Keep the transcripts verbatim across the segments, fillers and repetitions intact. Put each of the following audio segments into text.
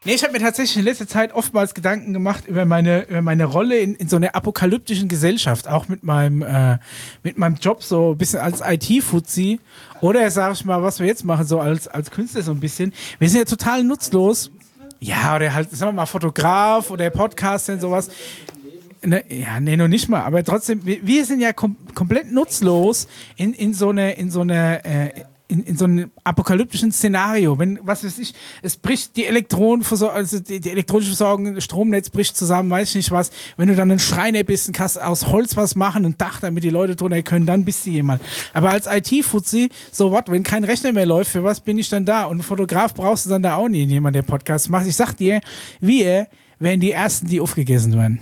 Nee, ich habe mir tatsächlich in letzter Zeit oftmals Gedanken gemacht über meine, über meine Rolle in, in so einer apokalyptischen Gesellschaft, auch mit meinem, äh, mit meinem Job so ein bisschen als I T-Fuzzi. Oder sage ich mal, was wir jetzt machen, so als, als Künstler so ein bisschen. Wir sind ja total nutzlos. Ja, oder halt, sagen wir mal, Fotograf oder Podcaster und sowas. Ne, ja, nee, noch nicht mal. Aber trotzdem, wir, wir sind ja kom- komplett nutzlos in, in so einer, in so einer, äh, In, in so einem apokalyptischen Szenario, wenn, was weiß ich, es bricht die Elektronenversorgung, also die, die elektronische Versorgung, das Stromnetz bricht zusammen, weiß ich nicht was, wenn du dann ein Schreiner bist und kannst aus Holz was machen, ein Dach, damit die Leute drunter können, dann bist du jemand. Aber als I T-Fuzzi, so what, wenn kein Rechner mehr läuft, für was bin ich dann da? Und einen Fotograf brauchst du dann da auch nie, jemand, der Podcast macht. Ich sag dir, wir wären die Ersten, die aufgegessen werden.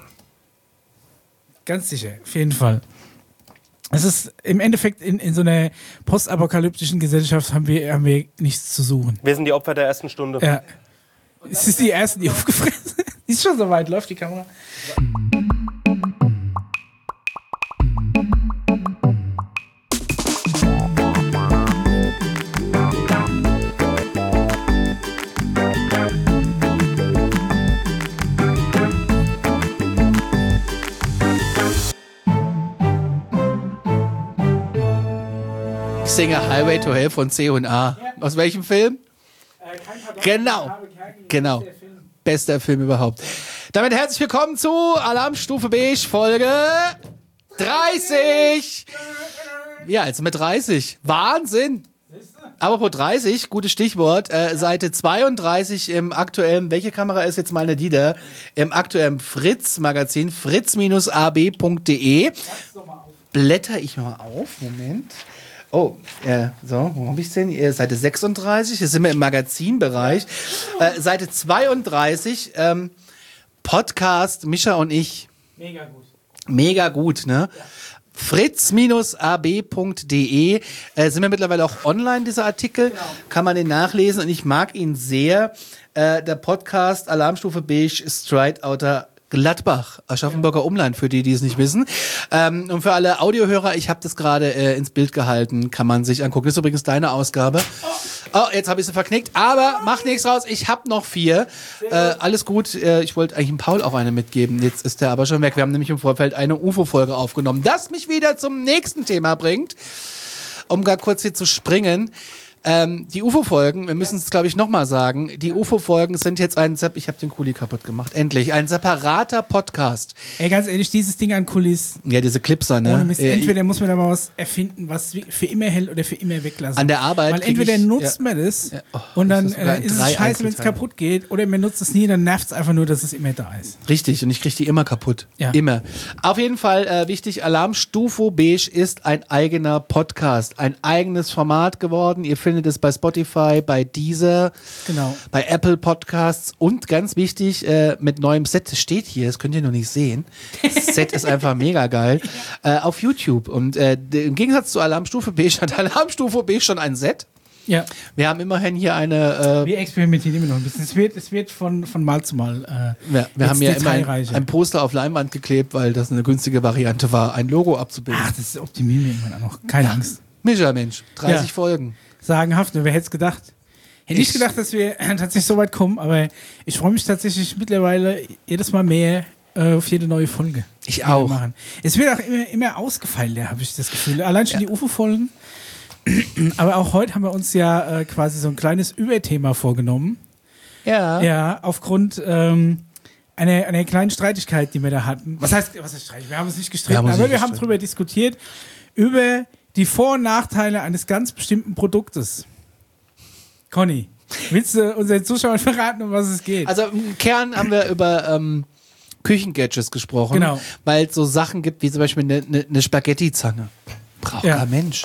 Ganz sicher, auf jeden Fall. Es ist im Endeffekt in, in so einer postapokalyptischen Gesellschaft haben wir, haben wir nichts zu suchen. Wir sind die Opfer der ersten Stunde. Ja. Es ist die Ersten, die aufgefressen sind. Ist schon soweit, läuft die Kamera. Ich singe Highway to Hell von C und A. Aus welchem Film? Äh, Genau. Genau. Bester Film überhaupt. Damit herzlich willkommen zu Alarmstufe Beige Folge dreißig. Ja, jetzt mit dreißig. Wahnsinn. Apropos dreißig, gutes Stichwort. Äh, Seite zweiunddreißig im aktuellen, welche Kamera ist jetzt meine die da? Im aktuellen Fritz-Magazin, fritz a b punkt d e. Blätter ich mal auf. Moment. Oh, äh, so, wo habe ich denn? Äh, Seite sechsunddreißig, hier sind wir im Magazinbereich. Äh, Seite zweiunddreißig, ähm, Podcast, Mischa und ich. Mega gut. Mega gut, ne? Ja. fritz a b punkt d e äh, sind wir mittlerweile auch online, diese Artikel. Genau. Kann man den nachlesen und ich mag ihn sehr. Äh, der Podcast Alarmstufe Beige Straight Outer Gladbach, Aschaffenburger Umland, für die, die es nicht wissen. Ähm, und für alle Audiohörer, ich habe das gerade äh, ins Bild gehalten, kann man sich angucken. Das ist übrigens deine Ausgabe. Oh, jetzt habe ich sie verknickt, aber macht nichts raus, ich habe noch vier. Äh, alles gut, äh, ich wollte eigentlich dem Paul auch eine mitgeben, jetzt ist der aber schon weg. Wir haben nämlich im Vorfeld eine U F O-Folge aufgenommen, das mich wieder zum nächsten Thema bringt, um gar kurz hier zu springen. Ähm, die U F O-Folgen, wir müssen es, glaube ich, nochmal sagen, die U F O-Folgen sind jetzt ein, ich habe den Kuli kaputt gemacht, endlich, ein separater Podcast. Ey, ganz ehrlich, dieses Ding an Kulissen. Ja, diese Clipser, ne? Ohne Mist, äh, entweder muss man da mal was erfinden, was für immer hält oder für immer weglassen. An der Arbeit. Weil entweder ich, nutzt ja. man das ja. oh, und dann ist, äh, ist es scheiße, wenn es kaputt geht, oder man nutzt es nie, dann nervt es einfach nur, dass es immer da ist. Richtig, und ich kriege die immer kaputt. Ja. Immer. Auf jeden Fall äh, wichtig, Alarmstufe Beige ist ein eigener Podcast, ein eigenes Format geworden. Ihr findet es bei Spotify, bei Deezer, genau. bei Apple Podcasts und ganz wichtig, äh, mit neuem Set, das steht hier, das könnt ihr noch nicht sehen. Das Set ist einfach mega geil. Äh, auf YouTube. Und äh, im Gegensatz zu Alarmstufe Beige hat Alarmstufe Beige schon ein Set. Ja. Wir haben immerhin hier eine... Äh, wir experimentieren immer noch ein bisschen. Es wird, es wird von, von Mal zu Mal äh, ja, wir haben ja immer ein, ein Poster auf Leinwand geklebt, weil das eine günstige Variante war, ein Logo abzubilden. Ach, das optimieren wir irgendwann auch noch. Keine Angst. Mischa, Mensch, dreißig ja. Folgen. Sagenhaft, wer hätte es gedacht? Hätte ich nicht gedacht, dass wir tatsächlich so weit kommen, aber ich freue mich tatsächlich mittlerweile jedes Mal mehr äh, auf jede neue Folge. Ich auch. Machen. Es wird auch immer, immer ausgefeilter, habe ich das Gefühl. Allein schon ja. die U F O-Folgen. Aber auch heute haben wir uns ja äh, quasi so ein kleines Überthema vorgenommen. Ja. Ja, aufgrund ähm, einer, einer kleinen Streitigkeit, die wir da hatten. Was heißt, was heißt Streitigkeit? Wir haben uns nicht gestritten, wir aber wir gestritten. haben darüber diskutiert, über die Vor- und Nachteile eines ganz bestimmten Produktes. Conny, willst du unseren Zuschauern verraten, um was es geht? Also im Kern haben wir über ähm, Küchengadgets gesprochen, genau. weil es so Sachen gibt, wie zum Beispiel eine, eine, eine Spaghetti-Zange. Braucht ja. kein Mensch.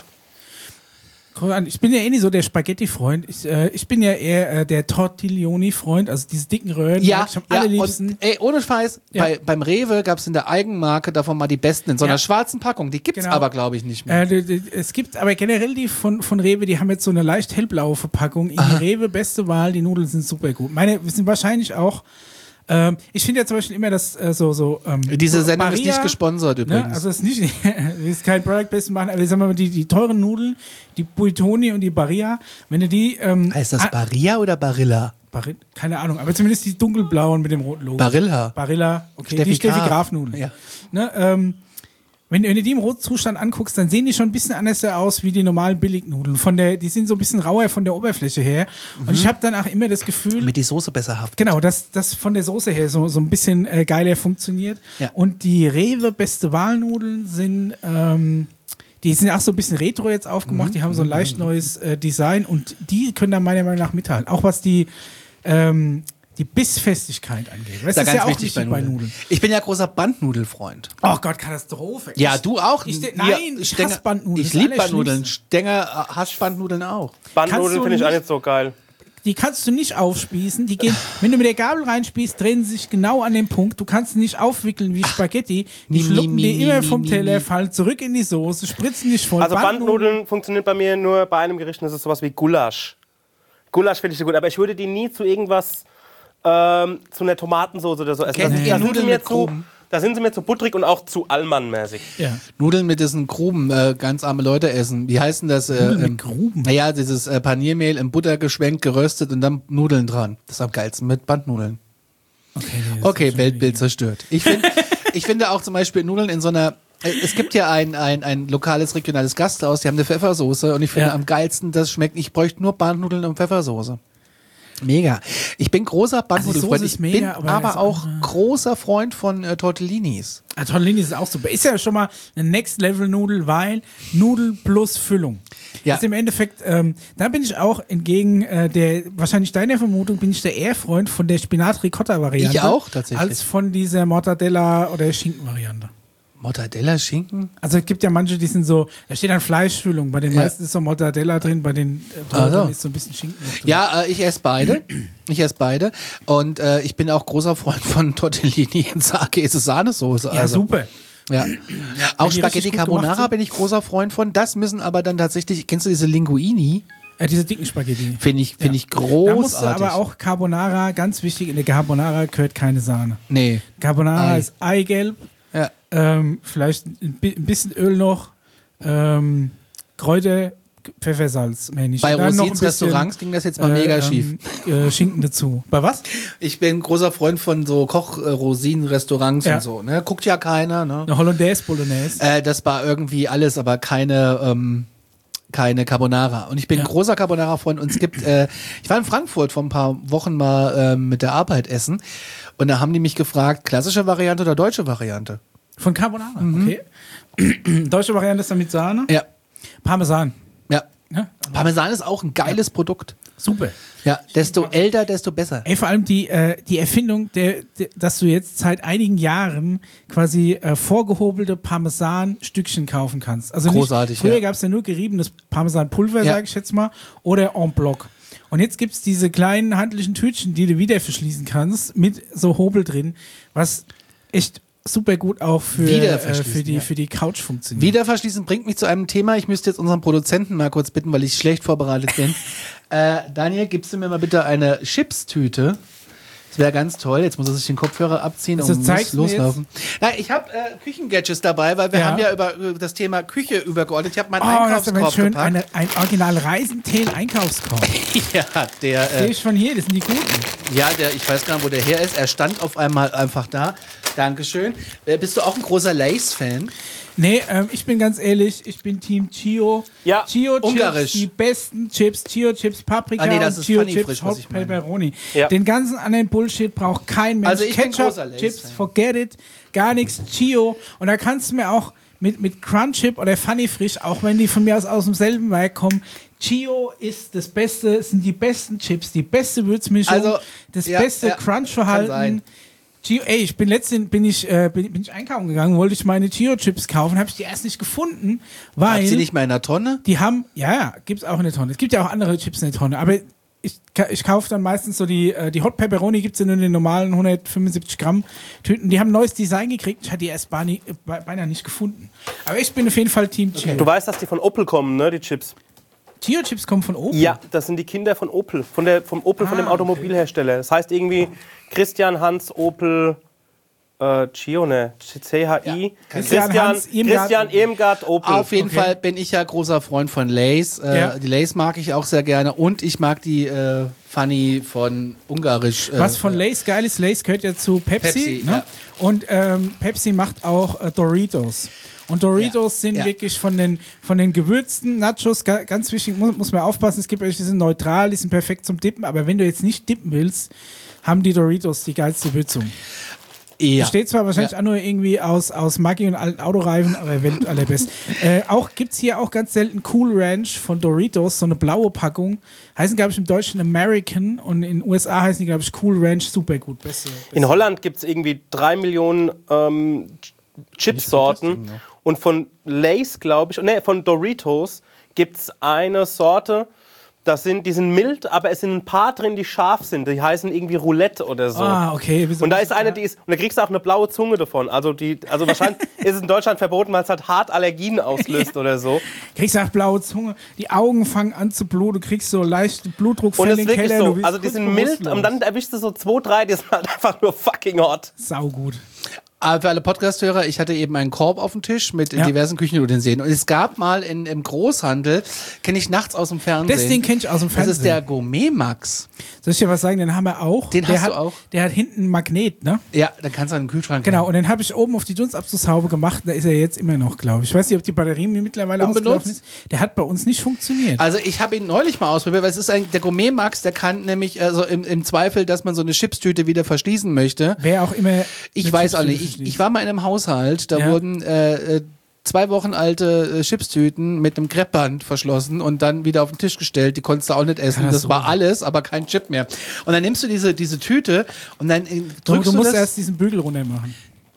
Ich bin ja eh nicht so der Spaghetti-Freund. Ich, äh, ich bin ja eher äh, der Tortiglioni-Freund, also diese dicken Röhren. Ja, ich hab alle ja liebsten. Und, ey, ohne Scheiß, ja. bei, beim Rewe gab es in der Eigenmarke davon mal die besten, in so einer ja. schwarzen Packung. Die gibt's genau. aber, glaube ich, nicht mehr. Äh, die, die, es gibt aber generell die von, von Rewe, die haben jetzt so eine leicht hellblaue Verpackung. In die Rewe, beste Wahl, die Nudeln sind super gut. Meine sind wahrscheinlich auch Ähm, ich finde ja zum Beispiel immer, dass äh, so, so ähm, diese so Sendung Maria, ist nicht gesponsert übrigens. Ne? Also es ist nicht, ist kein Product Placement machen, aber sagen wir mal, die, die teuren Nudeln, die Buitoni und die Barilla, wenn du die... Ähm, heißt das Barilla oder Barilla? Barilla, keine Ahnung, aber zumindest die dunkelblauen mit dem roten Logo. Barilla. Barilla, okay, Steffi die Steffi Graf. Graf-Nudeln. Ja. Ne, ähm, wenn, wenn du die im roten Zustand anguckst, dann sehen die schon ein bisschen anders aus wie die normalen Billignudeln. Von der, die sind so ein bisschen rauer von der Oberfläche her. Mhm. Und ich habe dann auch immer das Gefühl, Damit die Soße besser haftet. genau, dass das von der Soße her so, so ein bisschen äh, geiler funktioniert. Ja. Und die Rewe beste Walnudeln sind, ähm, die sind auch so ein bisschen retro jetzt aufgemacht. Mhm. Die haben so ein leicht neues äh, Design und die können dann meiner Meinung nach mithalten. Auch was die ähm, die Bissfestigkeit angeht. Weißt, Das ist ja ja ganz auch wichtig wichtig bei bei Nudeln. Nudeln. Ich bin ja großer Bandnudelfreund. Oh Gott, Katastrophe. Ja, Ich- du auch? Ich, Ja, nein, ich Stenger- hasse Bandnudeln. Ich Das liebe Allerschlimmste. Bandnudeln. Stenger äh, hasst Bandnudeln auch. Kannst Bandnudeln du finde ich auch nicht- nicht so geil. Die kannst du nicht aufspießen. Die gehen, wenn du mit der Gabel reinspießt, drehen sie sich genau an den Punkt. Du kannst sie nicht aufwickeln wie Spaghetti. Die mi, schlucken mi, dir mi, immer mi, vom mi, Teller, mi. fallen zurück in die Soße, spritzen nicht voll. Also Bandnudeln funktioniert bei mir nur bei einem Gericht, und das ist sowas wie Gulasch. Gulasch finde ich so gut, aber ich würde die nie zu irgendwas, ähm, zu einer Tomatensauce oder so essen. Kennt Da- ihr da sind Nudeln sie mir mit zu, Krumen? Da sind sie mir zu butterig und auch zu Allmann-mäßig. Ja. Nudeln mit diesen Gruben, äh, ganz arme Leute essen. Wie heißen das? Äh, Nudeln mit ähm, Gruben? Naja, dieses äh, Paniermehl in Butter geschwenkt, geröstet und dann Nudeln dran. Das ist am geilsten mit Bandnudeln. Okay, nee, das Okay, ist Weltbild zerstört. Ich, find, ich finde auch zum Beispiel Nudeln in so einer. äh, Es gibt ja ein, ein, ein lokales, regionales Gasthaus, die haben eine Pfeffersoße und ich finde Ja. am geilsten, das schmeckt. Ich bräuchte nur Bandnudeln und Pfeffersoße. Mega. Ich bin großer Bandnudelfreund. Soße ist Ich mega, bin aber aber das auch andere- großer Freund von äh, Tortellinis. Ah, Tortellini ist auch super. Ist ja schon mal eine Next-Level-Nudel, weil Nudel plus Füllung. Ja. Das ist im Endeffekt, ähm, da bin ich auch entgegen äh, der, wahrscheinlich deiner Vermutung, bin ich der eher Freund von der Spinat-Ricotta-Variante. Ich auch, tatsächlich. Als von dieser Mortadella- oder Schinken-Variante. Mortadella, Schinken? Also es gibt ja manche, die sind so, da steht dann Fleischfüllung, bei den Ja. meisten ist so Mortadella drin, bei den äh, Ah, so. Torten ist so ein bisschen Schinken noch drin. Ja, äh, ich esse beide. Ich esse beide. Und äh, ich bin auch großer Freund von Tortellini in Käse-Sahnesoße. Ja, Also, super. ja. Auch die Spaghetti richtig gut Carbonara gemacht sind. bin ich großer Freund von. Das müssen aber dann tatsächlich, kennst du diese Linguini? Äh, diese dicken Spaghetti. Finde ich, finde ich Da musst du großartig. aber auch Carbonara, ganz wichtig, in der Carbonara gehört keine Sahne. Nee. Carbonara Ei. ist Eigelb, Ja. ähm, vielleicht ein, bi- ein bisschen Öl noch, ähm, Kräuter, Pfeffersalz, mehr nicht. Bei Und dann noch ein Rosins bisschen, Restaurants ging das jetzt mal mega äh, schief. ähm, äh, Schinken dazu. Bei was? Ich bin großer Freund von so Koch-Rosinen-Restaurants Ja. und so. Ne? Guckt ja keiner. Ne? Eine Hollandaise Bolognese. Äh, das war irgendwie alles, aber keine, ähm, keine Carbonara. Und ich bin Ja. großer Carbonara-Freund. Und es gibt, äh, ich war in Frankfurt vor ein paar Wochen mal ähm, mit der Arbeit essen. Und da haben die mich gefragt, klassische Variante oder deutsche Variante? Von Carbonara, okay. Deutsche Variante ist dann mit Sahne. Ja. Parmesan. Ja. Ja? Parmesan ist auch ein geiles Produkt. Super. Ja. Desto älter, desto besser. Ey, vor allem die, äh, die Erfindung, der, der, dass du jetzt seit einigen Jahren quasi äh, vorgehobelte Parmesan-Stückchen kaufen kannst. Also Großartig, nicht, früher ja. gab es ja nur geriebenes Parmesanpulver, Ja. sage ich jetzt mal, oder en bloc. Und jetzt gibt es diese kleinen handlichen Tütchen, die du wieder verschließen kannst, mit so Hobel drin, was echt super gut auch für, Wieder äh, verschließen, für, die, ja. für die Couch funktioniert. Wiederverschließen bringt mich zu einem Thema. Ich müsste jetzt unseren Produzenten mal kurz bitten, weil ich schlecht vorbereitet bin. äh, Daniel, gibst du mir mal bitte eine Chipstüte? Das wäre ganz toll. Jetzt muss er sich den Kopfhörer abziehen Also und zeigst muss du mir loslaufen. Na, ich habe äh, Küchengadgets dabei, weil wir Ja. haben ja über, über das Thema Küche übergeordnet. Ich habe meinen Oh, das ist aber Einkaufskorb schön. gepackt. Eine, ein Original Reisentel-Einkaufskorb. ja, der, Sehe äh, ich von hier, das sind die guten. ja, der, ich weiß gar nicht, wo der her ist. Er stand auf einmal einfach da. Dankeschön. Äh, bist du auch ein großer Lace-Fan? Nee, ähm, ich bin ganz ehrlich, ich bin Team Chio. Ja, Chio Chips, ungarisch. die besten Chips, Chio Chips Paprika Ah, nee, das und ist Chio Funny Chips Frisch, was Hot ich meine. Pepperoni. Ja. Den ganzen anderen Bullshit braucht kein Mensch. Also ich bin Ketchup, großer Lay's Chips, Fan. forget it, gar nichts, Chio. Und da kannst du mir auch mit, mit Crunchip oder Funny Frisch, auch wenn die von mir aus aus demselben Werk kommen, Chio ist das Beste, sind die besten Chips, die beste Würzmischung, Also, das ja, beste ja, kann Crunchverhalten. sein. Chio, ey, ich bin letztens bin ich, äh, bin, bin ich einkaufen gegangen, wollte ich meine Chio-Chips kaufen, habe ich die erst nicht gefunden, weil Habt ihr nicht mal in der Tonne? die haben, ja, ja, gibt's auch in der Tonne. Es gibt ja auch andere Chips in der Tonne, aber ich, ka- ich kaufe dann meistens so die, äh, die Hot Pepperoni, gibt's ja nur in den normalen hundertfünfundsiebzig Gramm Tüten. Die haben ein neues Design gekriegt, ich hatte die erst beinahe, beinahe nicht gefunden. Aber ich bin auf jeden Fall Team Chio. Du weißt, dass die von Opel kommen, ne, die Chips? Chio-Chips kommen von oben. Ja, das sind die Kinder von Opel, von der, vom Opel, von Ah, dem Automobilhersteller. Das heißt irgendwie Christian, Hans, Opel, äh, äh, Gio, ne? C H I. Ja. Christian, Christian Hans Irmgard. Christian Irmgard Opel. Auf jeden Okay. Fall bin ich ja großer Freund von Lays. Äh, Ja. Die Lays mag ich auch sehr gerne und ich mag die äh, Funny von Ungarisch. Äh, Was von Lay's geil ist, Lay's gehört ja zu Pepsi. Pepsi, ne? ja. Und ähm, Pepsi macht auch äh, Doritos. Und Doritos Ja, sind ja. wirklich von den, von den gewürzten Nachos, ga, ganz wichtig, muss, muss man aufpassen, es gibt welche, die sind neutral, die sind perfekt zum Dippen, aber wenn du jetzt nicht dippen willst, haben die Doritos die geilste Würzung. ja. Besteht zwar wahrscheinlich Ja. auch nur irgendwie aus, aus Maggi und alten Autoreifen, aber Welt allerbest. äh, auch gibt's hier auch ganz selten Cool Ranch von Doritos, so eine blaue Packung. Heißen, glaube ich, im Deutschen American und in den U S A heißen die, glaube ich, Cool Ranch, super gut. Beste, beste. In Holland gibt es irgendwie drei Millionen ähm, Chipsorten. Und von Lay's, glaube ich, ne, von Doritos gibt es eine Sorte, das sind, die sind mild, aber es sind ein paar drin, die scharf sind. Die heißen irgendwie Roulette oder so. Ah, okay. Wieso- Und da ist eine, die ist, und da kriegst du auch eine blaue Zunge davon. Also, die, also wahrscheinlich ist es in Deutschland verboten, weil es halt hart Allergien auslöst oder so. Kriegst auch blaue Zunge, die Augen fangen an zu bluten, du kriegst so leicht Und Blutdruckfälle es ist im wirklich Keller. so. du bist Also, die kurz sind mild bewusstlos. und dann erwischst du so zwei, drei, die sind halt einfach nur fucking hot. Saugut. Aber für alle Podcast-Hörer, ich hatte eben einen Korb auf dem Tisch mit Ja. diversen Küchenutensilien. Und es gab mal in, im Großhandel, kenne ich nachts aus dem Fernsehen. Das Ding kenn ich aus dem Das Fernsehen. ist der Gourmet Max. Soll ich dir was sagen? Den haben wir auch. Den der hast hat, du auch? Der hat hinten ein Magnet, ne? Ja, dann kannst du einen Kühlschrank Genau, nehmen. und den habe ich oben auf die Dunstabzugshaube gemacht. Da ist er jetzt immer noch, glaube ich. Ich weiß nicht, ob die Batterie mittlerweile Unbenutzt? ausgelaufen ist. Der hat bei uns nicht funktioniert. Also ich habe ihn neulich mal ausprobiert, weil es ist ein, der Gourmet Max, der kann nämlich also im, im Zweifel, dass man so eine Chipstüte wieder verschließen möchte. Wer auch immer. Ich eine weiß auch Chipstüte nicht. Ich, verschließt. ich war mal in einem Haushalt, da Ja. wurden äh, äh, zwei Wochen alte äh, Chipstüten mit einem Kreppband verschlossen und dann wieder auf den Tisch gestellt. Die konntest du auch nicht essen. Kann das Das so war sein? alles, aber kein Chip mehr. Und dann nimmst du diese, diese Tüte und dann äh, du, drückst du du, musst das. erst diesen Bügel runter machen.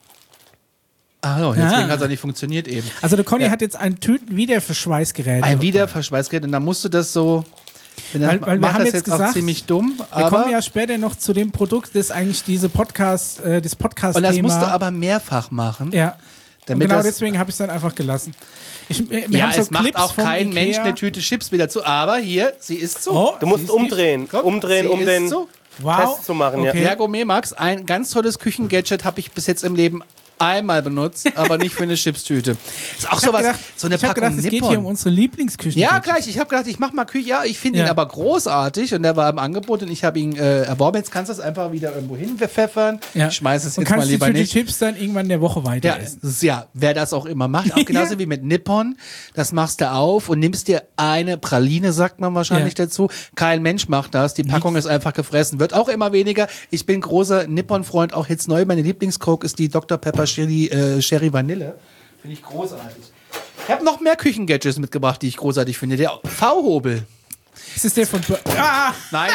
Ah, so, deswegen Ah. hat es auch nicht funktioniert eben. Also der Conny Ja. hat jetzt ein Tütenwiederverschweißgerät. Ein Wiederverschweißgerät und dann musst du das so. Wenn das, Weil- weil wir macht haben das jetzt jetzt auch gesagt, ziemlich dumm, Wir kommen aber ja später noch zu dem Produkt, das eigentlich diese Podcast, äh, das Podcast-Thema. und das musst du aber mehrfach machen. Ja. Und Damit genau das- deswegen habe ich es dann einfach gelassen. Ich, äh, wir Ja, haben so es macht Clips auch vom kein Ikea. Mensch eine Tüte Chips wieder zu, aber hier, sie ist so. Oh, Du musst siehst umdrehen. Komm, umdrehen, sie um ist den so. Wow. Test zu machen. Okay. Ja, Gourmet Max, ein ganz tolles Küchengadget habe ich bis jetzt im Leben einmal benutzt, aber nicht für eine Chipstüte. Ist auch Ich habe sowas, gedacht, so eine ich hab Packung gedacht, es geht Nippon. hier um unsere Lieblingsküche. Ja, gleich. Ich habe gedacht, ich mache mal Küche. Ja, ich finde Ja. ihn aber großartig und der war im Angebot und ich habe ihn äh, erworben. Jetzt kannst du es einfach wieder irgendwo hinpfeffern. Ja. Ich schmeiße es Und jetzt mal kannst die lieber Tüte nicht. Chips dann irgendwann in der Woche weiter Ja, essen. das ist ja, wer das auch immer macht, auch genauso Ja. wie mit Nippon, das machst du auf und nimmst dir eine Praline, sagt man wahrscheinlich Ja. dazu. Kein Mensch macht das, die Packung ist einfach gefressen, wird auch immer weniger. Ich bin großer Nippon-Freund, auch jetzt neu, meine Lieblingscoke ist die Doktor Pepper Sherry, äh, Sherry Vanille. Finde ich großartig. Ich habe noch mehr Küchengadgets mitgebracht, die ich großartig finde. Der V-Hobel. Ist das der von... Ah, Nein,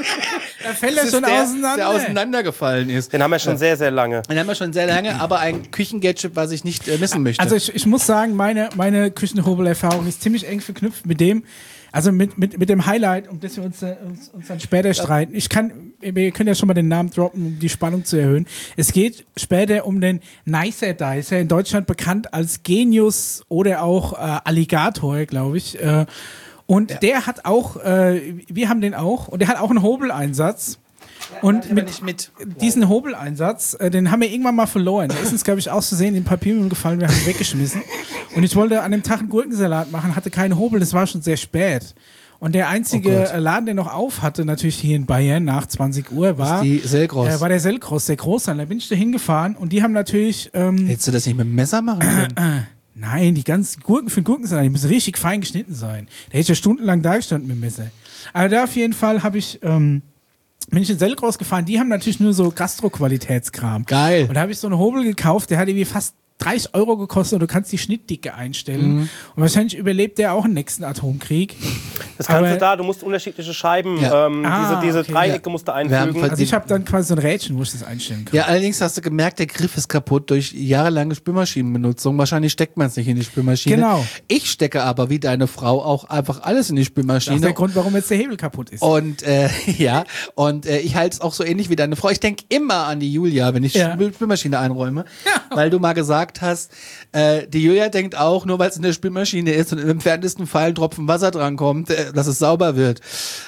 da fällt das er ist schon der, auseinander. der auseinandergefallen ist. Den haben wir schon sehr, sehr lange. Den haben wir schon sehr lange, aber ein Küchengadget, was ich nicht äh, missen möchte. Also ich, ich muss sagen, meine, meine Küchenhobel-Erfahrung ist ziemlich eng verknüpft mit dem, also mit, mit, mit dem Highlight, um das wir uns, äh, uns, uns dann später streiten. Ich kann, wir können ja schon mal den Namen droppen, um die Spannung zu erhöhen. Es geht später um den Nicer Dicer, in Deutschland bekannt als Genius oder auch äh, Alligator, glaube ich. Äh, und der hat auch, äh, wir haben den auch, und der hat auch einen Hobeleinsatz. Und mit, nicht mit. diesen Hobeleinsatz, äh, den haben wir irgendwann mal verloren. Der ist uns, glaube ich, aus Versehen in den Papiermüll gefallen, wir haben ihn weggeschmissen. Und ich wollte an dem Tag einen Gurkensalat machen, hatte keinen Hobel, das war schon sehr spät. Und der einzige Oh Gott. äh, Laden, der noch auf hatte, natürlich hier in Bayern nach zwanzig Uhr, war, Die Selgros. äh, war der Selgros, der Großhandel. Da bin ich da hingefahren und die haben natürlich, ähm, Hättest du das nicht mit dem Messer machen können? nein, die ganzen Gurken für den Gurkensalat, die müssen richtig fein geschnitten sein. Da hätte ich ja stundenlang da gestanden mit dem Messer. Aber da auf jeden Fall habe ich, ähm, bin ich in Selgros gefahren, die haben natürlich nur so Gastro-Qualitätskram. Geil. Und da habe ich so einen Hobel gekauft, der hat irgendwie fast dreißig Euro gekostet und du kannst die Schnittdicke einstellen. Mhm. Und wahrscheinlich überlebt der auch einen nächsten Atomkrieg. Das kannst Aber- du da, du musst unterschiedliche Scheiben, Ja. ähm, Ah, diese, diese okay, Dreiecke musst du Wir haben einfügen. ver- Also ich habe dann quasi so ein Rädchen, wo ich das einstellen kann. Ja, allerdings hast du gemerkt, der Griff ist kaputt durch jahrelange Spülmaschinenbenutzung. Wahrscheinlich steckt man es nicht in die Spülmaschine. Genau. Ich stecke aber wie deine Frau auch einfach alles in die Das ist der Spülmaschine. Grund, warum jetzt der Hebel kaputt ist. Und äh, ja, und äh, ich halte es auch so ähnlich wie deine Frau. Ich denke immer an die Julia, wenn ich Ja. Spül Spülmaschine einräume, weil du mal gesagt hast, äh, die Julia denkt auch, nur weil es in der Spülmaschine ist und im entferntesten Fall ein Tropfen Wasser drankommt, äh, dass es sauber wird. Ja,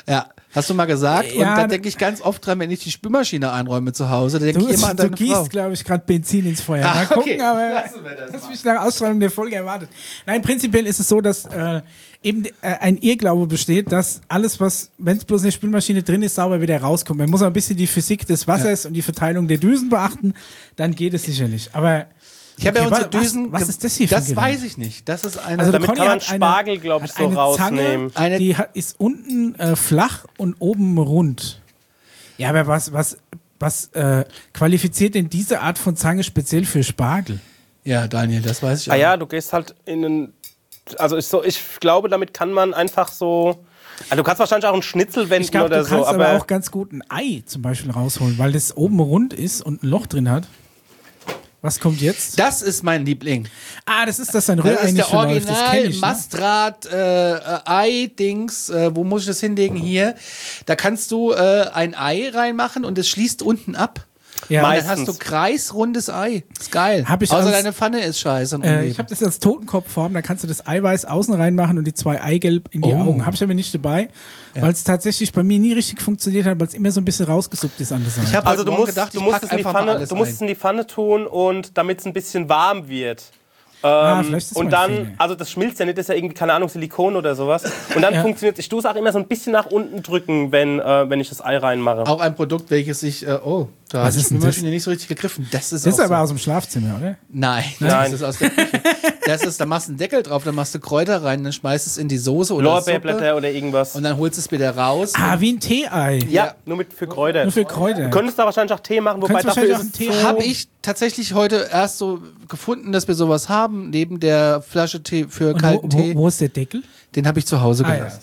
Hast du mal gesagt? Ja, und da da- denke ich ganz oft dran, wenn ich die Spülmaschine einräume zu Hause, da denke Du, ich immer an du deine Frau. gießt, glaube ich, gerade Benzin ins Feuer. Ah, Mal gucken, okay. aber Lassen wir das das mal. mich nach Ausstrahlung der Folge erwartet. Nein, prinzipiell ist es so, dass äh, eben äh, ein Irrglaube besteht, dass alles, was, wenn es bloß in der Spülmaschine drin ist, sauber wieder rauskommt. Man muss auch ein bisschen die Physik des Wassers und die Verteilung der Düsen beachten, dann geht es sicherlich. Aber Ich habe ja okay, unsere wa- Düsen. Was, was ist das hier für ein Das Gerät? weiß ich nicht. Das ist eine. Also der Damit Conny kann man hat eine- Spargel, glaube ich, hat so eine rausnehmen. Zange, Eine- die hat, ist unten äh, flach und oben rund. Ja, aber was, was, was äh, qualifiziert denn diese Art von Zange speziell für Spargel? ja, Daniel, das weiß ich Ah auch. ja, du gehst halt in einen. Also ich, so, ich glaube, damit kann man einfach so. Also du kannst wahrscheinlich auch einen Schnitzel wenden Ich glaube, oder du kannst so, aber, aber auch ganz gut ein Ei zum Beispiel rausholen, weil das oben rund ist und ein Loch drin hat. Was kommt jetzt? Das ist mein Liebling. Ah, das ist das ein Das Rührei ist nicht der verläuft. Das kenn Original ich, ne? Mastrat äh, äh, Ei-Dings. Äh, wo muss ich das hinlegen? Hier. Da kannst du äh, ein Ei reinmachen und es schließt unten ab. Ja, Und Meistens. dann hast du kreisrundes Ei. Ist geil. Hab ich Außer als- deine Pfanne ist scheiße. und Äh, unleben. ich habe das als Totenkopfform, da kannst du das Eiweiß außen reinmachen und die zwei Eigelb in die Oh. Augen. Habe ich aber nicht dabei, weil es tatsächlich bei mir nie richtig funktioniert hat, weil es immer so ein bisschen rausgesuppt ist an der Seite. Ich habe also heute du Morgen musst, gedacht, du ich musst pack es in die einfach mal Pfanne, alles du musst es ein. in die Pfanne tun und damit es ein bisschen warm wird. Ähm, Ah, vielleicht ist und mein dann, Fehler. also das schmilzt ja nicht, das ist ja irgendwie, keine Ahnung, Silikon oder sowas. Und dann Ja. funktioniert es. Ich tue es auch immer so ein bisschen nach unten drücken, wenn, äh, wenn ich das Ei reinmache. Auch ein Produkt, welches ich, äh, oh, da Was hat die ist denn Spülmaschine nicht so richtig gegriffen. Das ist, Das ist auch aber so. aus dem Schlafzimmer, oder? Nein, Nein. das ist aus der Küche. Das ist, da machst du einen Deckel drauf, dann machst du Kräuter rein, dann schmeißt es in die Soße oder Suppe Lorbeerblätter oder irgendwas. und dann holst du es wieder raus. Ah, wie ein Tee-Ei. Ja, nur mit für Kräuter. Nur für Kräuter. Du könntest da wahrscheinlich auch Tee machen, wobei Könntest dafür ist wahrscheinlich es auch einen Tee zu- Habe ich tatsächlich heute erst so gefunden, dass wir sowas haben, neben der Flasche Tee für Und wo, kalten Tee. wo, wo ist der Deckel? Den habe ich zu Hause Ah, ja. gelassen.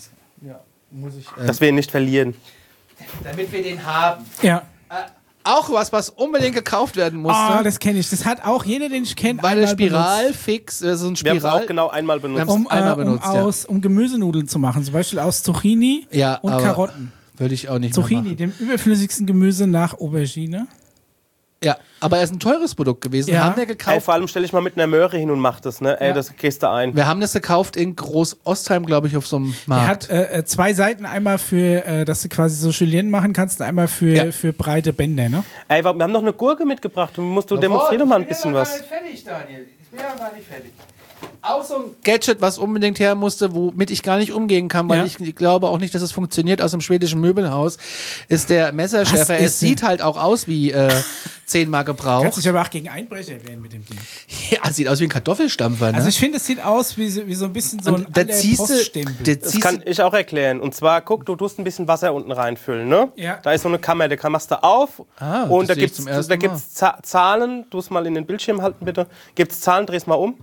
dass wir ihn nicht verlieren. Damit wir den haben. Ja. Auch was, was unbedingt gekauft werden musste. Ah, das kenne ich. Das hat auch jeder, den ich kenne, bei der einmal benutzt. Spiralfix, äh, so ein Wir haben es Spiral. auch genau einmal benutzt. Um, äh, einmal um, benutzt, ja. aus, um Gemüsenudeln zu machen. Zum Beispiel aus Zucchini Ja, und aber Karotten. Würde ich auch nicht mehr Zucchini, machen. dem überflüssigsten Gemüse nach Aubergine. Ja, aber er ist ein teures Produkt gewesen. Ja. Haben wir Ey, gekauft. vor allem stelle ich mal mit einer Möhre hin und mach das, ne? Ey, Ja. das gehst du ein. Wir haben das gekauft in Groß-Ostheim, glaube ich, auf so einem Er Markt. hat äh, äh, zwei Seiten, einmal für, äh, dass du quasi so Julienne machen kannst, und einmal für, Ja. für breite Bänder, ne? Ey, wir haben noch eine Gurke mitgebracht. Du musst du demonstrier doch mal ein bisschen was. fertig, Daniel. Ich bin ja gar nicht fertig. Auch so ein Gadget, was unbedingt her musste, womit ich gar nicht umgehen kann, weil Ja. ich glaube auch nicht, dass es funktioniert, aus dem schwedischen Möbelhaus, ist der Messerschärfer. Was Es ist sieht halt auch aus wie äh, zehnmal Kannst gebraucht. dich aber auch gegen Einbrecher wehren mit dem Ding. Ja, sieht aus wie ein Kartoffelstampfer, ne? Also ich finde, es sieht aus wie so, wie so ein bisschen so ein Und da alter ziehst du, Poststempel. da Das ziehst kann du, ich auch erklären. Und zwar, guck, du tust ein bisschen Wasser unten reinfüllen, ne? Ja. Da ist so eine Kammer, die machst du auf. Ah, und das da sehe ich gibt's, zum ersten da gibt's Za- Zahlen. Du es mal in den Bildschirm halten, bitte. Gibt's Zahlen, dreh's mal um.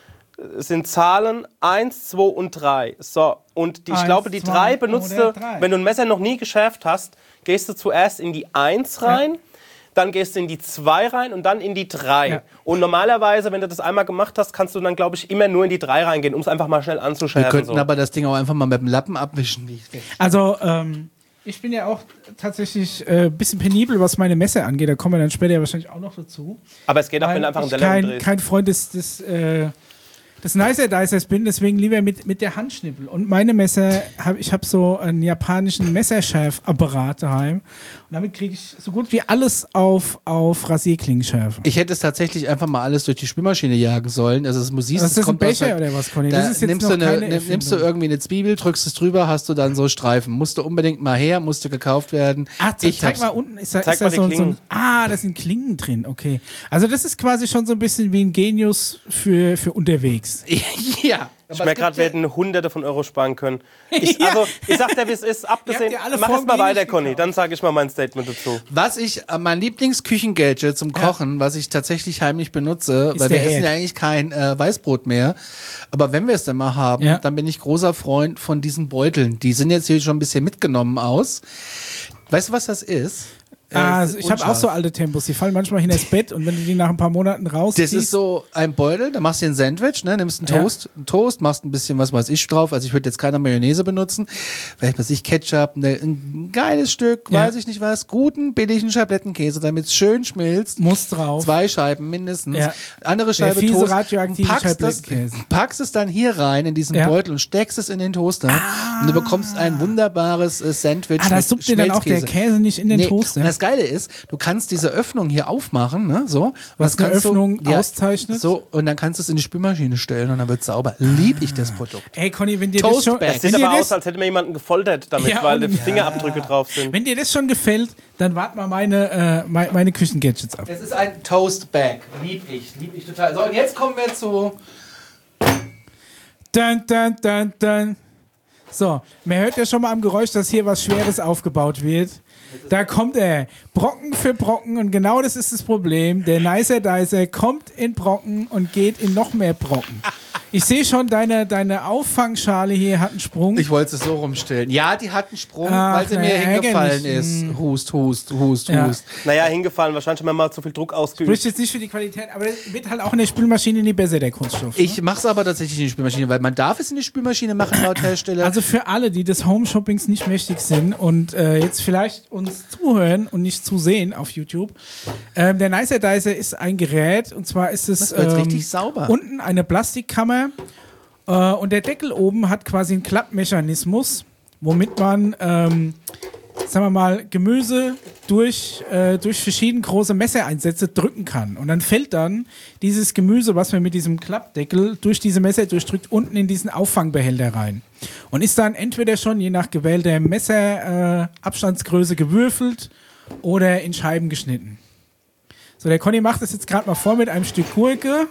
Es sind Zahlen eins, zwei und drei. So, und die, ich Eins, glaube, die zwei drei benutzt oder du, drei. wenn du ein Messer noch nie geschärft hast, gehst du zuerst in die eins rein, dann gehst du in die zwei rein und dann in die drei. Ja. Und normalerweise, wenn du das einmal gemacht hast, kannst du dann, glaube ich, immer nur in die drei reingehen, um es einfach mal schnell wir anzuschärfen. könnten so. aber das Ding auch einfach mal mit dem Lappen abwischen. Wie ich- Also, ähm, ich bin ja auch tatsächlich ein äh, bisschen penibel, was meine Messer angeht. Da kommen wir dann später ja wahrscheinlich auch noch dazu. Aber es geht auch, Weil wenn du einfach einen ich Teller kein, umdrehst. kein Freund des, des, äh, des Nicer Dicers bin, deswegen lieber mit, mit der Handschnippel. Und meine Messer, hab, ich habe so einen japanischen Messerschärfapparat daheim. Und damit kriege ich so gut wie alles auf, auf Rasierklingenschärfe. Ich hätte es tatsächlich einfach mal alles durch die Spülmaschine jagen sollen. Also es muss Was ist das, ein kommt aus Becher der- oder was, Conny? Da Das ist jetzt nimmst, noch du eine, keine nimm- nimmst du Erfindung. irgendwie eine Zwiebel, drückst es drüber, hast du dann so Streifen. Musste unbedingt mal her, musste gekauft werden. Ah, ze- ich zeig hab's- mal unten, ist da, Zeig ist da mal die so, so ein, Klingen. ah, da sind Klingen drin, okay. Also das ist quasi schon so ein bisschen wie ein Genius für, für unterwegs. ja. Ich merke gerade, wir hätten Hunderte von Euro sparen können. Ich, also, ich sag dir, wie es ist, abgesehen. Ihr habt ja alle Mach vorm es mal weiter, Wenig Conny, gekauft. dann sage ich mal mein Statement dazu. Was ich, äh, mein Lieblingsküchengadget zum Kochen, was ich tatsächlich heimlich benutze, Ist weil wir der essen Herd. ja eigentlich kein äh, Weißbrot mehr, aber wenn wir es dann mal haben, Ja. dann bin ich großer Freund von diesen Beuteln. Die sind jetzt hier schon ein bisschen mitgenommen aus. Weißt du, was das ist? Ah, ist also ich habe auch so alte Tempos, die fallen manchmal hin ins Bett und wenn du die nach ein paar Monaten rausziehst... Das ist so ein Beutel, da machst du dir ein Sandwich, ne, nimmst einen Toast, ja. einen Toast, machst ein bisschen was weiß ich drauf, also ich würde jetzt keine Mayonnaise benutzen, vielleicht was ich Ketchup, ne, ein geiles Stück, ja. weiß ich nicht was, guten, billigen Schablettenkäse, damit es schön schmilzt. Muss drauf. Zwei Scheiben mindestens. Ja. Andere Scheibe fiese Toast. radioaktive Packst, das, packst es dann hier rein in diesen ja. Beutel und steckst es in den Toaster ah. und du bekommst ein wunderbares äh, Sandwich. Ah, da suppt dir dann auch der Käse nicht in den nee. Toaster. Und das Geile ist, du kannst diese Öffnung hier aufmachen, ne, so. Was eine Öffnung du, ja, auszeichnet. So, und dann kannst du es in die Spülmaschine stellen und dann wird es sauber. Lieb ich das Produkt. Ey, Conny, wenn dir das schon... Es sieht aber aus, als hätte mir jemanden gefoltert damit, ja, weil die ja. Fingerabdrücke drauf sind. Wenn dir das schon gefällt, dann wart mal meine, äh, meine, meine Küchengadgets ab. Es ist ein Toast Bag. Lieb ich, lieb ich total. So, und jetzt kommen wir zu... Dun, dun, dun, dun. So, man hört ja schon mal am Geräusch, dass hier was Schweres aufgebaut wird. Da kommt er, Brocken für Brocken und genau das ist das Problem. Der Nicer Dicer kommt in Brocken und geht in noch mehr Brocken. Ich sehe schon, deine, deine Auffangschale hier hat einen Sprung. Ich wollte es so rumstellen. Ja, die hat einen Sprung, Ach, weil sie mir hingefallen ist. Hust, hust, hust, ja. hust. Naja, hingefallen. Wahrscheinlich haben wir mal zu viel Druck ausgeübt. Spricht jetzt nicht für die Qualität, aber es wird halt auch in der Spülmaschine nie besser, der Kunststoff. Ne? Ich mache es aber tatsächlich in die Spülmaschine, weil man darf es in die Spülmaschine machen, laut Hersteller. Also für alle, die des Home-Shoppings nicht mächtig sind und äh, jetzt vielleicht uns zuhören und nicht zusehen auf YouTube, ähm, der Nicer Dicer ist ein Gerät und zwar ist es ähm, richtig sauber. Unten eine Plastikkammer. Uh, und der Deckel oben hat quasi einen Klappmechanismus, womit man, ähm, sagen wir mal, Gemüse durch, äh, durch verschiedene große Messereinsätze drücken kann. Und dann fällt dann dieses Gemüse, was man mit diesem Klappdeckel durch diese Messer durchdrückt, unten in diesen Auffangbehälter rein. Und ist dann entweder schon je nach gewählter Messerabstandsgröße äh, gewürfelt oder in Scheiben geschnitten. So, der Conny macht das jetzt gerade mal vor mit einem Stück Gurke.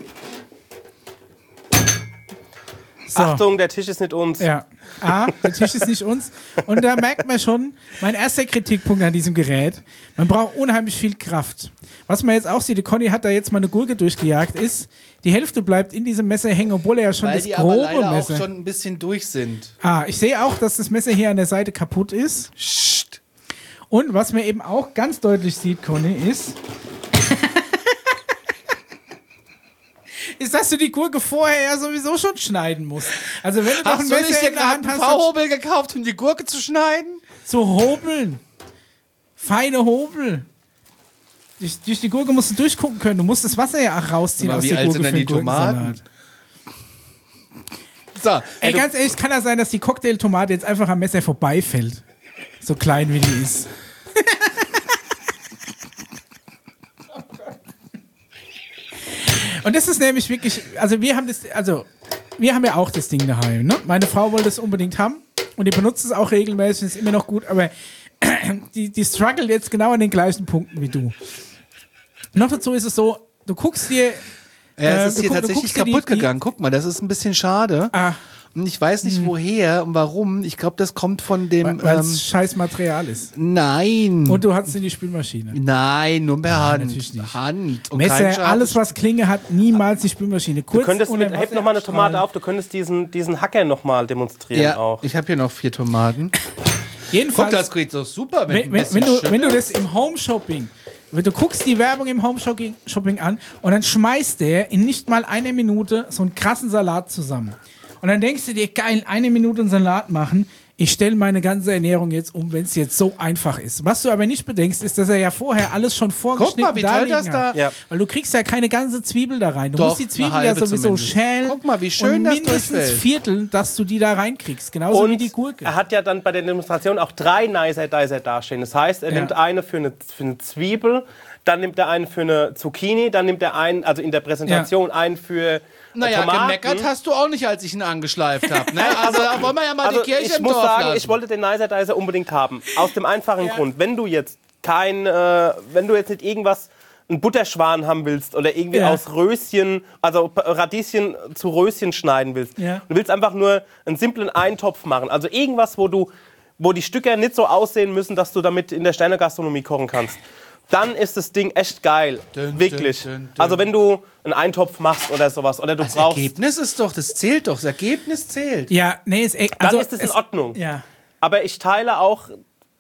So. Achtung, der Tisch ist nicht uns. Ja. A, der Tisch ist nicht uns. Und da merkt man schon, mein erster Kritikpunkt an diesem Gerät, man braucht unheimlich viel Kraft. Was man jetzt auch sieht, die Conny hat da jetzt mal eine Gurke durchgejagt, ist, die Hälfte bleibt in diesem Messer hängen, obwohl er ja schon Weil das die grobe aber leider Messer... auch schon ein bisschen durch sind. Ah, ich sehe auch, dass das Messer hier an der Seite kaputt ist. Psst. Und was man eben auch ganz deutlich sieht, Conny, ist... ist, dass du die Gurke vorher ja sowieso schon schneiden musst. Also wenn du noch ein Messer in der Hand hast... Hast du einen V-Hobel gekauft, um die Gurke zu schneiden? Zu hobeln. Feine Hobel. Durch, durch die Gurke musst du durchgucken können. Du musst das Wasser ja auch rausziehen Aber aus wie der alt Gurke sind denn für die Tomaten? So, Ey, ganz ehrlich, kann das sein, dass die Cocktailtomate jetzt einfach am Messer vorbeifällt? So klein wie die ist. Und das ist nämlich wirklich, also wir haben das, also wir haben ja auch das Ding daheim, ne? Meine Frau wollte es unbedingt haben und die benutzt es auch regelmäßig, ist immer noch gut, aber die, die struggle jetzt genau an den gleichen Punkten wie du. Noch dazu ist es so, du guckst dir... Ja, es äh, ist hier guck, tatsächlich kaputt die, gegangen. Guck mal, das ist ein bisschen schade. Ah. Und ich weiß nicht, woher und warum. Ich glaube, das kommt von dem... Weil es ähm, scheiß Material ist. Nein. Und du hast es in die Spülmaschine. Nein, nur per Nein, Hand. natürlich nicht. Hand. Und Messer, alles was Klinge hat, niemals die Spülmaschine. Kurz du könntest, mit, heb nochmal eine Tomate auf, du könntest diesen, diesen Hacker nochmal demonstrieren ja, auch. Ich habe hier noch vier Tomaten. Jedenfalls, guck, das geht so super. Wenn, wenn, wenn, du, wenn du das im Home-Shopping, wenn du guckst die Werbung im Home-Shopping Shopping an und dann schmeißt der in nicht mal einer Minute so einen krassen Salat zusammen. Und dann denkst du dir, geil, eine Minute einen Salat machen, ich stelle meine ganze Ernährung jetzt um, wenn es jetzt so einfach ist. Was du aber nicht bedenkst, ist, dass er ja vorher alles schon vorgeschnitten Guck mal, wie toll das da... Ja. Weil du kriegst ja keine ganze Zwiebel da rein. Du Doch, musst die Zwiebel ja sowieso zumindest. schälen. Guck mal, wie schön und das mindestens durchfällt. Viertel, dass du die da reinkriegst. Genauso und wie die Gurke. Er hat ja dann bei der Demonstration auch drei Nicer Dicer dastehen. Das heißt, er Ja. nimmt eine für eine, für eine Zwiebel, dann nimmt er einen für eine Zucchini, dann nimmt er einen, also in der Präsentation, Ja. einen für Naja, Tomaten. gemeckert hast du auch nicht, als ich ihn angeschleift habe. Ne? Also da wollen wir ja mal Also die Kirche ich im muss Dorf sagen, lassen. ich wollte den Nicer Dicer unbedingt haben. Aus dem einfachen Ja. Grund, wenn du jetzt kein, äh, wenn du jetzt nicht irgendwas, einen Butterschwan haben willst oder irgendwie Ja. aus Röschen, also Radieschen zu Röschen schneiden willst. Ja. Du willst einfach nur einen simplen Eintopf machen. Also irgendwas, wo du, wo die Stücke nicht so aussehen müssen, dass du damit in der Sternegastronomie kochen kannst. Dann ist das Ding echt geil. Dün, Wirklich. dün, dün, dün. Also wenn du einen Eintopf machst oder sowas. Oder du das brauchst. Ergebnis ist doch, das zählt doch, das Ergebnis zählt. Ja, nee, ist echt. Dann Also ist es in Ordnung. Ja. Aber ich teile auch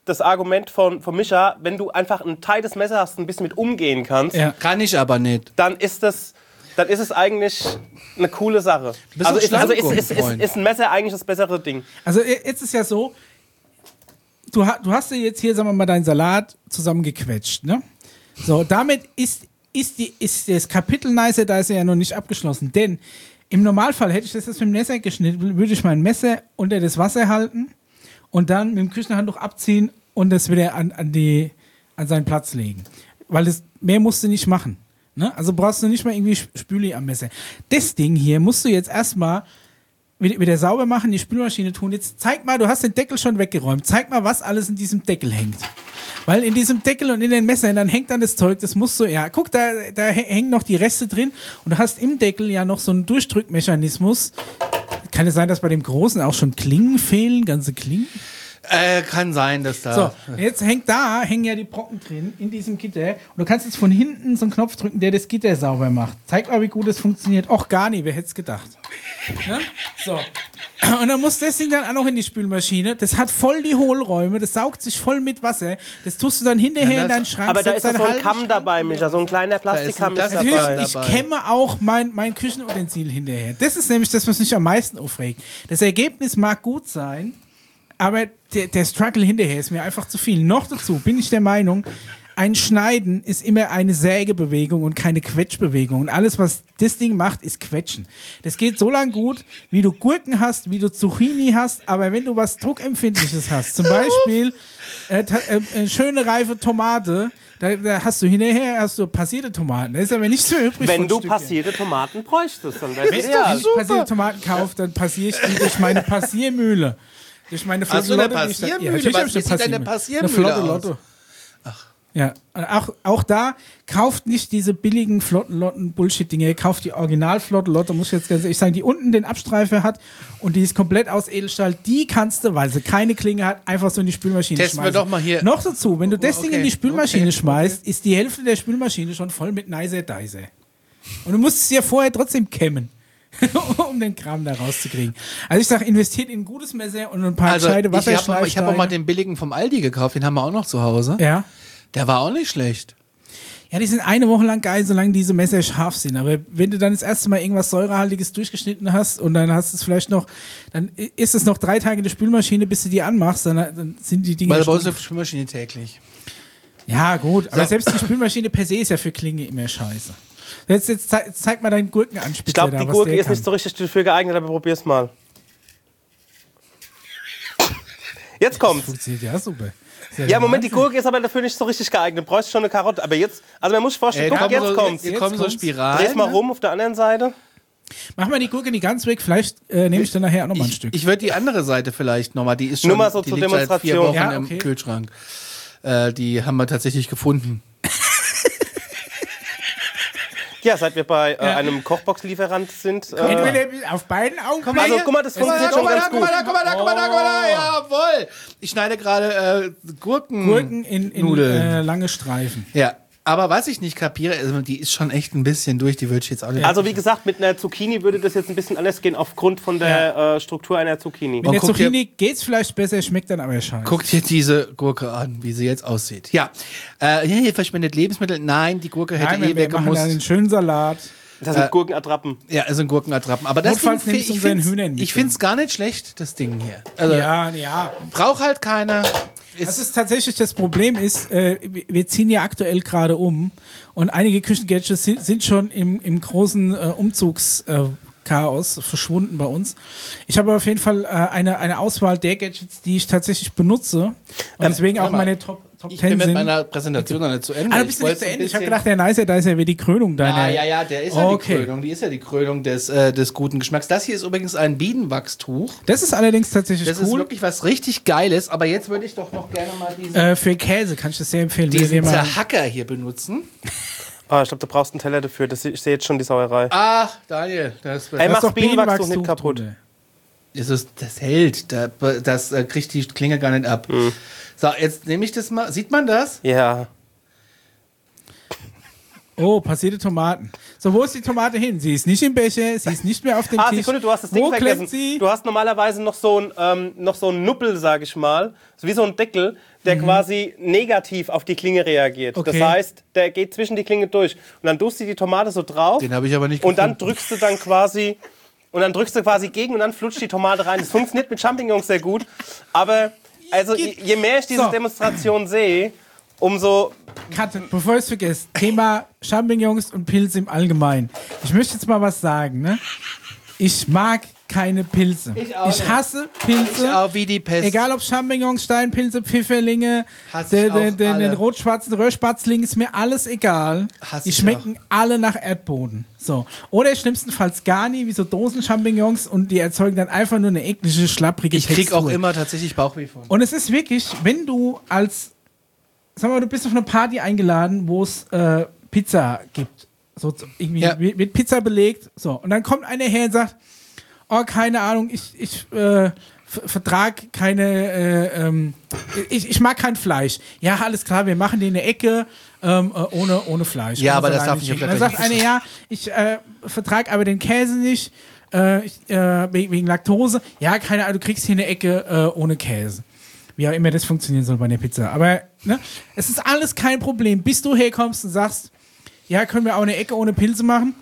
das Argument von, von Micha, wenn du einfach ein tightes Messer hast und ein bisschen mit umgehen kannst, Ja. Kann ich aber nicht. dann ist das, dann ist es eigentlich eine coole Sache. bist Also, doch ist, also ist, ist, ist, Schlangengucken-Freund. ist ein Messer eigentlich das bessere Ding. Also jetzt ist ja so, du, ha- du hast dir jetzt hier, sagen wir mal, deinen Salat zusammengequetscht, ne? So, damit ist, ist, die, ist das Kapitel Nice Dice ja noch nicht abgeschlossen, denn im Normalfall hätte ich das jetzt mit dem Messer geschnitten, würde ich mein Messer unter das Wasser halten und dann mit dem Küchenhandtuch abziehen und das wieder an, an, die, an seinen Platz legen. Weil das, mehr musst du nicht machen. Ne? Also brauchst du nicht mal irgendwie Spüli am Messer. Das Ding hier musst du jetzt erstmal wieder, wieder sauber machen, die Spülmaschine tun. Jetzt zeig mal, du hast den Deckel schon weggeräumt. Zeig mal, was alles in diesem Deckel hängt. Weil in diesem Deckel und in den Messern, dann hängt dann das Zeug, das musst du, ja, guck, da, da hängen noch die Reste drin und du hast im Deckel ja noch so einen Durchdrückmechanismus. Kann es sein, dass bei dem Großen auch schon Klingen fehlen, ganze Klingen? Äh, kann sein, dass da... So, jetzt hängt da, hängen ja die Brocken drin in diesem Gitter und du kannst jetzt von hinten so einen Knopf drücken, der das Gitter sauber macht. Zeig mal, wie gut das funktioniert. Och, gar nicht, wer hätte es gedacht. Ja? So. Und dann muss das Ding dann auch noch in die Spülmaschine. Das hat voll die Hohlräume, das saugt sich voll mit Wasser. Das tust du dann hinterher Ja, in das- deinen Schrank. Aber da setzt ist doch deinen so ein halben Kamm Schrank dabei, wieder Micha, so ein kleiner Plastikkamm Da ist ist ein- dabei. Natürlich, ich dabei. kämme auch mein, mein Küchenutensil hinterher. Das ist nämlich das, was mich am meisten aufregt. Das Ergebnis mag gut sein, aber der, der Struggle hinterher ist mir einfach zu viel. Noch dazu bin ich der Meinung, ein Schneiden ist immer eine Sägebewegung und keine Quetschbewegung. Und alles, was das Ding macht, ist Quetschen. Das geht so lang gut, wie du Gurken hast, wie du Zucchini hast, aber wenn du was Druckempfindliches hast, zum Beispiel äh, ta- äh, äh, schöne reife Tomate, da, da hast du hinterher hast du passierte Tomaten. Da ist aber nicht so übrig. Wenn von du Stückchen. passierte Tomaten bräuchtest, dann wäre es Wenn ideal. ich passierte Tomaten kaufe, dann passiere ich die durch meine Passiermühle. Durch meine Hast du eine Lotte, die ich da- Passiermühle? Ja, natürlich Was hab ich sieht denn eine Eine Passiermühle flotte aus? Lotto. Ja, und auch, auch da, kauft nicht diese billigen flotten Lotten Bullshit-Dinge, kauft die original flotte Lotte, muss ich jetzt ganz ehrlich sagen, die unten den Abstreifer hat und die ist komplett aus Edelstahl, die kannst du, weil sie keine Klinge hat, einfach so in die Spülmaschine Testen wir schmeißen. doch mal hier. Noch dazu, wenn du das Ding Okay, in die Spülmaschine okay, schmeißt, ist die Hälfte der Spülmaschine schon voll mit Nicer Dicer. Und du musst es ja vorher trotzdem kämmen. um den Kram da rauszukriegen. Also ich sag, investiert in ein gutes Messer und ein paar Also, gescheite ich habe Wasserschleifsteine. ich hab auch mal den billigen vom Aldi gekauft, den haben wir auch noch zu Hause. Ja. Der war auch nicht schlecht. Ja, die sind eine Woche lang geil, solange diese Messer scharf sind. Aber wenn du dann das erste Mal irgendwas Säurehaltiges durchgeschnitten hast und dann hast du es vielleicht noch, dann ist es noch drei Tage in der Spülmaschine, bis du die anmachst, dann, dann sind die Dinge Weil bei uns schon- auf der Spülmaschine täglich. Ja, gut, aber So. selbst die Spülmaschine per se ist ja für Klinge immer scheiße. Jetzt, jetzt, zeig, jetzt zeig mal deinen Gurkenanspitzer Ich glaube, da, die was Gurke der ist kann. nicht so richtig dafür geeignet, aber probier's mal. Jetzt kommt's. Funktioniert ja super. Ist Ja, der Moment, die Wahnsinn. Gurke ist aber dafür nicht so richtig geeignet. Du bräuchst schon eine Karotte. Aber jetzt, also man muss sich vorstellen, Äh, guck, kommen jetzt so, kommt's. Hier Jetzt kommen so kommt's. Spiralen. Dreh's mal ne? rum auf der anderen Seite. Mach mal die Gurke nicht ganz weg, vielleicht äh, nehme ich dann nachher auch noch mal ein Ich, Stück. ich würde die andere Seite vielleicht nochmal, die ist schon, Nur mal so die zur liegt seit vier Demonstration. Wochen Ja, im okay. Kühlschrank. Äh, die haben wir tatsächlich gefunden. Ja, seit wir bei äh, Ja. einem Kochbox-Lieferant sind. Äh, Entweder auf beiden Augen. Komm mal also hier. guck mal, das Guck mal da, funktioniert guck schon mal da, ganz guck mal gut. da, guck mal da, guck mal da, guck mal da, jawohl. Ich schneide gerade äh, Gurken. Gurken in, in Nudeln. äh, lange Streifen. Ja, aber was ich nicht kapiere, also die ist schon echt ein bisschen durch, die würde ich jetzt auch nicht. Also wie gesagt, mit einer Zucchini würde das jetzt ein bisschen anders gehen aufgrund von der äh, Struktur einer Zucchini. Mit der guck dir- Zucchini geht's vielleicht besser, schmeckt dann aber scheiße. Guckt dir diese Gurke an, wie sie jetzt aussieht. Ja, äh, hier, hier verschwendet Lebensmittel. Nein, die Gurke hätte Nein, eh wir machen dann einen weggemusst. schönen Salat. Das sind Äh, Gurkenattrappen. Ja, es sind Gurkenattrappen. Aber das Notfalls Ding, nimmst du ich unseren find's- Hühnern mit. ich finde es gar nicht schlecht, das Ding hier. Also, Ja, ja. braucht halt keiner. Das Ist, ist tatsächlich das Problem ist, äh, wir ziehen ja aktuell gerade um und einige Küchengadgets sind, sind schon im, im großen äh, Umzugschaos äh, Chaos verschwunden bei uns. Ich habe auf jeden Fall äh, eine, eine Auswahl der Gadgets, die ich tatsächlich benutze und deswegen auch warte mal. meine Top, Top ich bin zehn mit sind. meiner Präsentation noch nicht zu Ende. Ah, du bist Ich nicht wollte zu ein Ende. Ich habe bisschen- gedacht, der Nicer, da ist ja wie die Krönung deiner. Ja, ja, ja, der ist ja Okay. die Krönung. Die ist ja die Krönung des, äh, des guten Geschmacks. Das hier ist übrigens ein Bienenwachstuch. Das ist allerdings tatsächlich Das ist cool. wirklich was richtig Geiles. Aber jetzt würde ich doch noch gerne mal diesen, Äh, für Käse kann ich das sehr empfehlen. Wenn ihr diesen mal- Zerhacker hier benutzen. Ah, ich glaube, du brauchst einen Teller dafür. Das, ich sehe jetzt schon die Sauerei. Ach, Daniel, das, Ey, Das mach ist doch Bienenwachstuch nicht Bienenwachstuch kaputt. drunter. das, ist, das hält. Da- Das äh, kriegt die Klinge gar nicht ab. So, jetzt nehme ich das mal. Sieht man das? Ja. Oh, passierte Tomaten. So, wo ist die Tomate hin? Sie ist nicht im Becher, sie ist nicht mehr auf dem Ah, Tisch. Sekunde, du hast das Ding wo vergessen. klemmt sie? Du hast normalerweise noch so ein ähm, noch so ein Nuppel, sag ich mal, so wie so ein Deckel, der mhm. quasi negativ auf die Klinge reagiert. Okay. Das heißt, der geht zwischen die Klinge durch. Und dann tust du die Tomate so drauf. Den habe ich aber nicht Und dann gefunden. drückst du dann quasi und dann drückst du quasi gegen und dann flutscht die Tomate rein. Das funktioniert mit Champignons sehr gut. Aber also je, je mehr ich diese So. Demonstration sehe, umso Katze, bevor ich es vergesse, Thema Champignons und Pilze im Allgemeinen. Ich möchte jetzt mal was sagen, ne? Ich mag keine Pilze. Ich auch Ich nicht. hasse Pilze. Ich auch wie die Pest. Egal ob Champignons, Steinpilze, Pfifferlinge, Hasse den, ich auch den, den, alle. den rot-schwarzen Röhrspatzling, ist mir alles egal. Hasse Die ich schmecken alle nach Erdboden. So. Oder schlimmstenfalls gar nie, wie so Dosen-Champignons und die erzeugen dann einfach nur eine eklige, schlapprige Ich Textur. krieg auch immer tatsächlich Bauchweh von. Und es ist wirklich, wenn du als, sag mal, du bist auf eine Party eingeladen, wo es äh, Pizza gibt. So z- irgendwie Ja. wird wird Pizza belegt. So. Und dann kommt einer her und sagt, oh, keine Ahnung, ich, ich äh, f- vertrag keine, äh, ähm, ich, ich mag kein Fleisch. Ja, alles klar, wir machen die in der Ecke ähm, äh, ohne, ohne Fleisch. Ja, Ohne aber das Salami darf ich auf Chicken. der Dann sagt einer, ja, ich äh, vertrag aber den Käse nicht, äh, ich, äh, wegen, wegen Laktose. Ja, keine Ahnung, du kriegst hier eine Ecke äh, ohne Käse. Wie auch immer das funktionieren soll bei der Pizza. Aber ne, es ist alles kein Problem, bis du herkommst und sagst, ja, können wir auch eine Ecke ohne Pilze machen?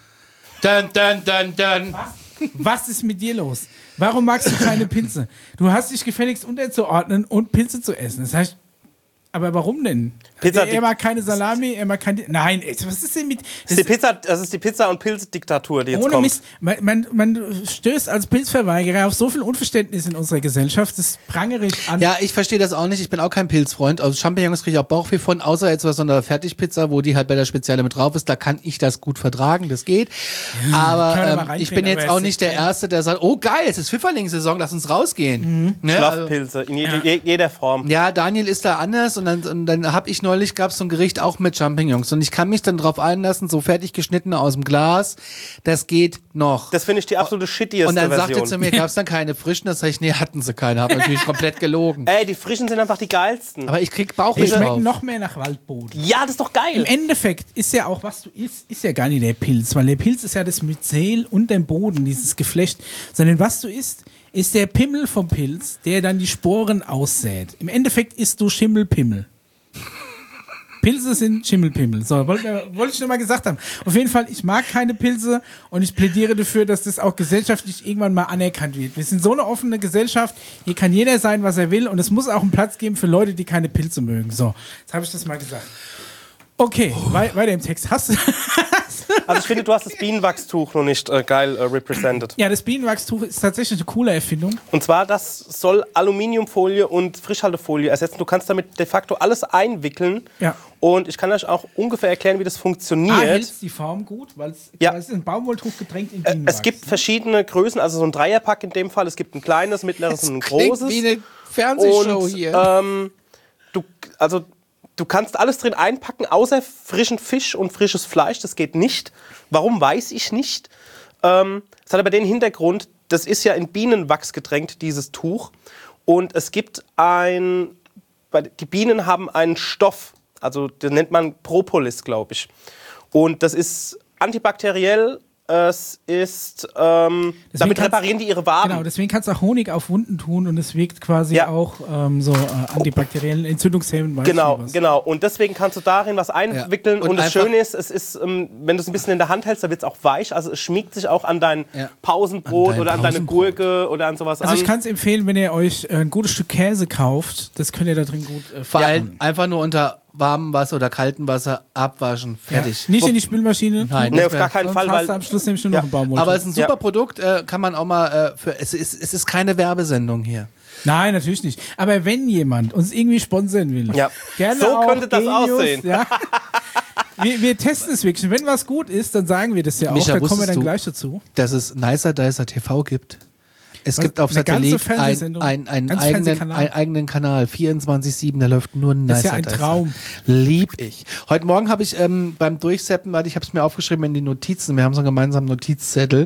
Dun, dun, dun, dun. Was ist mit dir los? Warum magst du keine Pilze? Du hast dich gefälligst unterzuordnen und Pilze zu essen. Das heißt, aber warum denn? Pizza- er, er mag keine Salami, er mag keine. Nein, ey, was ist denn mit. das ist die Pizza, das ist die Pizza- und Pilzdiktatur, die jetzt Ohne kommt. Mist, man, man, man stößt als Pilzverweigerer auf so viel Unverständnis in unserer Gesellschaft, das prangere ich an. Ja, ich verstehe das auch nicht. Ich bin auch kein Pilzfreund. Aus Champignons kriege ich auch Bauchweh von, außer jetzt was so einer Fertigpizza, wo die halt bei der Spezielle mit drauf ist. Da kann ich das gut vertragen, das geht. aber kann man mal ähm, reinkriegen, ich bin jetzt aber auch es nicht ist der kein- Erste, der sagt, oh geil, es ist Pfifferlingssaison, lass uns rausgehen. Ne? Also, Schlafpilze in jede, je, jeder Form. ja, Daniel ist da anders und dann, und dann habe ich neulich, gab es so ein Gericht auch mit Champignons und ich kann mich dann drauf einlassen, so fertig geschnittene aus dem Glas, das geht noch. Das finde ich die absolute shittieste Und dann sagte Version. zu mir, gab es dann keine frischen? Das sag ich, nee, hatten sie keine. Hab natürlich komplett gelogen. Ey, die frischen sind einfach die geilsten. Aber ich krieg Die Bauchweh drauf. schmecken noch mehr nach Waldboden. Ja, das ist doch geil. Im Endeffekt ist ja auch, was du isst, ist ja gar nicht der Pilz, weil der Pilz ist ja das Myzel und der Boden, dieses Geflecht, sondern was du isst, ist der Pimmel vom Pilz, der dann die Sporen aussät. Im Endeffekt isst du Schimmelpimmel. Pilze sind Schimmelpimmel. So, wollte wollt ich nur mal gesagt haben. Auf jeden Fall, ich mag keine Pilze und ich plädiere dafür, dass das auch gesellschaftlich irgendwann mal anerkannt wird. Wir sind so eine offene Gesellschaft, hier kann jeder sein, was er will und es muss auch einen Platz geben für Leute, die keine Pilze mögen. So, jetzt habe ich das mal gesagt. Okay, wei weiter im Text. Hast du... Also ich finde, du hast das Bienenwachstuch noch nicht äh, geil äh, represented. Ja, das Bienenwachstuch ist tatsächlich eine coole Erfindung. Und zwar, das soll Aluminiumfolie und Frischhaltefolie ersetzen. Du kannst damit de facto alles einwickeln. Ja. Und ich kann euch auch ungefähr erklären, wie das A, funktioniert. hält die Form gut, weil es Ja. es ist ein Baumwolltuch getränkt in Äh, Bienenwachs. es gibt verschiedene Größen, also so ein Dreierpack in dem Fall. Es gibt ein kleines, mittleres und ein Klingt großes. wie eine Fernsehshow und hier. ähm, du, also, du kannst alles drin einpacken, außer frischen Fisch und frisches Fleisch. Das geht nicht. Warum, weiß ich nicht. Ähm, das hat aber den Hintergrund, das ist ja in Bienenwachs getränkt, dieses Tuch. Und es gibt ein, die Bienen haben einen Stoff, also den nennt man Propolis, glaube ich. Und das ist antibakteriell. Es ist, ähm, damit kannst- reparieren die ihre Waben. Genau, deswegen kannst du auch Honig auf Wunden tun und es wirkt quasi Ja. auch ähm, so äh, antibakteriellen Entzündungshemmen. weiß Genau, ich was. genau. Und deswegen kannst du darin was einwickeln. Ja. Und Und, das einfach- Schöne ist, es ist, ähm, wenn du es ein bisschen in der Hand hältst, dann wird es auch weich. Also es schmiegt sich auch an dein Ja. Pausenbrot An dein oder an deine Pausenbrot. Gurke oder an sowas Also an. ich kann es empfehlen, wenn ihr euch äh, ein gutes Stück Käse kauft, das könnt ihr da drin gut äh, Vor ja. allem einfach nur unter warmem Wasser oder kaltem Wasser abwaschen. Fertig. Ja. Nicht in die Spülmaschine. Nein, Nee, das auf wär- gar keinen Sonst Fall, hast du weil am Schluss nämlich nur Ja. noch einen Baumwolltuch. Aber es ist ein super Ja. Produkt, äh, kann man auch mal äh, für. Es ist, es ist keine Werbesendung hier. Nein, natürlich nicht. Aber wenn jemand uns irgendwie sponsern will, Ja. gerne So auch könnte das Genius, aussehen. Ja. wir, wir testen es wirklich. Wenn was gut ist, dann sagen wir das ja auch. Micha, Da kommen wir wusstest dann du- gleich dazu. Dass es Nicer Dicer T V gibt. Es Was? gibt auf Eine ganze Satellit Fernsehsendung? einen ein, ein Ganz eigenen, Fernsehkanal? ein, eigenen Kanal, vierundzwanzig sieben, da läuft nur ein Das ist ja Nicer ein Dicer. Traum. Lieb ich. Heute Morgen habe ich ähm, beim Durchseppen, weil ich habe es mir aufgeschrieben in die Notizen, wir haben so einen gemeinsamen Notizzettel,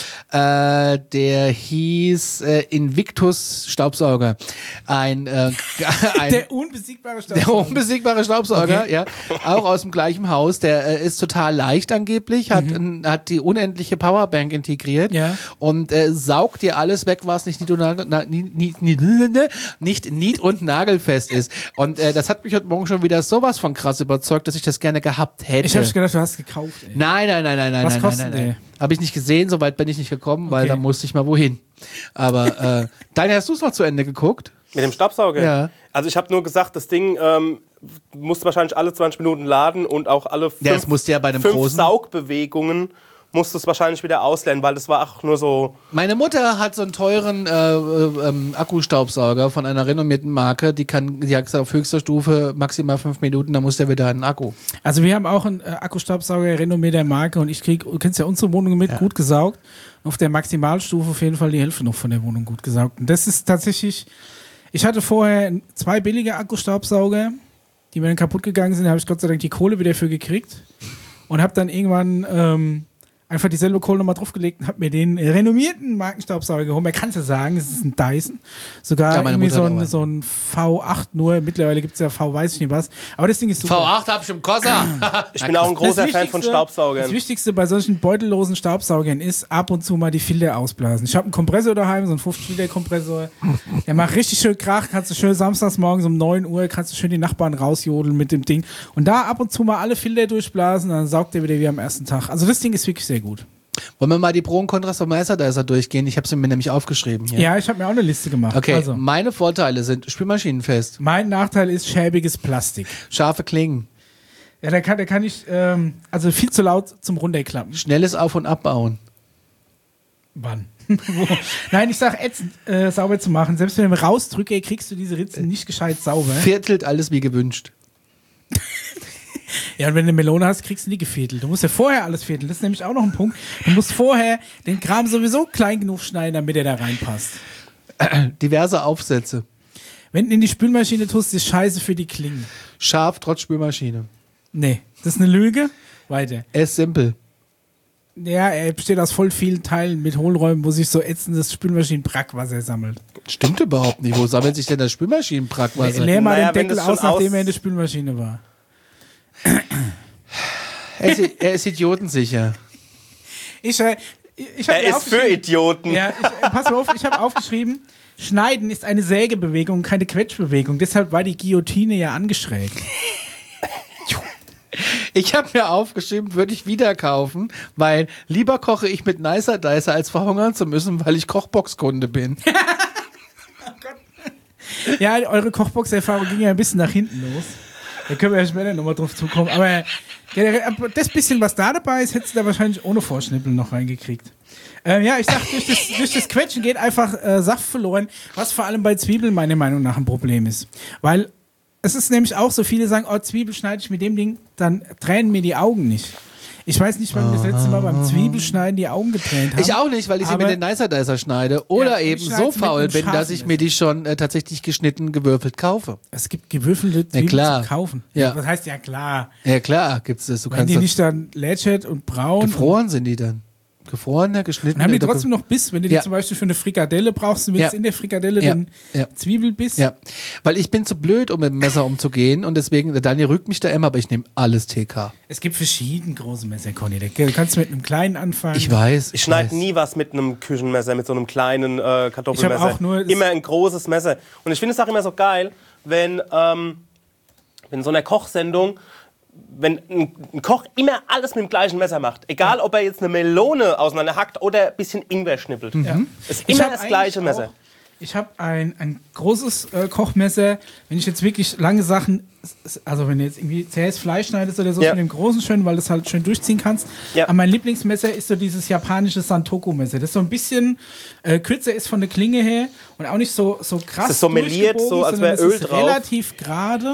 äh, der hieß äh, Invictus Staubsauger. Ein, äh, ein Der unbesiegbare Der Staubsauger. unbesiegbare Staubsauger, Okay. ja, auch aus dem gleichen Haus. Der äh, ist total leicht angeblich, hat, Mhm. ein, hat die unendliche Powerbank integriert Ja. und äh, saugt dir alles weg, was nicht nied- und, nagel, na, nie- nie- nie- nicht nied- und nagelfest ist. Und äh, das hat mich heute Morgen schon wieder sowas von krass überzeugt, dass ich das gerne gehabt hätte. Ich habe gedacht, du hast gekauft. Ey. Nein, nein, nein, nein, nein, Was nein, kostet nein, nein, nein. der? Habe ich nicht gesehen, soweit bin ich nicht gekommen, weil Okay. da musste ich mal wohin. Aber äh, Daniel, hast du es noch zu Ende geguckt? Mit dem Staubsauger? Ja. Also ich habe nur gesagt, das Ding ähm, musste wahrscheinlich alle zwanzig Minuten laden und auch alle fünf, Ja, es musste ja bei einem fünf großen- Saugbewegungen musste es wahrscheinlich wieder auslernen, weil das war auch nur so... Meine Mutter hat so einen teuren äh, äh, ähm, Akkustaubsauger von einer renommierten Marke. Die kann, die hat gesagt, auf höchster Stufe maximal fünf Minuten, dann muss der wieder einen Akku. Also wir haben auch einen äh, Akkustaubsauger, Renommee der Marke und ich krieg, du kennst ja unsere Wohnung mit, gut gesaugt. Auf der Maximalstufe auf jeden Fall die Hälfte noch von der Wohnung gut gesaugt. Und das ist tatsächlich, ich hatte vorher zwei billige Akkustaubsauger, die mir dann kaputt gegangen sind, da habe ich Gott sei Dank die Kohle wieder für gekriegt und habe dann irgendwann ähm, einfach dieselbe Kohle nochmal draufgelegt und habe mir den renommierten Markenstaubsauger geholt. Man kann es ja sagen, es ist ein Dyson. Sogar Ja, meine irgendwie Mutter so hat auch ein, einen. so ein V acht nur. Mittlerweile gibt es ja V, weiß ich nicht was. Aber das Ding ist super. V acht hab ich im Kosser. Ich bin auch ein großer Das Fan von Wichtigste- Staubsaugern. Das Wichtigste bei solchen beutellosen Staubsaugern ist, ab und zu mal die Filter ausblasen. Ich habe einen Kompressor daheim, so einen fünfzig Liter Kompressor. Der macht richtig schön Krach. Kannst du schön samstags morgens um neun Uhr, kannst du schön die Nachbarn rausjodeln mit dem Ding. Und da ab und zu mal alle Filter durchblasen, dann saugt der wieder wie am ersten Tag. Also das Ding ist wirklich sehr gut. Wollen wir mal die Pro und Kontras vom Nicer Dicer durchgehen? Ich habe sie mir nämlich aufgeschrieben hier. Ja, ich habe mir auch eine Liste gemacht. Okay, Also, meine Vorteile sind spülmaschinenfest, mein Nachteil ist schäbiges Plastik. scharfe Klingen, Ja, da kann, da kann ich, ähm, also viel zu laut zum Runterklappen. schnelles Auf- und Abbauen. Wann? Wo? Nein, ich sag ätzend, äh, sauber zu machen. Selbst wenn ich rausdrücke, kriegst du diese Ritzen nicht gescheit sauber. Viertelt alles wie gewünscht. Ja, und wenn du eine Melone hast, kriegst du nie geviertelt. Du musst ja vorher alles vierteln. Das ist nämlich auch noch ein Punkt. Du musst vorher den Kram sowieso klein genug schneiden, damit er da reinpasst. Diverse Aufsätze. Wenn du in die Spülmaschine tust, ist scheiße für die Klingen. Scharf trotz Spülmaschine. Nee, das ist eine Lüge. Weiter. Es simpel. Ja, er besteht aus voll vielen Teilen mit Hohlräumen, wo sich so ätzendes Spülmaschinen-Brackwasser sammelt. Stimmt überhaupt nicht. Wo sammelt sich denn das Spülmaschinenbrackwasser? Leer mal Naja, den wenn Deckel das schon aus, nachdem aus- er in der Spülmaschine war. Er ist, er ist idiotensicher. Ich, äh, ich hab Er mir ist für aufgeschrieben- Idioten. Ja, ich, äh, pass mal auf, ich habe aufgeschrieben, Schneiden ist eine Sägebewegung, keine Quetschbewegung. Deshalb war die Guillotine ja angeschrägt. Ich habe mir aufgeschrieben, würde ich wieder kaufen, weil lieber koche ich mit Nicer Dicer, als verhungern zu müssen, weil ich Kochbox-Kunde bin. Ja, eure Kochbox-Erfahrung ging ja ein bisschen nach hinten los. Da können wir ja später nochmal drauf zukommen. Aber generell, aber das bisschen, was da dabei ist, hättest du da wahrscheinlich ohne Vorschnippeln noch reingekriegt. Ähm, ja, ich sag, durch das, durch das Quetschen geht einfach äh, Saft verloren, was vor allem bei Zwiebeln meiner Meinung nach ein Problem ist. Weil es ist nämlich auch so, viele sagen, oh, Zwiebel schneide ich mit dem Ding, dann tränen mir die Augen nicht. Ich weiß nicht, wann wir das letzte Mal beim Zwiebelschneiden die Augen getränt haben. Ich auch nicht, weil ich sie Aber- mit den Nicer Dicer schneide. Oder Ja, ich eben schneide so sie mit faul einem bin, dass scharfen ich mir die schon äh, tatsächlich geschnitten, gewürfelt kaufe. Es gibt gewürfelte Zwiebeln klar. zu kaufen. Ja. Was heißt ja klar? Ja klar, gibt's das. Du Wenn kannst die das nicht dann lätschert und braun. gefroren sind die dann. Gefrorene, geschnitten. Dann haben die trotzdem noch Biss, wenn du Ja. die zum Beispiel für eine Frikadelle brauchst, du willst Ja. in der Frikadelle Ja. den Ja. Zwiebelbiss. Ja, weil ich bin zu blöd, um mit dem Messer umzugehen und deswegen, der Daniel rügt mich da immer, aber ich nehme alles T K. Es gibt verschiedene große Messer, Conny. Da kannst du mit einem kleinen anfangen. Ich weiß. Ich schneide weiß. nie was mit einem Küchenmesser, mit so einem kleinen äh, Kartoffelmesser. Ich hab auch nur das- immer ein großes Messer. Und ich finde es auch immer so geil, wenn, ähm, wenn in so einer Kochsendung, wenn ein, ein Koch immer alles mit dem gleichen Messer macht. Egal, ob er jetzt eine Melone auseinanderhackt oder ein bisschen Ingwer schnippelt. Ja. Ist Ich immer hab das eigentlich gleiche auch- Messer. Ich habe ein, ein großes äh, Kochmesser, wenn ich jetzt wirklich lange Sachen, also wenn du jetzt irgendwie zähes Fleisch schneidest oder so, Ja. von dem großen schön, weil du es halt schön durchziehen kannst. Ja. Aber mein Lieblingsmesser ist so dieses japanische Santoku-Messer. Das so ein bisschen äh, kürzer ist von der Klinge her und auch nicht so, so krass Ist das so meliert, durchgebogen, so als sondern wär es Öl ist drauf? relativ gerade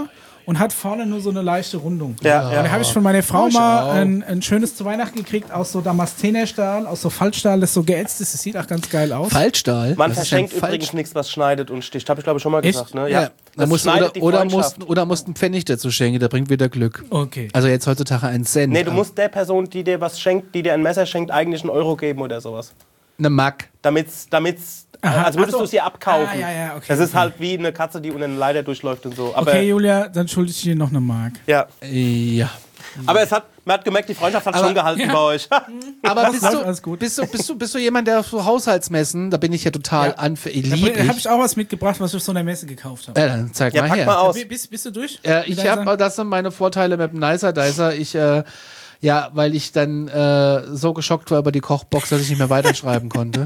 und hat vorne nur so eine leichte Rundung. Ja, Und ja. da habe ich von meiner Frau Ich mal auch. ein, ein schönes zu Weihnachten gekriegt aus so Damaszenerstahl, aus so Faltstahl, das so geätzt ist. Das sieht auch ganz geil aus. Faltstahl. Man Das ist verschenkt ja ein übrigens Falsch- nichts, was schneidet und sticht. Habe ich, glaube ich, schon mal Echt? gesagt. Ne? Ja, Ja. da Das musst, schneidet oder, die oder, Freundschaft. musst, oder musst einen Pfennig dazu schenken, der bringt wieder Glück. Okay. Also jetzt heutzutage ein Cent. Nee, du aber musst der Person, die dir was schenkt, die dir ein Messer schenkt, eigentlich einen Euro geben oder sowas. eine Mack. Damit's, damit's, Aha. als würdest Ach so. du es ihr abkaufen. Ah, ja, ja, okay, das ist okay. halt wie eine Katze, die unter eine Leiter durchläuft und so. Aber, Okay, Julia, dann schulde ich dir noch eine Mark. ja. Ja. Aber es hat, man hat gemerkt, die Freundschaft hat Aber- schon gehalten bei euch. Aber bist läuft du, alles gut. bist, du, bist, du, bist du jemand, der auf so Haushaltsmessen, da bin ich ja total Ja. anfällig. Da Lieb habe ich. ich auch was mitgebracht, was ich auf so einer Messe gekauft habe. Ja, dann zeig Ja, mal pack her. mal aus. Bist, bist du durch? Äh, Mit ich deiner habe, das sind meine Vorteile mit dem Nicer Dicer. Ich, äh, ja, weil ich dann äh, so geschockt war über die Kochbox, dass ich nicht mehr weiterschreiben konnte.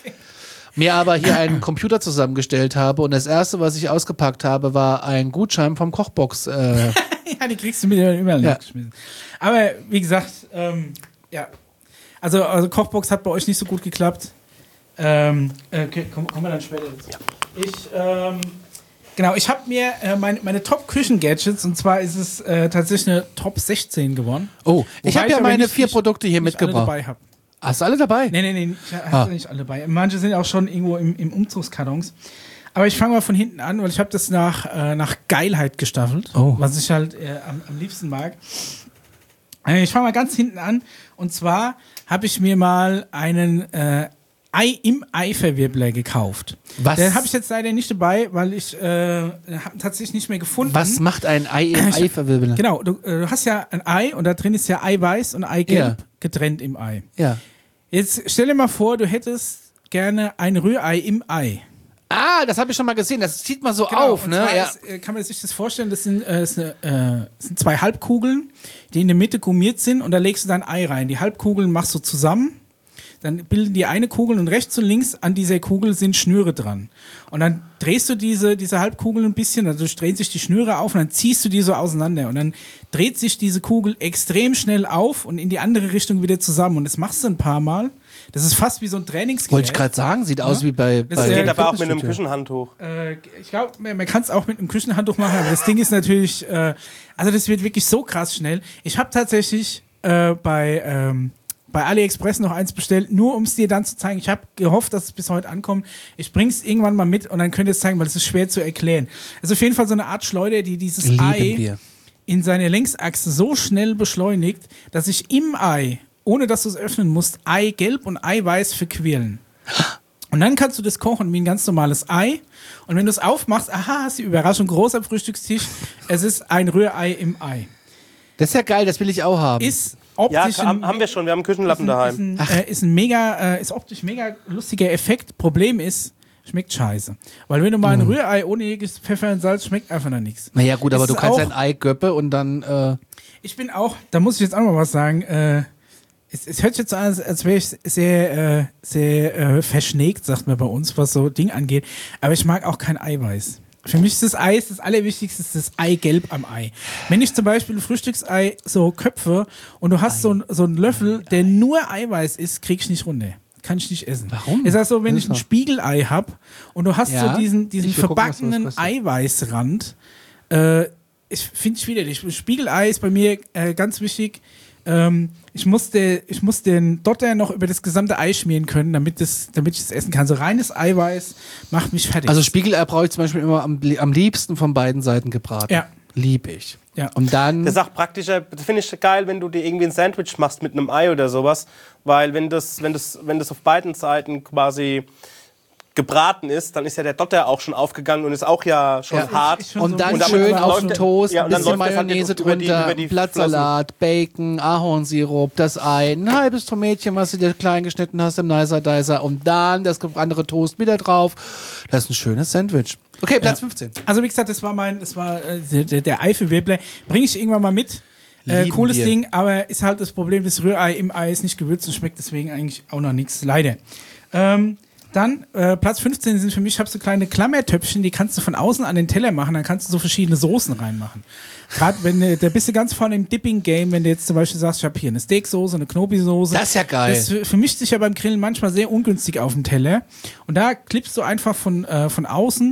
Mir aber hier einen Computer zusammengestellt habe und das erste, was ich ausgepackt habe, war ein Gutschein vom Kochbox. Äh, Ja, die kriegst du mir überall Ja. nachgeschmissen. Aber wie gesagt, ähm, ja. Also, also Kochbox hat bei euch nicht so gut geklappt. Ähm, äh, okay, kommen, kommen wir dann später dazu. Ich, ähm, genau, ich habe mir äh, meine, meine Top-Küchen-Gadgets, und zwar ist es äh, tatsächlich eine Top sechzehn geworden. oh, ich Wobei habe ja aber meine nicht- vier nicht- Produkte hier nicht alle mitgebracht. dabei habe. Hast du alle dabei? Nee, nee, nee, ich habe Ah. nicht alle dabei. Manche sind auch schon irgendwo im, im Umzugskartons. Aber ich fange mal von hinten an, weil ich habe das nach, äh, nach Geilheit gestaffelt, Oh. was ich halt äh, am, am liebsten mag. Äh, ich fange mal ganz hinten an. Und zwar habe ich mir mal einen äh, Ei im Ei-Verwirbler gekauft. Was? Den habe ich jetzt leider nicht dabei, weil ich äh, habe tatsächlich nicht mehr gefunden. Was macht ein Ei im Ei verwirbeln? Genau, du, äh, du hast ja ein Ei und da drin ist ja Eiweiß und Eigelb Ja. getrennt im Ei. Ja. Jetzt stell dir mal vor, du hättest gerne ein Rührei im Ei. Ah, das habe ich schon mal gesehen. Das zieht man so auf, und ne? zwar Ja. ist, äh, kann man sich das vorstellen, das sind, äh, ist eine, äh, das sind zwei Halbkugeln, die in der Mitte gummiert sind und da legst du dein Ei rein. Die Halbkugeln machst du zusammen, dann bilden die eine Kugel und rechts und links an dieser Kugel sind Schnüre dran. Und dann drehst du diese, diese Halbkugel ein bisschen, also drehen sich die Schnüre auf und dann ziehst du die so auseinander und dann dreht sich diese Kugel extrem schnell auf und in die andere Richtung wieder zusammen und das machst du ein paar Mal. Das ist fast wie so ein Trainingsgerät. Wollte ich gerade sagen, sieht aus wie bei. Das bei ist Geht Ja, aber auch mit einem Fitnessstudio. Küchenhandtuch. Äh, ich glaube, man, man kann es auch mit einem Küchenhandtuch machen, aber das Ding ist natürlich, äh, also das wird wirklich so krass schnell. Ich habe tatsächlich äh, bei, ähm, bei AliExpress noch eins bestellt, nur um es dir dann zu zeigen. Ich habe gehofft, dass es bis heute ankommt. Ich bring's irgendwann mal mit und dann könnt ihr es zeigen, weil es ist schwer zu erklären. Es ist auf jeden Fall so eine Art Schleuder, die dieses Lieben Ei wir. in seine Längsachse so schnell beschleunigt, dass sich im Ei, ohne dass du es öffnen musst, Eigelb und Eiweiß verquirlen. Und dann kannst du das kochen wie ein ganz normales Ei. Und wenn du es aufmachst, aha, hast du die Überraschung, groß am Frühstückstisch, es ist ein Rührei im Ei. Das ist ja geil, das will ich auch haben. Ist Ja, optisch haben, ein, haben wir schon. Wir haben einen Küchenlappen daheim. ist ein, äh, ist ein mega, äh, ist optisch mega lustiger Effekt. Problem ist, schmeckt scheiße. Weil wenn du mal ein Rührei ohne jegliches Pfeffer und Salz, schmeckt einfach noch nichts. naja, gut, aber Es du ist kannst auch- ein Ei göppe und dann. Äh, Ich bin auch, da muss ich jetzt auch mal was sagen, äh, es, es hört sich jetzt so an, als, als wäre ich sehr, äh, sehr äh, verschnägt, sagt man bei uns, was so Ding angeht. Aber ich mag auch kein Eiweiß. Für mich ist das Eis, das Allerwichtigste ist das Eigelb am Ei. Wenn ich zum Beispiel ein Frühstücksei so köpfe und du hast so, ein, so einen Löffel, der nur Eiweiß ist, krieg ich nicht runter. Kann ich nicht essen. Warum? Ist das so, wenn Das ich ist ein doch- Spiegelei habe und du hast Ja, so diesen, diesen ich will gucken, was verbackenen das kostet. Eiweißrand, äh, ich finde ich widerlich. Spiegelei ist bei mir äh, ganz wichtig. Ähm, ich, muss de, ich muss den Dotter noch über das gesamte Ei schmieren können, damit, das, damit ich es essen kann. So reines Eiweiß macht mich fertig. also Spiegelei brauche ich zum Beispiel immer am, am liebsten von beiden Seiten gebraten. Ja. Lieb ich. Ja. Und dann. Das ist auch praktischer, das finde ich geil, wenn du dir irgendwie ein Sandwich machst mit einem Ei oder sowas. Weil wenn das, wenn das, wenn das auf beiden Seiten quasi gebraten ist, dann ist ja der Dotter auch schon aufgegangen und ist auch ja schon Ja. hart. Ist schon Und so dann ein Und schön dann auf läuft den der- Toast, ja, ein und dann bisschen läuft das halt Mayonnaise jetzt über die- drunter, über die Blattsalat, Bacon, Ahornsirup, das Ei, ein halbes Tomätchen, was du dir klein geschnitten hast im Nicer Dicer und dann das andere Toast wieder drauf. Das ist ein schönes Sandwich. Okay, Platz fünfzehn. Also wie gesagt, das war mein, das war äh, der, der, der Eifelwirbler. Bringe ich irgendwann mal mit. Äh, Lieben cooles wir. Ding, aber ist halt das Problem, das Rührei im Ei ist nicht gewürzt und schmeckt deswegen eigentlich auch noch nichts. Leider. Ähm, dann, äh, Platz fünfzehn sind für mich, ich habe so kleine Klammertöpfchen, die kannst du von außen an den Teller machen, dann kannst du so verschiedene Soßen reinmachen. Gerade wenn du, da bist du ganz vorne im Dipping-Game, wenn du jetzt zum Beispiel sagst, ich habe hier eine Steaksoße, eine Knobi-Soße. Das ist ja geil. Das vermischt sich ja beim Grillen manchmal sehr ungünstig auf dem Teller. Und da klippst du einfach von, äh, von außen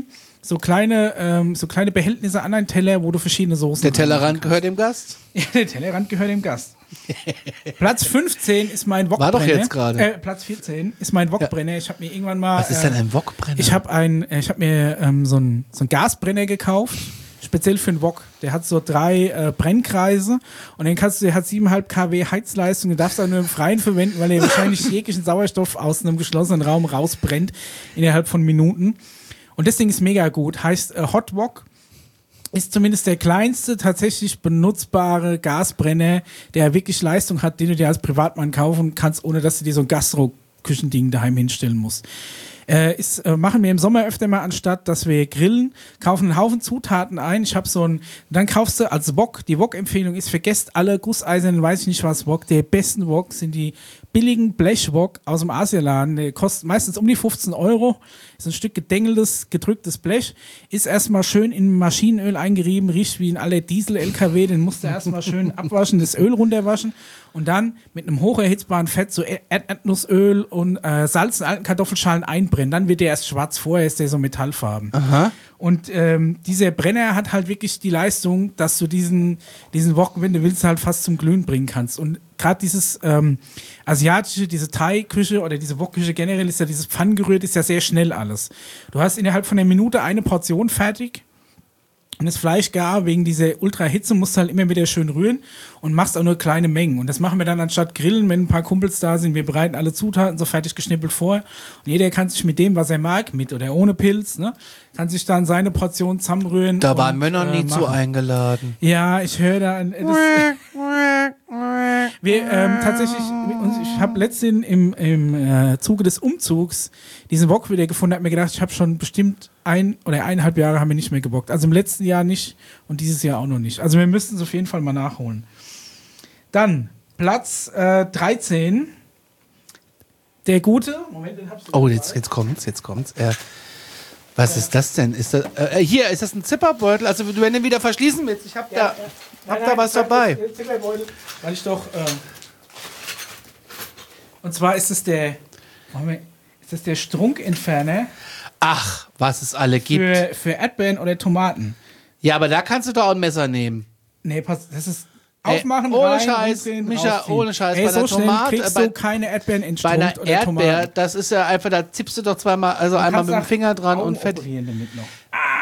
so kleine, ähm, so kleine Behältnisse an einen Teller, wo du verschiedene Soßen Der Tellerrand reinmachen gehört dem Gast? Ja, der Tellerrand gehört dem Gast. Platz fünfzehn ist mein Wokbrenner. War doch jetzt gerade. Äh, Platz vierzehn ist mein Wokbrenner. Ich habe mir irgendwann mal. Was ist denn ein Wokbrenner? Ich habe ein, ich habe mir ähm, so einen so einen Gasbrenner gekauft, speziell für den Wok. Der hat so drei äh, Brennkreise und den kannst du, der hat sieben Komma fünf Kilowatt Heizleistung. Du darfst auch nur im Freien verwenden, weil er wahrscheinlich jeglichen Sauerstoff aus einem geschlossenen Raum rausbrennt innerhalb von Minuten. Und das Ding ist mega gut. Heißt äh, Hot Wok. Ist zumindest der kleinste tatsächlich benutzbare Gasbrenner, der wirklich Leistung hat, den du dir als Privatmann kaufen kannst, ohne dass du dir so ein Gastro-Küchending daheim hinstellen musst. Äh, ist, äh, machen wir im Sommer öfter mal, anstatt dass wir grillen, kaufen einen Haufen Zutaten ein. Ich habe so ein, dann kaufst du als Wok, die Wok-Empfehlung ist, vergesst alle gusseisernen, weiß ich nicht was Wok, der besten Wok sind die billigen Blechwok aus dem Asialaden, der kostet meistens um die fünfzehn Euro, ist ein Stück gedengeltes, gedrücktes Blech, ist erstmal schön in Maschinenöl eingerieben, riecht wie ein alter Diesel-L K W, den musst du erstmal schön abwaschen, das Öl runterwaschen und dann mit einem hocherhitzbaren Fett so Erd Erdnussöl und äh, Salz in alten Kartoffelschalen einbrennen, dann wird der erst schwarz, vorher ist der so metallfarben. Aha. Und ähm, dieser Brenner hat halt wirklich die Leistung, dass du diesen, diesen Wok, wenn du willst, halt fast zum Glühen bringen kannst. Und gerade dieses ähm, asiatische, diese Thai-Küche oder diese Wok-Küche generell ist ja dieses Pfannengerührt, ist ja sehr schnell alles. Du hast innerhalb von einer Minute eine Portion fertig und das Fleisch gar wegen dieser Ultrahitze musst du halt immer wieder schön rühren und machst auch nur kleine Mengen. Und das machen wir dann anstatt grillen, wenn ein paar Kumpels da sind. Wir bereiten alle Zutaten so fertig geschnippelt vor. Und jeder kann sich mit dem, was er mag, mit oder ohne Pilz, ne, kann sich dann seine Portion zusammenrühren. Da waren und, Männer äh, nie zu machen. eingeladen. Ja, ich höre da. ein- Das, wir ähm, tatsächlich, ich habe letztens im, im äh, Zuge des Umzugs diesen Wok wieder gefunden, habe mir gedacht, ich habe schon bestimmt ein oder eineinhalb Jahre haben wir nicht mehr gebockt. Also im letzten Jahr nicht und dieses Jahr auch noch nicht. Also wir müssten es auf jeden Fall mal nachholen. Dann Platz äh, dreizehn. Der gute. Moment, den hab's Oh, jetzt, jetzt kommt's, jetzt kommt's. Äh, was ist das denn? Ist das, äh, hier, ist das ein Zipperbeutel? Also, wenn du den wieder verschließen willst, ich hab da, hab Nein, da nein, was nein, dabei. das ist der Zipperbeutel, weil ich doch. Äh, und zwar ist es der. Moment, ist das der Strunkentferner Ach, was es alle gibt. für, für Erdbeeren oder Tomaten? Ja, aber da kannst du doch auch ein Messer nehmen. Nee, pass, das ist. Ey, Aufmachen, ohne rein, Scheiß, umdrehen, Micha, rausziehen. ohne Scheiß, Ey, bei so der schnell Tomate, kriegst äh, bei- du keine Erdbeeren Bei entstrunkt einer oder Erdbeer, Tomaten. das ist ja einfach, da zippst du doch zweimal, also einmal mit dem Finger dran und fett. Damit noch.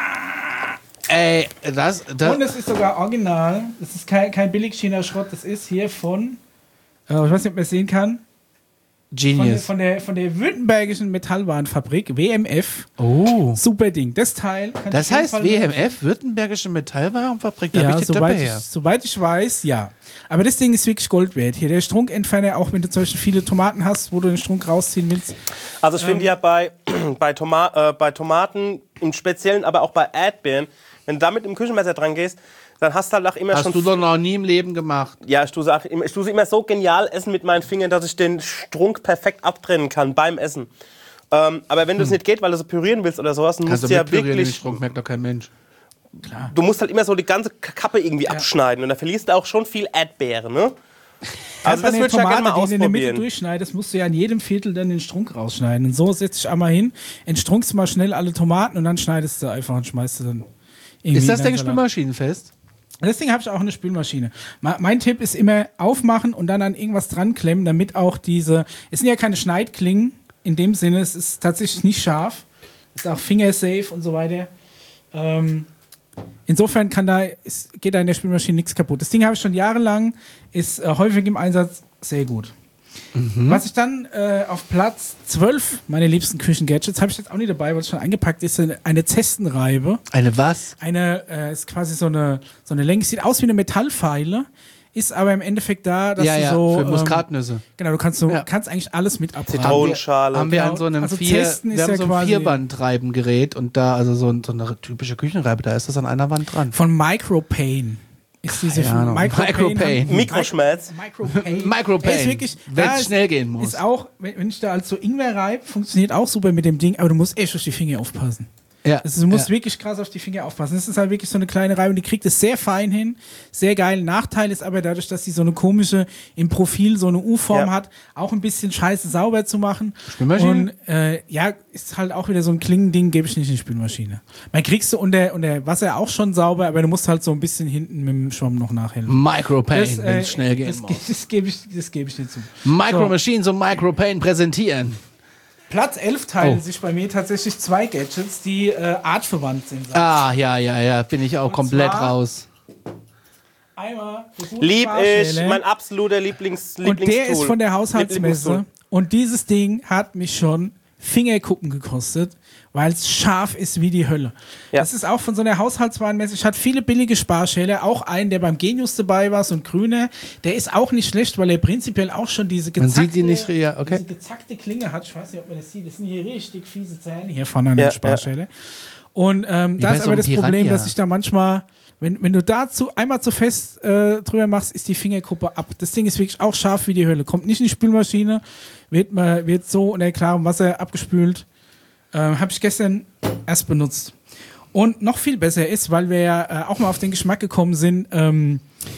Ey, das, das Und es ist sogar original. Das ist kein, kein Billig-China-Schrott. Das ist hier von, äh, ich weiß nicht, ob man es sehen kann, von, der- Genius. von, der, von der Württembergischen Metallwarenfabrik, W M F. Oh. Super Ding. Das Teil. kann Das ich auf jeden heißt Fall- W M F, Württembergische Metallwarenfabrik, da Ja, hab ich die soweit dabei ich, her. soweit ich weiß, ja. Aber das Ding ist wirklich Gold wert. Hier der Strunkentferner, auch wenn du zum Beispiel viele Tomaten hast, wo du den Strunk rausziehen willst. Also ich finde ja bei, bei, Toma äh, bei Tomaten im Speziellen, aber auch bei Erdbeeren, wenn du damit im Küchenmesser dran gehst, dann hast du halt auch immer Hast schon... du doch noch nie im Leben gemacht. Ja, ich tue, sie auch immer, ich tue sie immer so genial essen mit meinen Fingern, dass ich den Strunk perfekt abtrennen kann beim Essen. Ähm, aber wenn das nicht geht, weil du so pürieren willst oder sowas, dann Kannst musst du du ja mitpürieren, den wirklich... Strunk merkt doch kein Mensch. Du musst halt immer so die ganze Kappe irgendwie abschneiden und da verlierst du auch schon viel Erdbeere, ne? Also das Eine würde ich ja gerne mal Tomate, die du in der Mitte ausprobieren. durchschneidest, musst du ja in jedem Viertel dann den Strunk rausschneiden. Und so setzt dich einmal hin, entstrunkst mal schnell alle Tomaten und dann schneidest du einfach und schmeißt du dann irgendwie Ist das in denn deinen Salat. spülmaschinenfest? Deswegen habe ich auch eine Spülmaschine. Ma- Mein Tipp ist immer aufmachen und dann an irgendwas dran klemmen, damit auch diese, es sind ja keine Schneidklingen in dem Sinne, es ist tatsächlich nicht scharf, ist auch fingersafe und so weiter. Ähm, insofern kann da, ist, geht da in der Spülmaschine nichts kaputt. Das Ding habe ich schon jahrelang, ist äh, häufig im Einsatz, sehr gut. Was ich dann äh, auf Platz zwölf, meine liebsten Küchengadgets, habe ich jetzt auch nicht dabei, weil es schon eingepackt ist, eine, eine Zestenreibe. Eine was? Eine, äh, ist quasi so eine, so eine Länge, sieht aus wie eine Metallpfeile, ist aber im Endeffekt da, dass Ja, du ja, so. für ähm, Muskat-Nüsse. Genau, du kannst so, Ja. kannst eigentlich alles mit abreiben. Zitronenschale. Haben wir Genau. an so einem Also vier, Zesten ist wir haben ja so ein quasi- Vierbandreibengerät und da, also so, ein, so eine typische Küchenreibe, da ist das an einer Wand dran. Von Micropain. Ist diese Keine Ahnung. Micropain. haben- Mikroschmerz. Micropain. Micropain. Der ist wirklich, Wenn's da ist- schnell gehen muss. Ist auch, wenn, wenn ich da als so Ingwer reibe, funktioniert auch super mit dem Ding, aber du musst echt auf die Finger aufpassen. Ja, Also du musst ja. wirklich krass auf die Finger aufpassen. Das ist halt wirklich so eine kleine Reihe und die kriegt es sehr fein hin. Sehr geil. Nachteil ist aber dadurch, dass sie so eine komische, im Profil so eine U-Form Ja. hat, auch ein bisschen scheiße sauber zu machen. Spülmaschine? Und äh, ja, ist halt auch wieder so ein Klingending, gebe ich nicht in die Spülmaschine. Man kriegst du unter, unter Wasser auch schon sauber, aber du musst halt so ein bisschen hinten mit dem Schwamm noch nachhelfen. Micropain, Das, wenn äh, es schnell gehen das, muss. das gebe ich, das gebe ich dir zu. Micro So. Machines und Micropain präsentieren. Platz elf teilen Oh. sich bei mir tatsächlich zwei Gadgets, die äh, artverwandt sind. Ah, ja, ja, ja, bin ich auch Und komplett zwar- raus. Einmal der gute Lieb ich, Sparschäle. mein absoluter Lieblings Und Lieblingstool. der ist von der Haushaltsmesse. Lieblingstool. Und dieses Ding hat mich schon Fingerkuppen gekostet, weil es scharf ist wie die Hölle. Ja. Das ist auch von so einer Haushaltswarenmesse. Ich hatte viele billige Sparschäle, auch einen, der beim Genius dabei war, so ein grüner. Der ist auch nicht schlecht, weil er prinzipiell auch schon diese Man gezackte, sieht die nicht, ja, okay. diese gezackte Klinge hat. Ich weiß nicht, ob man das sieht. Das sind hier richtig fiese Zähne hier vorne an Ja, der Sparschäle. Und ähm, Wie da bei ist so aber einem das Problem, Piranha. dass ich da manchmal, wenn, wenn du dazu einmal zu fest äh, drüber machst, ist die Fingerkuppe ab. Das Ding ist wirklich auch scharf wie die Hölle. Kommt nicht in die Spülmaschine, wird, mal, wird so unter klarem Wasser abgespült. Ähm, Habe ich gestern erst benutzt. Und noch viel besser ist, weil wir ja äh, auch mal auf den Geschmack gekommen sind, ähm,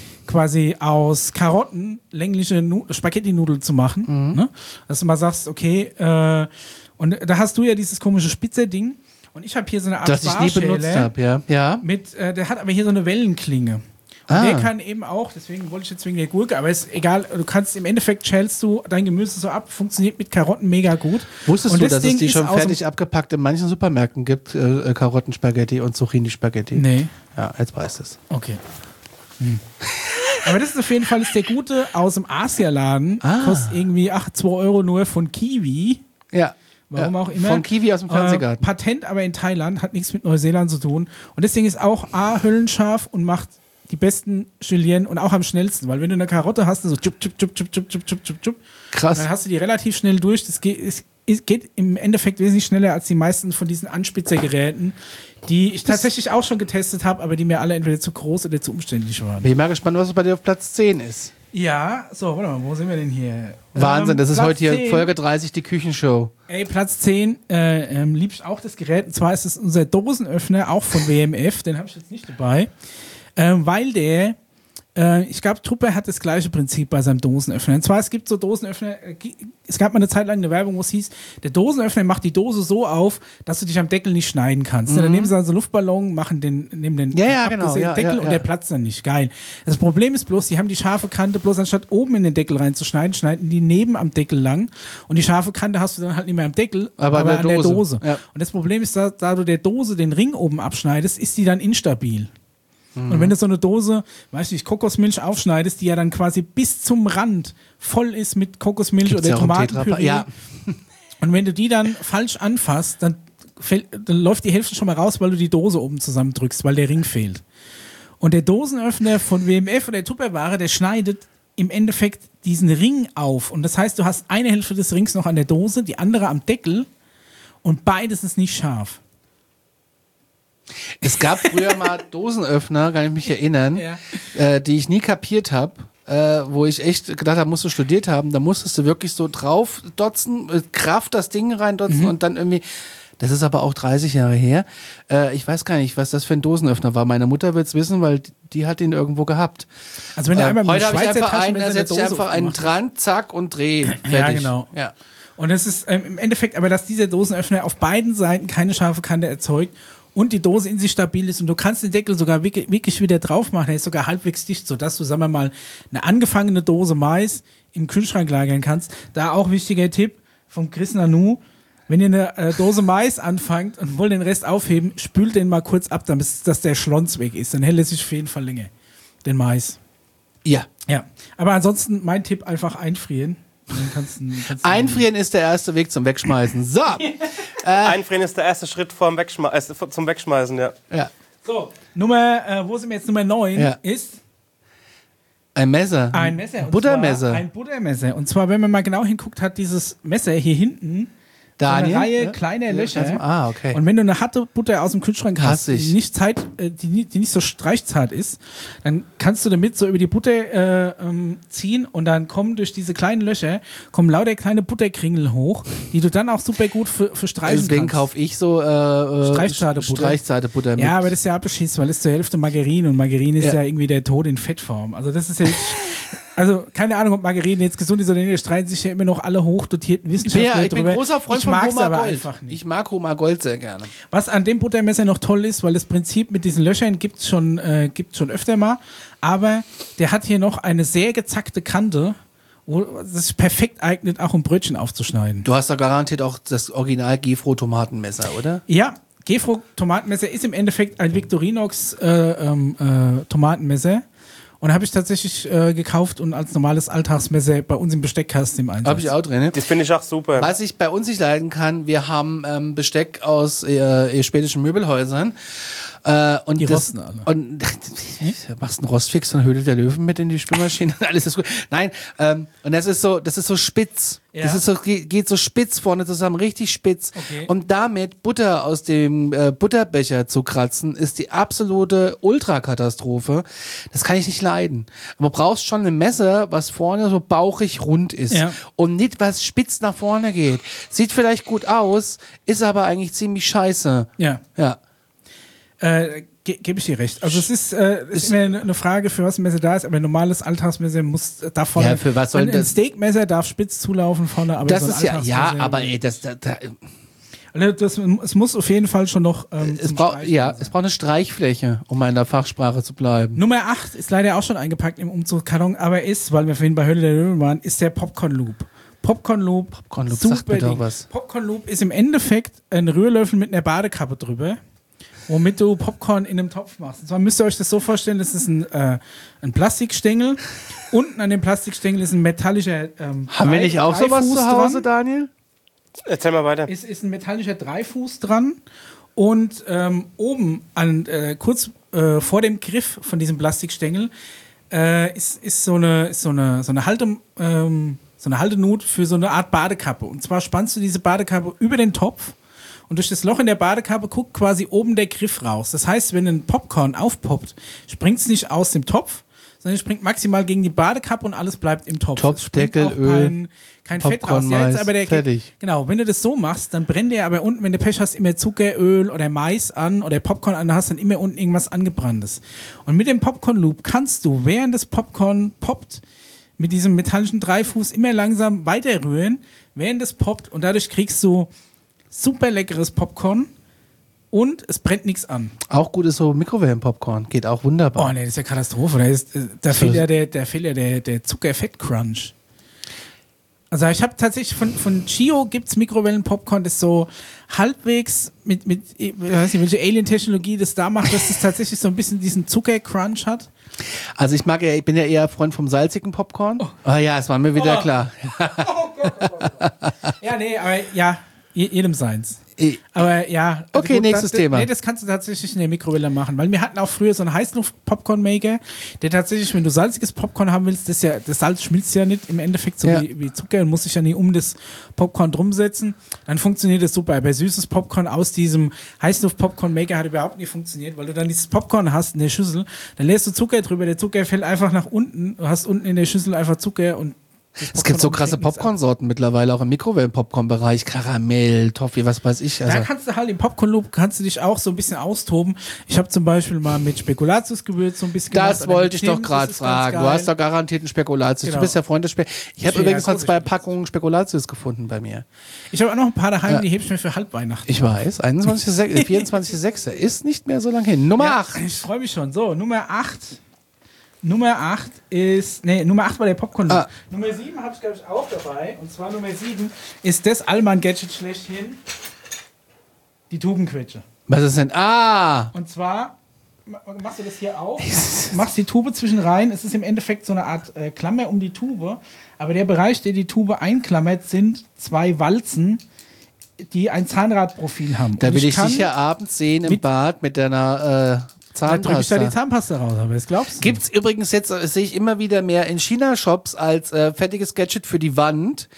quasi aus Karotten längliche Nu- Spaghetti-Nudeln zu machen. Mhm. Ne? Dass du mal sagst, okay, äh, und da hast du ja dieses komische Spitze-Ding. Und ich habe hier so eine Art Das ich nie benutzt Barschäle habe, ja. Ja. mit, äh, der hat aber hier so eine Wellenklinge. Und Ah. der kann eben auch, deswegen wollte ich jetzt wegen der Gurke, aber ist egal, du kannst im Endeffekt schälst du dein Gemüse so ab, funktioniert mit Karotten mega gut. Wusstest Und du, das dass es Ding die ist schon aus dem- fertig abgepackt in manchen Supermärkten gibt? Äh, äh, Karottenspaghetti und Zucchini-Spaghetti. Nee. Ja, jetzt weißt du es. Okay. Hm. Aber das ist auf jeden Fall ist der gute aus dem Asialaden. Ah. Kostet irgendwie ach, zwei Euro nur von Kiwi. Ja. Warum ja. auch immer. Von Kiwi aus dem Fernsehgarten. Äh, Patent aber in Thailand, hat nichts mit Neuseeland zu tun. Und das Ding ist auch A, höllenscharf und macht die besten Julienne und auch am schnellsten. Weil wenn du eine Karotte hast, so tschub, tschub, tschub, tschub, tschub, tschub, tschub, tschub, tschub, Krass. dann hast du die relativ schnell durch. Das geht, es, es geht im Endeffekt wesentlich schneller als die meisten von diesen Anspitzergeräten, die ich tatsächlich auch schon getestet habe, aber die mir alle entweder zu groß oder zu umständlich waren. Bin ich mal gespannt, was bei dir auf Platz zehn ist. Ja, so, warte mal, wo sind wir denn hier? Wahnsinn, Ähm, das ist Platz heute hier zehn. Folge dreißig, die Küchenshow. Ey, Platz zehn, äh, ähm, lieb ich auch das Gerät. Und zwar ist es unser Dosenöffner, auch von W M F. Den habe ich jetzt nicht dabei. Ähm, weil der, äh, ich glaube, Truppe hat das gleiche Prinzip bei seinem Dosenöffner. Und zwar, es gibt so Dosenöffner, äh, gi- es gab mal eine Zeit lang eine Werbung, wo es hieß, der Dosenöffner macht die Dose so auf, dass du dich am Deckel nicht schneiden kannst. Dann nehmen sie also Luftballon, machen den, nehmen den Ja, ja, genau, abgesägten ja, Deckel ja, und ja. der platzt dann nicht. Geil. Das Problem ist bloß, die haben die scharfe Kante, bloß anstatt oben in den Deckel reinzuschneiden, schneiden die neben am Deckel lang. Und die scharfe Kante hast du dann halt nicht mehr am Deckel, Aber aber, an der an der Dose. Dose. Ja. Und das Problem ist, da, da du der Dose den Ring oben abschneidest, ist die dann instabil. Und wenn du so eine Dose, weiß nicht, Kokosmilch aufschneidest, die ja dann quasi bis zum Rand voll ist mit Kokosmilch Gibt's oder ja auch im Tomatenpüree. Tetrapack. Ja. Und wenn du die dann falsch anfasst, dann, fällt, dann läuft die Hälfte schon mal raus, weil du die Dose oben zusammendrückst, weil der Ring fehlt. Und der Dosenöffner von W M F oder der Tupperware, der schneidet im Endeffekt diesen Ring auf. Und das heißt, du hast eine Hälfte des Rings noch an der Dose, die andere am Deckel und beides ist nicht scharf. Es gab früher mal Dosenöffner, kann ich mich erinnern, Ja. äh, die ich nie kapiert habe, äh, wo ich echt gedacht habe, musst du studiert haben, da musstest du wirklich so drauf dotzen, äh, Kraft das Ding reindotzen Mhm. und dann irgendwie, das ist aber auch dreißig Jahre her, äh, ich weiß gar nicht, was das für ein Dosenöffner war. Meine Mutter wird es wissen, weil die, die hat ihn irgendwo gehabt. Also wenn du Äh, einmal mit heute habe ich Schweizer einfach einen, da Taschenmesser setze ich eine Dose einfach einen aufgemacht dran, zack und dreh. Fertig. Ja, genau. Ja. Und es ist ähm, im Endeffekt aber, dass dieser Dosenöffner auf beiden Seiten keine scharfe Kante erzeugt und die Dose in sich stabil ist und du kannst den Deckel sogar wirklich, wirklich wieder drauf machen, der ist sogar halbwegs dicht, sodass du, sagen wir mal, eine angefangene Dose Mais im Kühlschrank lagern kannst. Da auch wichtiger Tipp vom Chris Nanu, wenn ihr eine äh, Dose Mais anfangt und wollt den Rest aufheben, spült den mal kurz ab, damit dass der Schlons weg ist. Dann hält er sich auf jeden Fall länger, den Mais. Ja. Ja, aber ansonsten mein Tipp, einfach einfrieren. Dann kannst du, kannst du Einfrieren ist der erste Weg zum Wegschmeißen. So. Einfrieren ist der erste Schritt vorm Wegschme äh, zum Wegschmeißen, ja. Ja. So, Nummer, äh, wo sind wir jetzt? Nummer neun Ja. ist Ein Messer. ein Messer. Und Buttermesser. Zwar ein Buttermesser. Und zwar, wenn man mal genau hinguckt, hat dieses Messer hier hinten Daniel? so eine Reihe Ja? kleiner Ja, Löcher. also- ah, okay. Und wenn du eine harte Butter aus dem Kühlschrank hast, Hass ich. die nicht, Zeit, äh, die, ni- die nicht so streichzart ist, dann kannst du damit so über die Butter äh, ähm, ziehen und dann kommen durch diese kleinen Löcher, kommen lauter kleine Butterkringel hoch, die du dann auch super gut für, für streichen Deswegen kannst. kaufe ich so äh, äh, Streichzarte Butter. Streichzarte Butter mit. Ja, aber das ist ja abgeschissen, weil das ist zur Hälfte Margarine und Margarine ist Ja. ja irgendwie der Tod in Fettform. Also das ist ja also keine Ahnung, ob Margarine jetzt gesund ist oder nicht, da streiten sich ja immer noch alle hochdotierten Ich bin, Wissenschaftler ja, ich bin drüber. großer Freund ich von mag's Homa aber Gold. einfach nicht. Ich mag Homa Gold sehr gerne. Was an dem Buttermesser noch toll ist, weil das Prinzip mit diesen Löchern gibt es schon, äh, gibt's schon öfter mal, aber der hat hier noch eine sehr gezackte Kante, wo das sich perfekt eignet, auch um Brötchen aufzuschneiden. Du hast da garantiert auch das Original Gefro Tomatenmesser, oder? Ja, Gefro Tomatenmesser ist im Endeffekt ein Victorinox äh, ähm, äh, Tomatenmesser. Und habe ich tatsächlich äh, gekauft und als normales Alltagsmesser bei uns im Besteckkasten im Einsatz. Habe ich auch drin. Ne? Das finde ich auch super. Was ich bei uns nicht leiden kann, wir haben ähm, Besteck aus äh, äh, spätischen Möbelhäusern. Äh, und Die das, rosten alle. Und machst einen Rostfix und Höhle der Löwen mit in die Spülmaschine. Alles ist gut. Nein, ähm, und das ist so, das ist so spitz. Ja. Das ist so, geht, geht so spitz vorne zusammen, richtig spitz. Okay. Und damit Butter aus dem äh, Butterbecher zu kratzen, ist die absolute Ultrakatastrophe. Das kann ich nicht leiden. Aber du brauchst schon ein Messer, was vorne so bauchig rund ist. Ja. Und nicht, was spitz nach vorne geht. Sieht vielleicht gut aus, ist aber eigentlich ziemlich scheiße. Ja. Ja. Äh, ge Gebe ich dir recht. Also es ist, äh, ist immer eine eine Frage, für was ein Messer da ist, aber ein normales Alltagsmesser muss da vorne. Ja, für was soll ein, ein das- Steakmesser darf spitz zulaufen vorne, aber Das so ein ist ja, ja, Alltagsmesser- aber ey, das, da, da, Also das, es muss auf jeden Fall schon noch. Ähm, es zum braucht, Streichen ja, sein. es braucht eine Streichfläche, um mal in der Fachsprache zu bleiben. Nummer acht ist leider auch schon eingepackt im Umzugskarton, aber ist, weil wir vorhin bei Höhle der Löwen waren, ist der Popcorn Loop. Popcorn Loop. Popcorn Loop, super sagt mir doch Ding. was. Popcorn Loop ist im Endeffekt ein Rührlöffel mit einer Badekappe drüber, womit du Popcorn in einem Topf machst. Und zwar müsst ihr euch das so vorstellen, das ist ein, äh, ein Plastikstängel. Unten an dem Plastikstängel ist ein metallischer ähm, Haben wir Drei- nicht auch sowas Dreifuß zu Hause, dran. Daniel? Erzähl mal weiter. Ist, ist ein metallischer Dreifuß dran und ähm, oben an, äh, kurz äh, vor dem Griff von diesem Plastikstängel äh, ist, ist, so eine, ist so eine, so eine Halte, ähm, so eine Haltenut für so eine Art Badekappe. Und zwar spannst du diese Badekappe über den Topf und durch das Loch in der Badekappe guckt quasi oben der Griff raus. Das heißt, wenn ein Popcorn aufpoppt, springt es nicht aus dem Topf, sondern es springt maximal gegen die Badekappe und alles bleibt im Topf. Topf, Es springt Deckel, auch Öl, kein, kein Fett Popcorn, raus. Ja, jetzt Mais, aber der, fertig. Genau, wenn du das so machst, dann brennt dir aber unten, wenn du Pech hast, immer Zucker, Öl oder Mais an oder Popcorn an, da hast dann immer unten irgendwas angebranntes. Und mit dem Popcorn Loop kannst du, während das Popcorn poppt, mit diesem metallischen Dreifuß immer langsam weiterrühren, während es poppt und dadurch kriegst du super leckeres Popcorn und es brennt nichts an. Auch gut ist so Mikrowellenpopcorn, geht auch wunderbar. Oh nee, das ist ja Katastrophe. Da, ist, äh, da fehlt ja der, der, fehlt ja der, der Zucker-Fett-Crunch. Also ich habe tatsächlich von, von Chio gibt's Mikrowellen-Popcorn, das so halbwegs mit, mit ich weiß nicht, welche Alien-Technologie das da macht, dass das tatsächlich so ein bisschen diesen Zucker-Crunch hat. Also ich mag ja, ich bin ja eher Freund vom salzigen Popcorn. Oh, ja, es war mir wieder Oh. klar. Ja, nee, aber ja, je- jedem seins. Ich- Aber ja. also Okay, nächstes das, Thema. Nee, das kannst du tatsächlich in der Mikrowelle machen, weil wir hatten auch früher so einen Heißluft-Popcorn-Maker, der tatsächlich, wenn du salziges Popcorn haben willst, das, ja, das Salz schmilzt ja nicht im Endeffekt so Ja. wie, wie Zucker und muss sich ja nie um das Popcorn drum setzen, dann funktioniert das super. Aber süßes Popcorn aus diesem Heißluft-Popcorn-Maker hat überhaupt nicht funktioniert, weil du dann dieses Popcorn hast in der Schüssel, dann lässt du Zucker drüber, der Zucker fällt einfach nach unten, du hast unten in der Schüssel einfach Zucker und das Es gibt so Popcorn krasse schmeckt nichts ab. Popcornsorten mittlerweile auch im Mikrowellen-Popcorn-Bereich. Karamell, Toffee, was weiß ich. Also Da kannst du halt im Popcorn-Loop kannst du dich auch so ein bisschen austoben. Ich habe zum Beispiel mal mit Spekulatius-Gewürz so ein bisschen das gemacht, oder wollte mit ich doch Zimt, gerade das ist ganz fragen. Du geil. hast doch garantiert einen Spekulatius. Genau. Du bist ja Freund des Spe Ich habe Ja, übrigens ja, noch zwei große Packungen Spekulatius gefunden bei mir. Ich habe auch noch ein paar daheim, Ja. die hebe ich mir für Halbweihnachten. Ich weiß, einundzwanzigster sechster vierundzwanzigster sechster ist nicht mehr so lange hin. Nummer Ja, acht. Ich freue mich schon. So, Nummer acht. Nummer acht ist, nee, Nummer acht war der Popcorn. Ah. Nummer sieben habe ich, glaube ich, auch dabei. Und zwar Nummer sieben ist das Allmann-Gadget schlechthin. Die Tubenquetsche. Was ist denn? Ah! Und zwar ma- machst du das hier auf, machst die Tube zwischen rein. Es ist im Endeffekt so eine Art äh, Klammer um die Tube. Aber der Bereich, der die Tube einklammert, sind zwei Walzen, die ein Zahnradprofil haben. Da Und will ich kann- dich ja abends sehen im mit- Bad mit deiner äh, Dann drücke ich da die Zahnpasta. Zahnpasta raus, aber das glaubst du. Gibt's übrigens jetzt, das sehe ich immer wieder mehr in China-Shops als äh, fertiges Gadget für die Wand.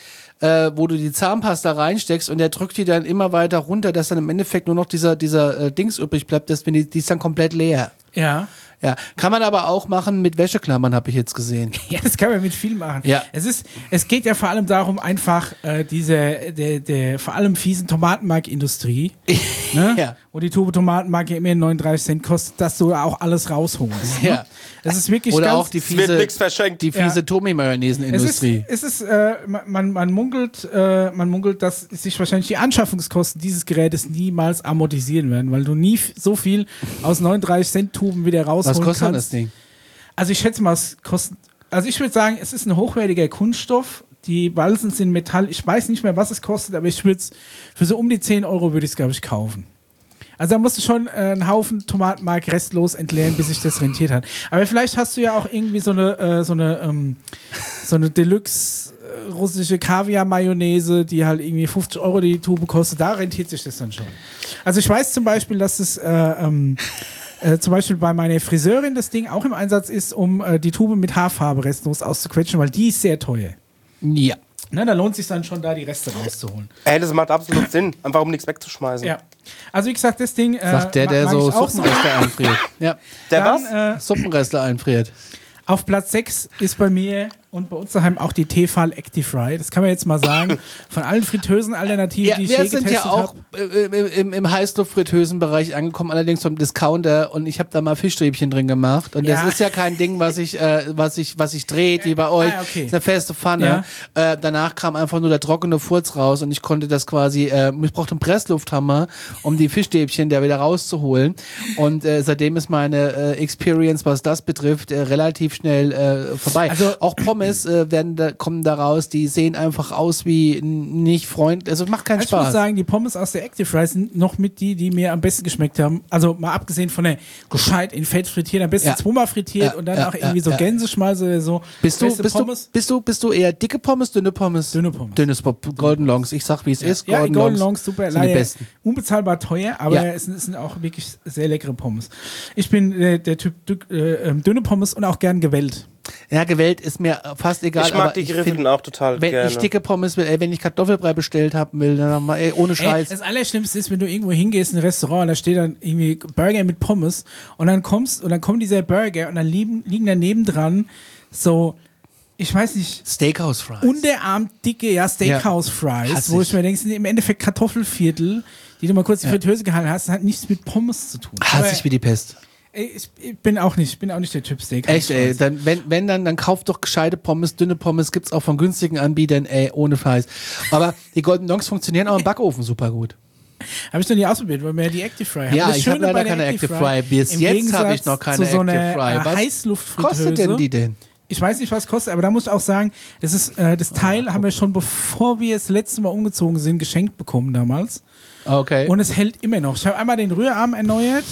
äh, wo du die Zahnpasta reinsteckst und der drückt die dann immer weiter runter, dass dann im Endeffekt nur noch dieser, dieser äh, Dings übrig bleibt, das, wenn die, die ist dann komplett leer. Ja. Ja, kann man aber auch machen mit Wäscheklammern, habe ich jetzt gesehen. Ja, das kann man mit viel machen. Ja. Es ist, es geht ja vor allem darum, einfach äh, diese, der, der vor allem fiesen Tomatenmark-Industrie, ne? Ja. wo die Tube Tomatenmark ja immer neununddreißig Cent kostet, dass du auch alles rausholst. Ne? Ja. Das ist wirklich Oder ganz, auch die Es wird fiese, nichts verschenkt. die fiese Ja. Tomi-Mayonnaise-Industrie. Es ist, es ist äh, man, man munkelt, äh, man munkelt, dass sich wahrscheinlich die Anschaffungskosten dieses Gerätes niemals amortisieren werden, weil du nie f- so viel aus neununddreißig Cent Tuben wieder rausholen Was kostet kannst. das Ding? Also ich schätze mal, es kostet, also ich würde sagen, es ist ein hochwertiger Kunststoff. Die Balsen sind Metall. Ich weiß nicht mehr, was es kostet, aber ich würde es für so um die zehn Euro würde ich es, glaube ich, kaufen. Also da musst du schon äh, einen Haufen Tomatenmark restlos entleeren, bis sich das rentiert hat. Aber vielleicht hast du ja auch irgendwie so eine, äh, so eine, ähm, so eine Deluxe äh, russische Kaviar-Mayonnaise, die halt irgendwie fünfzig Euro die Tube kostet. Da rentiert sich das dann schon. Also ich weiß zum Beispiel, dass es äh, ähm, äh, zum Beispiel bei meiner Friseurin das Ding auch im Einsatz ist, um äh, die Tube mit Haarfarbe restlos auszuquetschen, weil die ist sehr teuer. Ja. Ne, da lohnt es sich dann schon, da die Reste rauszuholen. Ey, das macht absolut Sinn. Einfach um nichts wegzuschmeißen. Ja. Also wie gesagt, das Ding... Äh, Sagt der, der mag so ich auch so. Suppenreste einfriert. Ja. Der Dann, was? äh, Suppenreste einfriert. Auf Platz sechs ist bei mir und bei uns daheim auch die Tefal Actifry. Das kann man jetzt mal sagen. Von allen Fritteusen-Alternativen, Ja, die ich wir je sind getestet ja auch habe. äh, im, im Heißluft-Fritteusen-Bereich angekommen, allerdings vom Discounter, und ich habe da mal Fischstäbchen drin gemacht. Und Ja. das ist ja kein Ding, was ich, äh, was ich, was ich dreht, wie bei euch. Ah, okay. Das ist eine feste Pfanne. Äh, danach kam einfach nur der trockene Furz raus und ich konnte das quasi, äh, ich brauchte einen Presslufthammer, um die Fischstäbchen da wieder rauszuholen. Und äh, seitdem ist meine äh, Experience, was das betrifft, äh, relativ schnell äh, vorbei. Also- auch Pommes äh, werden da, kommen da raus, die sehen einfach aus wie n- nicht freundlich, also macht keinen Ich muss Spaß. sagen, die Pommes aus der Actifry sind noch mit die, die mir am besten geschmeckt haben. Also mal abgesehen von der gescheit in Fett frittiert, am besten Ja. zweimal frittiert Ja, und dann ja, auch irgendwie ja, so ja. Gänseschmalz oder so. Bist du, Beste bist, du, Pommes. bist, du, bist du eher dicke Pommes, dünne Pommes? Dünne Pommes. Dünnes Pop- Golden Longs. Ich sag, wie es ist. Ja, die Golden, Golden Longs Longs, super. sind die Leider besten. unbezahlbar teuer, aber Ja. es, sind, es sind auch wirklich sehr leckere Pommes. Ich bin äh, der Typ dü- äh, ähm, dünne Pommes und auch gern gewellt. Ja, gewählt ist mir fast egal. Ich mag aber die ich geriffelten find, auch total wenn gerne. ich dicke Pommes will, ey, wenn ich Kartoffelbrei bestellt haben will, dann mal, ey, ohne Ey, Scheiß. das Allerschlimmste ist, wenn du irgendwo hingehst in ein Restaurant und da steht dann irgendwie Burger mit Pommes und dann kommst und dann kommt dieser Burger und dann liegen, liegen daneben dran so, ich weiß nicht, Steakhouse Fries. unterarm dicke ja, Steakhouse Fries, Hass wo ich. ich mir denke, sind im Endeffekt Kartoffelviertel, die du mal kurz in die Ja. Fritteuse gehalten hast, das hat nichts mit Pommes zu tun. Hasse Aber, ich wie die Pest. ey, ich, ich bin auch nicht, bin auch nicht der Typ Steakhouse Echt, ey. Fries. Dann, wenn, wenn dann, dann kauft doch gescheite Pommes, dünne Pommes, gibt's auch von günstigen Anbietern, ey, ohne Scheiß. Aber die Golden Longs funktionieren auch im Backofen super gut. Habe ich noch nie ausprobiert, weil wir ja die Actifry haben. Ja, Das ich habe Schöne leider bei der keine Actifry. Bis im jetzt habe ich Gegensatz noch keine zu so einer, Actifry. äh, Was Heißluftfritteuse. kostet denn die denn? Ich weiß nicht, was es kostet, aber da muss ich auch sagen, das ist äh, das Teil haben wir schon bevor wir das letzte Mal umgezogen sind geschenkt bekommen damals Okay. und es hält immer noch. Ich habe einmal den Rührarm erneuert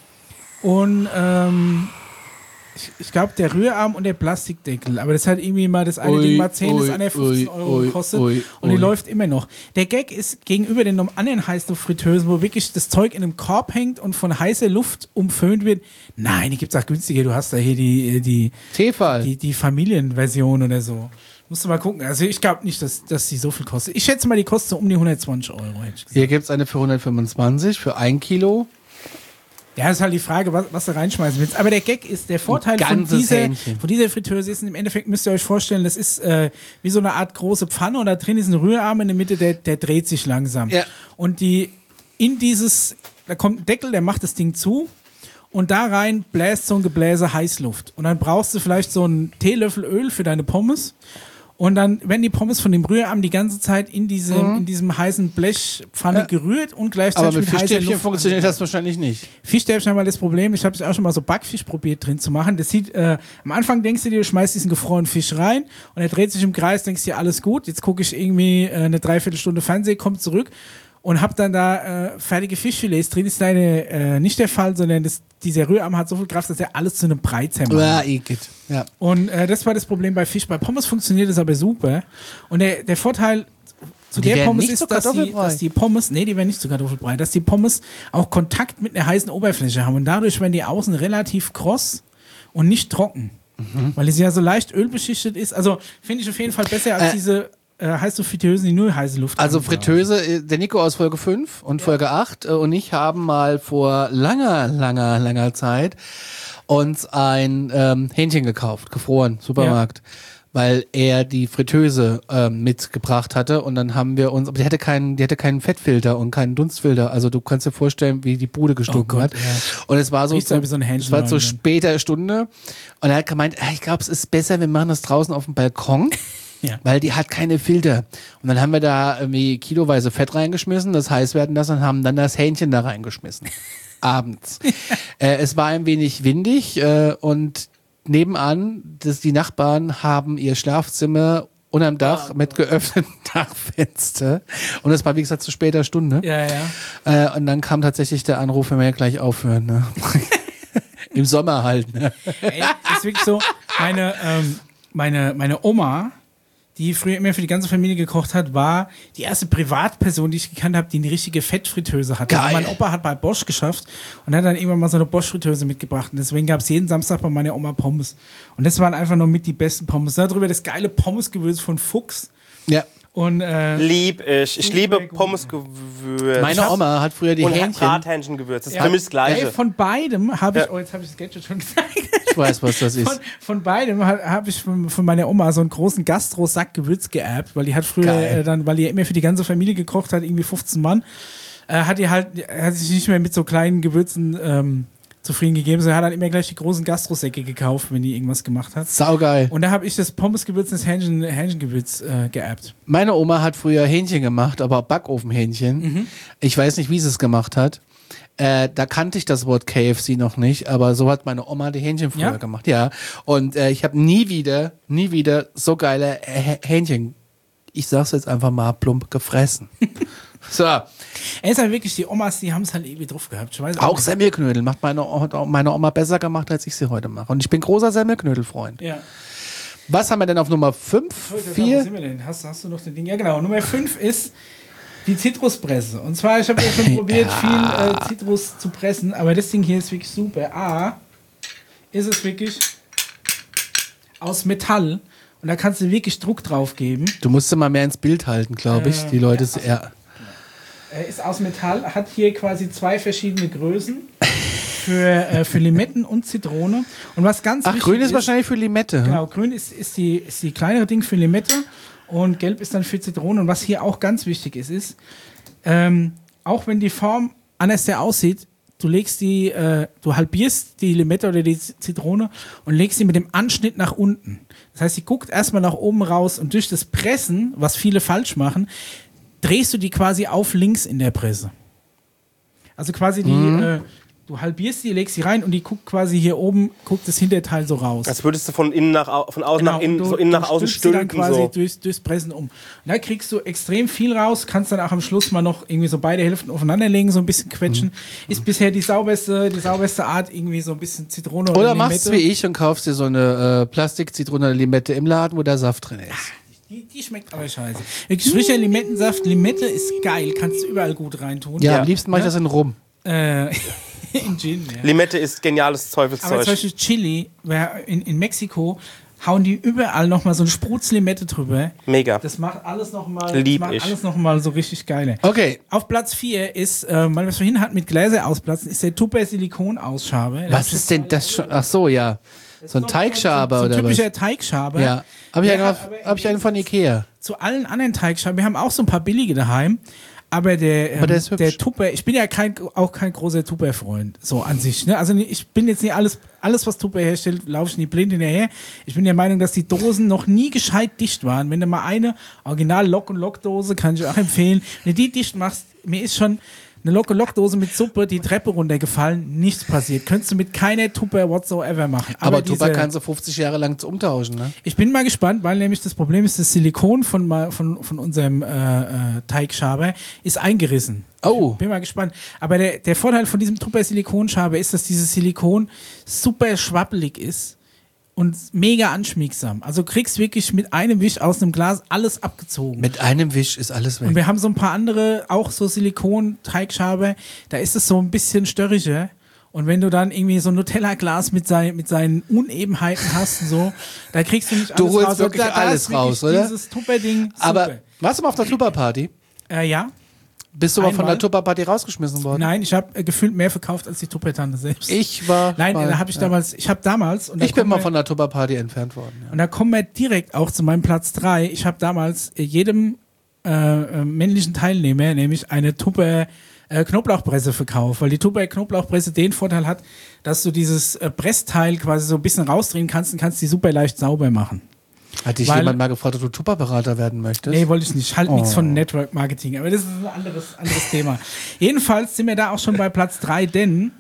und ähm, ich, ich glaube der Rührarm und der Plastikdeckel, aber das hat irgendwie mal das eine Ui, Ding mal zehn, das ui, andere fünfzehn ui, Euro ui, gekostet ui, und die ui. läuft immer noch. Der Gag ist gegenüber den anderen Heißluftfritteusen, wo wirklich das Zeug in einem Korb hängt und von heißer Luft umföhnt wird. Nein, die gibt es auch günstiger. Du hast da hier die, die Tefal. die, die Familienversion oder so. Musst du mal gucken. Also ich glaube nicht, dass, dass die so viel kostet. Ich schätze mal, die kostet so um die hundertzwanzig Euro. Hätte ich gesagt. Hier gibt's eine für hundertfünfundzwanzig, für ein Kilo. Ja, ist halt die Frage, was, was du reinschmeißen willst. Aber der Gag ist, der Vorteil von ganzes dieser, Hähnchen. von dieser Fritteuse ist, im Endeffekt müsst ihr euch vorstellen, das ist äh, wie so eine Art große Pfanne und da drin ist ein Rührarm in der Mitte, der, der dreht sich langsam. Ja. Und die in dieses, da kommt ein Deckel, der macht das Ding zu und da rein bläst so ein Gebläse Heißluft. Und dann brauchst du vielleicht so einen Teelöffel Öl für deine Pommes. Und dann werden die Pommes von dem Rührarm die ganze Zeit in diesem, in diesem heißen Blechpfanne Ja. gerührt und Aber gleichzeitig mit mit heißer Fischstäbchen Luft funktioniert das wahrscheinlich nicht. Fischstäbchen haben mal das Problem, ich habe es auch schon mal so Backfisch probiert drin zu machen. Das sieht, äh, am Anfang denkst du dir, du schmeißt diesen gefrorenen Fisch rein und er dreht sich im Kreis, denkst dir, alles gut. Jetzt gucke ich irgendwie äh, eine Dreiviertelstunde Fernsehen, komme zurück und hab dann da äh, fertige Fischfilets drin. Ist leider äh, nicht der Fall, sondern das, dieser Rührarm hat so viel Kraft, dass er alles zu einem Brei zermacht. Ja, igitt. Ja. Und äh, das war das Problem bei Fisch. Bei Pommes funktioniert das aber super. Und der, der Vorteil zu Die der werden Pommes nicht ist, zu dass die, Kartoffelbrei. dass die Pommes, nee, die werden nicht zu Kartoffelbrei, dass die Pommes auch Kontakt mit einer heißen Oberfläche haben. Und dadurch werden die außen relativ kross und nicht trocken. Mhm. Weil sie ja so leicht ölbeschichtet ist. Also finde ich auf jeden Fall besser als Äh, diese äh, heißt du Fritteusen, die nur heiße Luft Also haben. Fritteuse, äh, der Nico aus Folge fünf und Folge acht äh, und ich haben mal vor langer, langer, langer Zeit uns ein ähm, Hähnchen gekauft, gefroren, Supermarkt. Weil er die Fritteuse ähm, mitgebracht hatte und dann haben wir uns, aber die hatte keinen, die hatte keinen Fettfilter und keinen Dunstfilter. Also du kannst dir vorstellen, wie die Bude gestunken Oh Gott, hat. ja. Und es war so, Riecht so wie so ein Hähnchen es war so rein, später Stunde und er hat gemeint, ah, ich glaube, es ist besser, wir machen das draußen auf dem Balkon. Ja. Weil die hat keine Filter. Und dann haben wir da irgendwie kiloweise Fett reingeschmissen, das heiß werden lassen und haben dann das Hähnchen da reingeschmissen. Abends. äh, es war ein wenig windig äh, und nebenan, das, die Nachbarn haben ihr Schlafzimmer unterm Dach mit geöffneten Dachfenster. Und es war, wie gesagt, zu später Stunde. Ja, ja. Äh, und dann kam tatsächlich der Anruf, wenn wir ja gleich aufhören. Ne? Im Sommer halt. Ne? Ey, das ist wirklich so, meine, ähm, meine, meine Oma, die früher immer für die ganze Familie gekocht hat, war die erste Privatperson, die ich gekannt habe, die eine richtige Fettfritteuse hatte. Geil. Also mein Opa hat bei Bosch geschafft und hat dann irgendwann mal so eine Bosch-Fritteuse mitgebracht. Und deswegen gab es jeden Samstag bei meiner Oma Pommes. Und das waren einfach nur mit die besten Pommes. Darüber das geile Pommesgewürz von Fuchs. Ja. Und, äh, Lieb ich. Ich liebe gut. Pommesgewürz. Meine Oma hat früher die und Hähnchen. Brathähnchengewürz. Das ist Ja. für mich das Gleiche. Ey, von beidem habe ich, Ja. oh, jetzt habe ich das Gadget schon gesagt. Ich weiß, was das ist. Von, von beidem habe hab ich von, von meiner Oma so einen großen Gastro-Sack Gewürz geerbt, weil die hat früher Geil. äh, dann, weil die immer für die ganze Familie gekocht hat, irgendwie fünfzehn Mann, äh, hat die halt, hat sich nicht mehr mit so kleinen Gewürzen ähm, zufrieden gegeben, sondern hat dann immer gleich die großen Gastro-Säcke gekauft, wenn die irgendwas gemacht hat. Saugeil. Und da habe ich das Pommesgewürz und das Hähnchen, Hähnchengewürz äh, geerbt. Meine Oma hat früher Hähnchen gemacht, aber Backofenhähnchen. Mhm. Ich weiß nicht, wie sie es gemacht hat. Äh, da kannte ich das Wort K F C noch nicht, aber so hat meine Oma die Hähnchen früher Ja? gemacht. Ja. Und äh, ich habe nie wieder, nie wieder so geile Hä- Hähnchen, ich sag's jetzt einfach mal plump, gefressen. So. Er ist halt wirklich, die Omas, die haben es halt irgendwie drauf gehabt. Ich weiß Auch nicht. Semmelknödel macht meine, O- meine Oma besser gemacht, als ich sie heute mache. Und ich bin großer Semmelknödel-Freund. Ja. Was haben wir denn auf Nummer fünf? Wo sind vier? wir denn? Hast, hast du noch den Ding? Ja, genau. Nummer fünf ist die Zitruspresse. Und zwar, ich habe ja schon probiert, viel äh, Zitrus zu pressen, aber das Ding hier ist wirklich super. A, ist es wirklich aus Metall und da kannst du wirklich Druck drauf geben. Du musst sie mal mehr ins Bild halten, glaube ich. Äh, Die Leute, ja, ach so. ja. Äh, ist aus Metall, hat hier quasi zwei verschiedene Größen für, äh, für Limetten und Zitrone. Und was ganz Ach, wichtig grün ist wahrscheinlich für Limette. Genau, grün ist, ist, die, ist die kleinere Ding für Limette und gelb ist dann für Zitrone. Und was hier auch ganz wichtig ist, ist, ähm, auch wenn die Form anders sehr aussieht, du legst die, äh, du halbierst die Limette oder die Zitrone und legst sie mit dem Anschnitt nach unten. Das heißt, sie guckt erstmal nach oben raus und durch das Pressen, was viele falsch machen, drehst du die quasi auf links in der Presse. Also quasi die, Mhm. äh, du halbierst die, legst sie rein und die guckt quasi hier oben, guckt das Hinterteil so raus. Als würdest du von innen nach au- von außen nach Genau, innen, und du- so innen du nach außen stülpst sie dann stülpen. quasi So. durchs, durchs Pressen um. Und da kriegst du extrem viel raus, kannst dann auch am Schluss mal noch irgendwie so beide Hälften aufeinanderlegen, so ein bisschen quetschen. Ist bisher die sauberste, die sauberste Art, irgendwie so ein bisschen Zitrone oder, Oder Limette. machst du wie ich und kaufst dir so eine äh, Plastik-Zitrone oder Limette im Laden, wo der Saft drin ist. Die, die schmeckt aber scheiße. Wirklich frischer Limettensaft, Limette ist geil, kannst du überall gut reintun. Ja, Ja. am liebsten mache ich Ja. das in Rum. Äh, in Gin, ja. Limette ist geniales Aber zum Teufelszeug. Beispiel Chili, wer- in, in Mexiko hauen die überall nochmal so eine Sprutz-Limette drüber. Mega. Das macht alles nochmal Lieb macht ich. alles noch mal so richtig geil. Okay, Auf Platz vier ist, äh, weil wir es vorhin hatten mit Gläser ausplatzen, ist der Tupper Silikon-Ausschabe. was ist denn das schon? Ach so, ja. So ein Teigschaber so, so oder was? typischer Teigschaber. Ja. Habe ich, Ja, einen auf- aber hab ich einen von Ikea. Zu allen anderen Teigschaben, wir haben auch so ein paar billige daheim, aber der, ähm, Aber der ist hübsch. der Tupper, ich bin ja kein, auch kein großer Tupper-Freund, so an sich. Ne? Also ich bin jetzt nicht alles, alles was Tupper herstellt, laufe ich nie blind hinterher. Ich bin der Meinung, dass die Dosen noch nie gescheit dicht waren. Wenn du mal eine Original Lock- und Lock-Dose, kann ich auch empfehlen, wenn du die dicht machst, mir ist schon eine Lock-und-Lock-Dose mit Suppe die Treppe runtergefallen, nichts passiert. Könntest du mit keiner Tupper whatsoever machen. Aber Tupper diese- kannst du fünfzig Jahre lang umtauschen, ne? Ich bin mal gespannt, weil nämlich das Problem ist, das Silikon von, ma- von, von unserem äh, äh, Teigschaber ist eingerissen. Oh. Bin mal gespannt. Aber der, der Vorteil von diesem Tupper Silikonschaber ist, dass dieses Silikon super schwabbelig ist und mega anschmiegsam. Also du kriegst wirklich mit einem Wisch aus einem Glas alles abgezogen. Mit einem Wisch ist alles weg. Und wir haben so ein paar andere, auch so Silikon-Teigschaber, da ist es so ein bisschen störriger. Und wenn du dann irgendwie so ein Nutella-Glas mit, sein, mit seinen Unebenheiten hast und so, da kriegst du nicht alles Du holst raus. wirklich Da- da alles ist wirklich raus, oder? Dieses Tupperding, Aber super. warst du mal auf der Tupperparty? Äh, ja. Bist du mal von Einmal. der Tupperparty rausgeschmissen worden? Nein, ich habe äh, gefühlt mehr verkauft als die Tuppertante selbst. Ich war. Nein, mal, da habe ich ja. damals, ich habe damals und da Ich bin kommen mal wir- von der Tupperparty entfernt worden. Ja. Und da kommen wir direkt auch zu meinem Platz drei. Ich habe damals äh, jedem äh, äh, männlichen Teilnehmer nämlich eine Tupper äh, Knoblauchpresse verkauft, weil die Tupper Knoblauchpresse den Vorteil hat, dass du dieses äh, Pressteil quasi so ein bisschen rausdrehen kannst und kannst die super leicht sauber machen. Hat dich Weil- jemand mal gefragt, ob du Tupperberater werden möchtest? Nee, wollte ich nicht. Halt nichts Oh. von Network Marketing, aber das ist ein anderes, anderes Thema. Jedenfalls sind wir da auch schon bei Platz drei, denn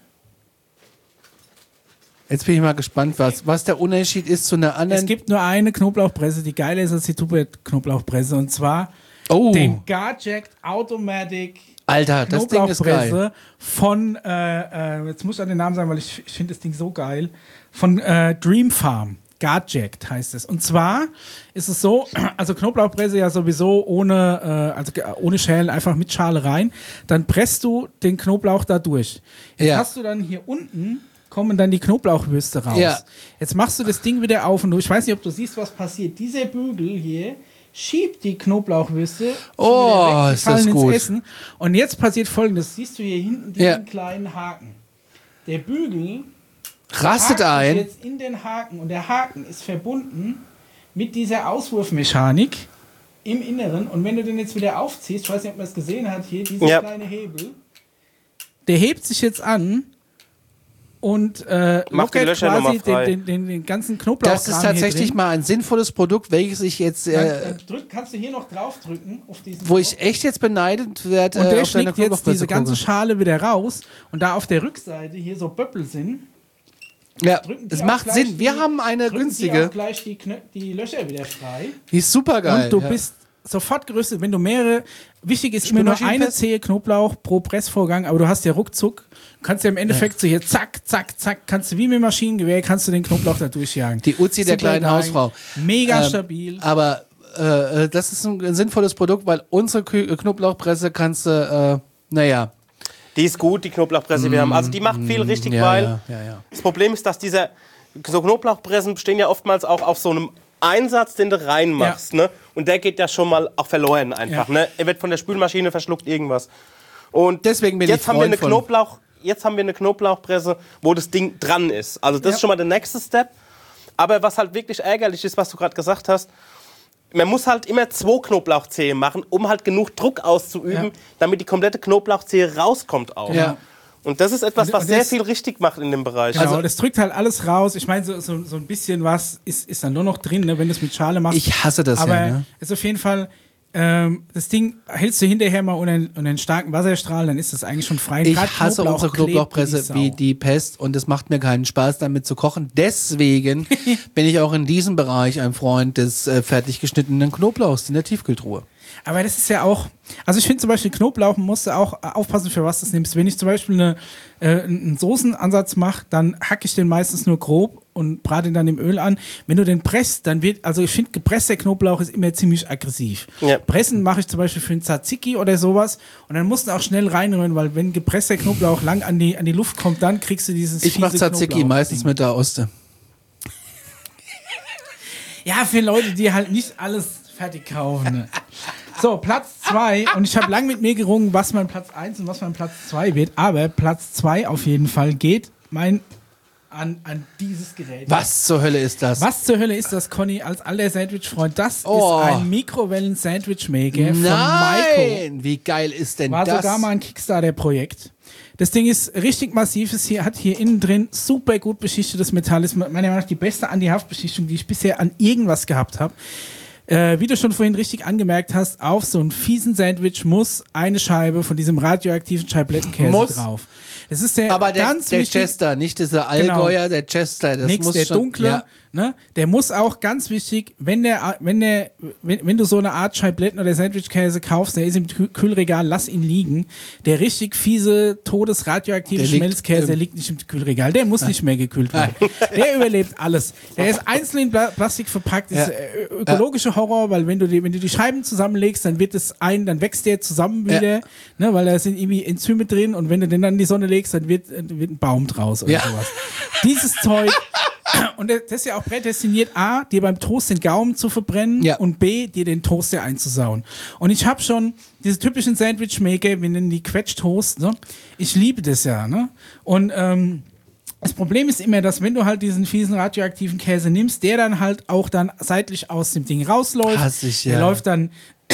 Jetzt bin ich mal gespannt, was, was der Unterschied ist zu einer anderen. es gibt nur eine Knoblauchpresse, die geiler ist als die Tupper Knoblauchpresse, und zwar oh, den Garjack Automatic Alter, das Ding ist geil. Knoblauchpresse von, äh, äh, jetzt muss ich an den Namen sagen, weil ich, ich finde das Ding so geil, von äh, Dream Farm. Garjacked heißt es. Und zwar ist es so, also Knoblauchpresse ja sowieso ohne, äh, also ge- ohne Schälen, einfach mit Schale rein. Dann presst du den Knoblauch da durch. Jetzt Ja. hast du dann hier unten, kommen dann die Knoblauchwürste raus. Ja. Jetzt machst du das Ding wieder auf und du, ich weiß nicht, ob du siehst, was passiert. Dieser Bügel hier schiebt die Knoblauchwürste Oh, schon wieder weg, die ist das fallen gut. ins Essen. Und jetzt passiert Folgendes. Siehst du hier hinten diesen Ja. kleinen Haken? Der Bügel Rastet hakt sich ein. jetzt in den Haken und der Haken ist verbunden mit dieser Auswurfmechanik im Inneren. Und wenn du den jetzt wieder aufziehst, ich weiß nicht, ob man es gesehen hat, hier, dieser Ja. kleine Hebel, der hebt sich jetzt an und äh, Macht die lockert Löcher quasi nochmal frei. den, den, den, den ganzen Knoblauch. Das ist tatsächlich mal ein sinnvolles Produkt, welches ich jetzt, Dann, äh, dann drück, kannst du hier noch draufdrücken auf diesen wo Knopf. ich echt jetzt beneidet werde, Und äh, der auf deiner schlägt jetzt diese Knoblauchpresse ganze gucke. Schale wieder raus und da auf der Rückseite hier so Böppel sind, Ja, drücken die es auch macht gleich Sinn. Wir die- haben eine drücken die günstige, auch gleich die, Knö die Löcher wieder frei. die ist super geil. Und du ja. bist sofort gerüstet, wenn du mehrere, wichtig ist immer nur eine Spülmaschinenfest? Zehe Knoblauch pro Pressvorgang, aber du hast ja ruckzuck, kannst ja im Endeffekt so hier zack, zack, zack, kannst du wie mit Maschinengewehr, kannst du den Knoblauch da durchjagen. Die Uzi der Super kleinen geil, Hausfrau. Mega Ähm, stabil. Aber äh, äh, das ist ein, ein sinnvolles Produkt, weil unsere Kü Knoblauchpresse kannst du, äh, naja. Die ist gut, die Knoblauchpresse, die wir haben. Also die macht viel richtig, Ja, weil ja, ja, ja. das Problem ist, dass diese so Knoblauchpressen bestehen ja oftmals auch auf so einem Einsatz, den du reinmachst. Ne? Und der geht ja schon mal auch verloren einfach. Ja. Ne? Er wird von der Spülmaschine verschluckt, irgendwas. Und Deswegen bin jetzt ich haben wir Freund eine von- Knoblauch, jetzt haben wir eine Knoblauchpresse, wo das Ding dran ist. Also das Ja. ist schon mal der nächste Step. Aber was halt wirklich ärgerlich ist, was du gerade gesagt hast, man muss halt immer zwei Knoblauchzehe machen, um halt genug Druck auszuüben, Ja. damit die komplette Knoblauchzehe rauskommt auch. Ja. Und das ist etwas, Und- was und sehr das- viel richtig macht in dem Bereich. Genau, also- das drückt halt alles raus. Ich meine, so, so, so ein bisschen was ist, ist dann nur noch drin, ne, wenn du es mit Schale machst. Ich hasse das Aber ja. Ne? ist auf jeden Fall, ähm, das Ding hältst du hinterher mal unter, unter einen starken Wasserstrahl, dann ist das eigentlich schon frei. Ich Grad hasse Knoblauch unsere klebt Knoblauchpresse Sau. wie die Pest und es macht mir keinen Spaß, damit zu kochen. Deswegen bin ich auch in diesem Bereich ein Freund des äh, fertig geschnittenen Knoblauchs in der Tiefkühltruhe. Aber das ist ja auch, also ich finde zum Beispiel Knoblauch, man muss auch aufpassen, für was du es nimmst. Wenn ich zum Beispiel eine, äh, einen Soßenansatz mache, dann hacke ich den meistens nur grob und brate ihn dann im Öl an. Wenn du den presst, dann wird, also ich finde, gepresster Knoblauch ist immer ziemlich aggressiv. Ja. Pressen mache ich zum Beispiel für einen Tzatziki oder sowas und dann musst du auch schnell reinrühren, weil wenn gepresster Knoblauch lang an die, an die Luft kommt, dann kriegst du dieses Ich mache fiese Tzatziki Knoblauch- meistens mit der Oste. Ja, für Leute, die halt nicht alles fertig kaufen. Ne? So, Platz zwei. Und ich habe lang mit mir gerungen, was mein Platz eins und was mein Platz zwei wird. Aber Platz zwei auf jeden Fall geht mein an, an dieses Gerät. Was zur Hölle ist das? Was zur Hölle ist das, Conny, als alter Sandwich-Freund? Das Oh. ist ein Mikrowellen-Sandwich-Maker von Maiko. Nein! Wie geil ist denn War das? sogar mal ein Kickstarter-Projekt. Das Ding ist richtig massiv, es hier, hat hier innen drin super gut beschichtetes Metall. Ist meiner Meinung nach die beste Anti-Haft-Beschichtung, die ich bisher an irgendwas gehabt habe. Äh, wie du schon vorhin richtig angemerkt hast, auf so einen fiesen Sandwich muss eine Scheibe von diesem radioaktiven Scheiblettenkäse Muss. drauf. Das ist der Aber der, ganz der wichtig, Chester, nicht dieser Allgäuer, der Chester. Das nix, muss der schon, dunkle, Ja. Ne? Der muss auch, ganz wichtig, wenn der, wenn der, wenn, wenn du so eine Art Scheibletten oder Sandwichkäse kaufst, der ist im Kü- Kühlregal, lass ihn liegen. Der richtig fiese, todesradioaktive Der liegt Schmelzkäse, im- der liegt nicht im Kühlregal. Der muss nicht mehr gekühlt werden. Der überlebt alles. Der ist einzeln in Pla- Plastik verpackt. Das ist äh, ökologischer Horror, weil wenn du die, wenn du die Scheiben zusammenlegst, dann wird es ein, dann wächst der zusammen wieder, Ja. ne, weil da sind irgendwie Enzyme drin und wenn du den dann in die Sonne legst, dann wird, äh, wird ein Baum draus oder Ja. sowas. Dieses Zeug. Und das ist ja auch prädestiniert, A, dir beim Toast den Gaumen zu verbrennen Ja. und B, dir den Toaster einzusauen. Und ich habe schon diese typischen Sandwich-Maker, wir nennen die Quetsch-Toast, ne? Ich liebe das ja, ne? Und ähm, das Problem ist immer, dass wenn du halt diesen fiesen radioaktiven Käse nimmst, der dann halt auch dann seitlich aus dem Ding rausläuft. Hass ich, ja. Der läuft dann...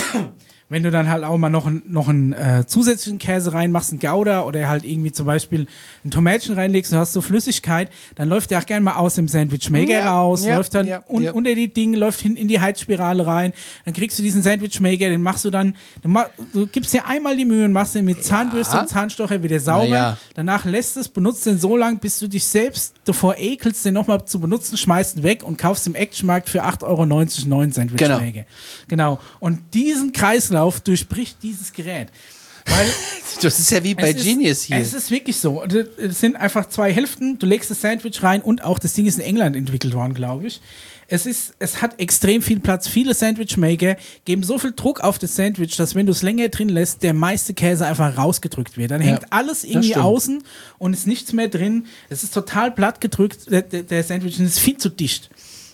Wenn du dann halt auch mal noch, ein, noch einen äh, zusätzlichen Käse reinmachst, einen Gouda oder halt irgendwie zum Beispiel ein Tomätchen reinlegst und hast so Flüssigkeit, dann läuft der auch gerne mal aus dem Sandwich-Maker Ja, raus, ja, läuft dann ja, un, ja. unter die Dinge, läuft hin in die Heizspirale rein, dann kriegst du diesen Sandwich-Maker, den machst du dann, du, ma, du gibst dir einmal die Mühe und machst den mit Zahnbürste und Zahnstocher wieder sauber, Na ja. danach lässt es, benutzt den so lang, bis du dich selbst davor ekelst, den nochmal zu benutzen, schmeißt ihn weg und kaufst im Actionmarkt für acht Euro neunzig einen neuen Sandwich-Maker. Genau. Genau. Und diesen Kreislauf durchbricht dieses Gerät. Weil Das ist ja wie bei es Genius ist, hier. Es ist wirklich so. Es sind einfach zwei Hälften. Du legst das Sandwich rein und auch das Ding ist in England entwickelt worden, glaube ich. Es ist, es hat extrem viel Platz. Viele Sandwich-Maker geben so viel Druck auf das Sandwich, dass wenn du es länger drin lässt, der meiste Käse einfach rausgedrückt wird. Dann Ja, hängt alles irgendwie stimmt. außen und ist nichts mehr drin. Es ist total platt gedrückt, der, der, der Sandwich, und es ist viel zu dicht.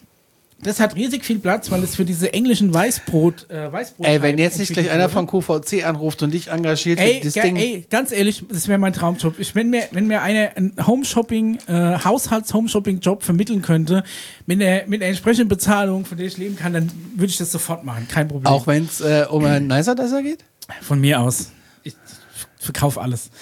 Das hat riesig viel Platz, weil es für diese englischen Weißbrot, äh, Weißbrot Ey, wenn jetzt nicht entwickelt gleich einer wurde. von Q V C anruft und dich engagiert, Ey, das ge- Ding. ey, ganz ehrlich, das wäre mein Traumjob. Ich, wenn mir, wenn mir eine, ein Home-Shopping, äh, Haushalts-Home-Shopping-Job vermitteln könnte, mit der, mit der entsprechenden Bezahlung, von der ich leben kann, dann würde ich das sofort machen. Kein Problem. Auch wenn es äh, um einen Nicer Desser geht? Von mir aus. Ich verkaufe alles.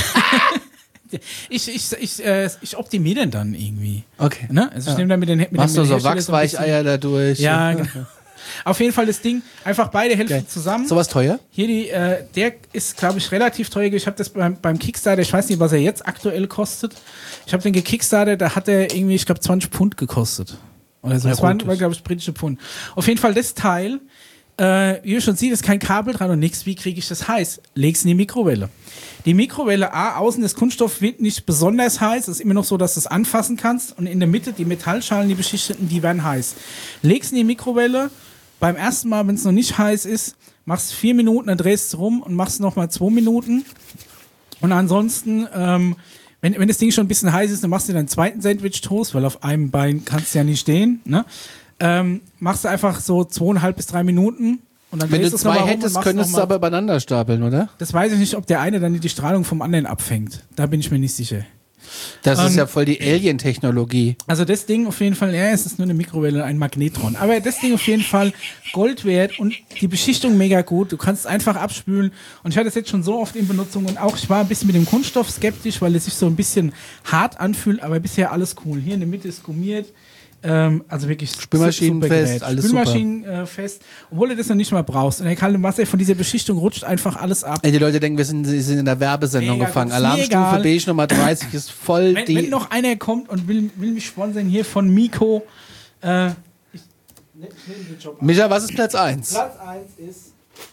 ich, ich, ich, äh, ich optimiere den dann irgendwie. Okay. Ne? Also ich Ja. nehme dann mit den mit Machst den, du mit so den Hersteller ein bisschen- Wachsweicheier dadurch? Ja, genau. Auf jeden Fall das Ding, einfach beide Hälften Geil. zusammen. Sowas teuer? Hier, die, äh, der ist, glaube ich, relativ teuer. Ich habe das beim, beim Kickstarter, ich weiß nicht, was er jetzt aktuell kostet. Ich habe den gekickstartet, da hat er irgendwie, ich glaube, zwanzig Pfund gekostet. Oder so. Ja, Das waren, gut, war, das- glaube ich, britische Pfund. Auf jeden Fall das Teil, äh, wie ihr schon seht, ist kein Kabel dran und nichts. Wie kriege ich das heiß? Leg's in die Mikrowelle. Die Mikrowelle, A, außen das Kunststoff wird nicht besonders heiß. Es ist immer noch so, dass du es anfassen kannst. Und in der Mitte, die Metallschalen, die beschichteten, die werden heiß. Leg's in die Mikrowelle. Beim ersten Mal, wenn es noch nicht heiß ist, machst vier Minuten, dann drehst du rum und machst nochmal zwei Minuten. Und ansonsten, ähm, wenn, wenn das Ding schon ein bisschen heiß ist, dann machst du deinen zweiten Sandwich-Toast, weil auf einem Bein kannst du ja nicht stehen. Ne? Ähm, machst du einfach so zweieinhalb bis drei Minuten. Und dann Wenn du drehst du's noch zwei mal rum und hättest, machst könntest noch du mal- aber übereinander stapeln, oder? Das weiß ich nicht, ob der eine dann die Strahlung vom anderen abfängt. Da bin ich mir nicht sicher. Das ist Ähm, ja voll die Alien-Technologie. Also das Ding auf jeden Fall, ja, es ist nur eine Mikrowelle, ein Magnetron. Aber das Ding auf jeden Fall Gold wert und die Beschichtung mega gut. Du kannst es einfach abspülen. Und ich hatte es jetzt schon so oft in Benutzung und auch ich war ein bisschen mit dem Kunststoff skeptisch, weil es sich so ein bisschen hart anfühlt, aber bisher alles cool. Hier in der Mitte ist gummiert. Ähm, also wirklich Spülmaschinenfest, super Gerät. alles super. Spülmaschinenfest, obwohl du das noch nicht mal brauchst. Und der kalte Wasser von dieser Beschichtung rutscht einfach alles ab. Ey, die Leute denken, wir sind, sie sind in der Werbesendung Mega, gefangen. ist mir Alarmstufe egal. beige Nummer dreißig ist voll Wenn, die. wenn noch einer kommt und will, will mich sponsern hier von Miko, äh, ich, ich nehme den Job an. Micha, was ist Platz eins? Platz eins ist.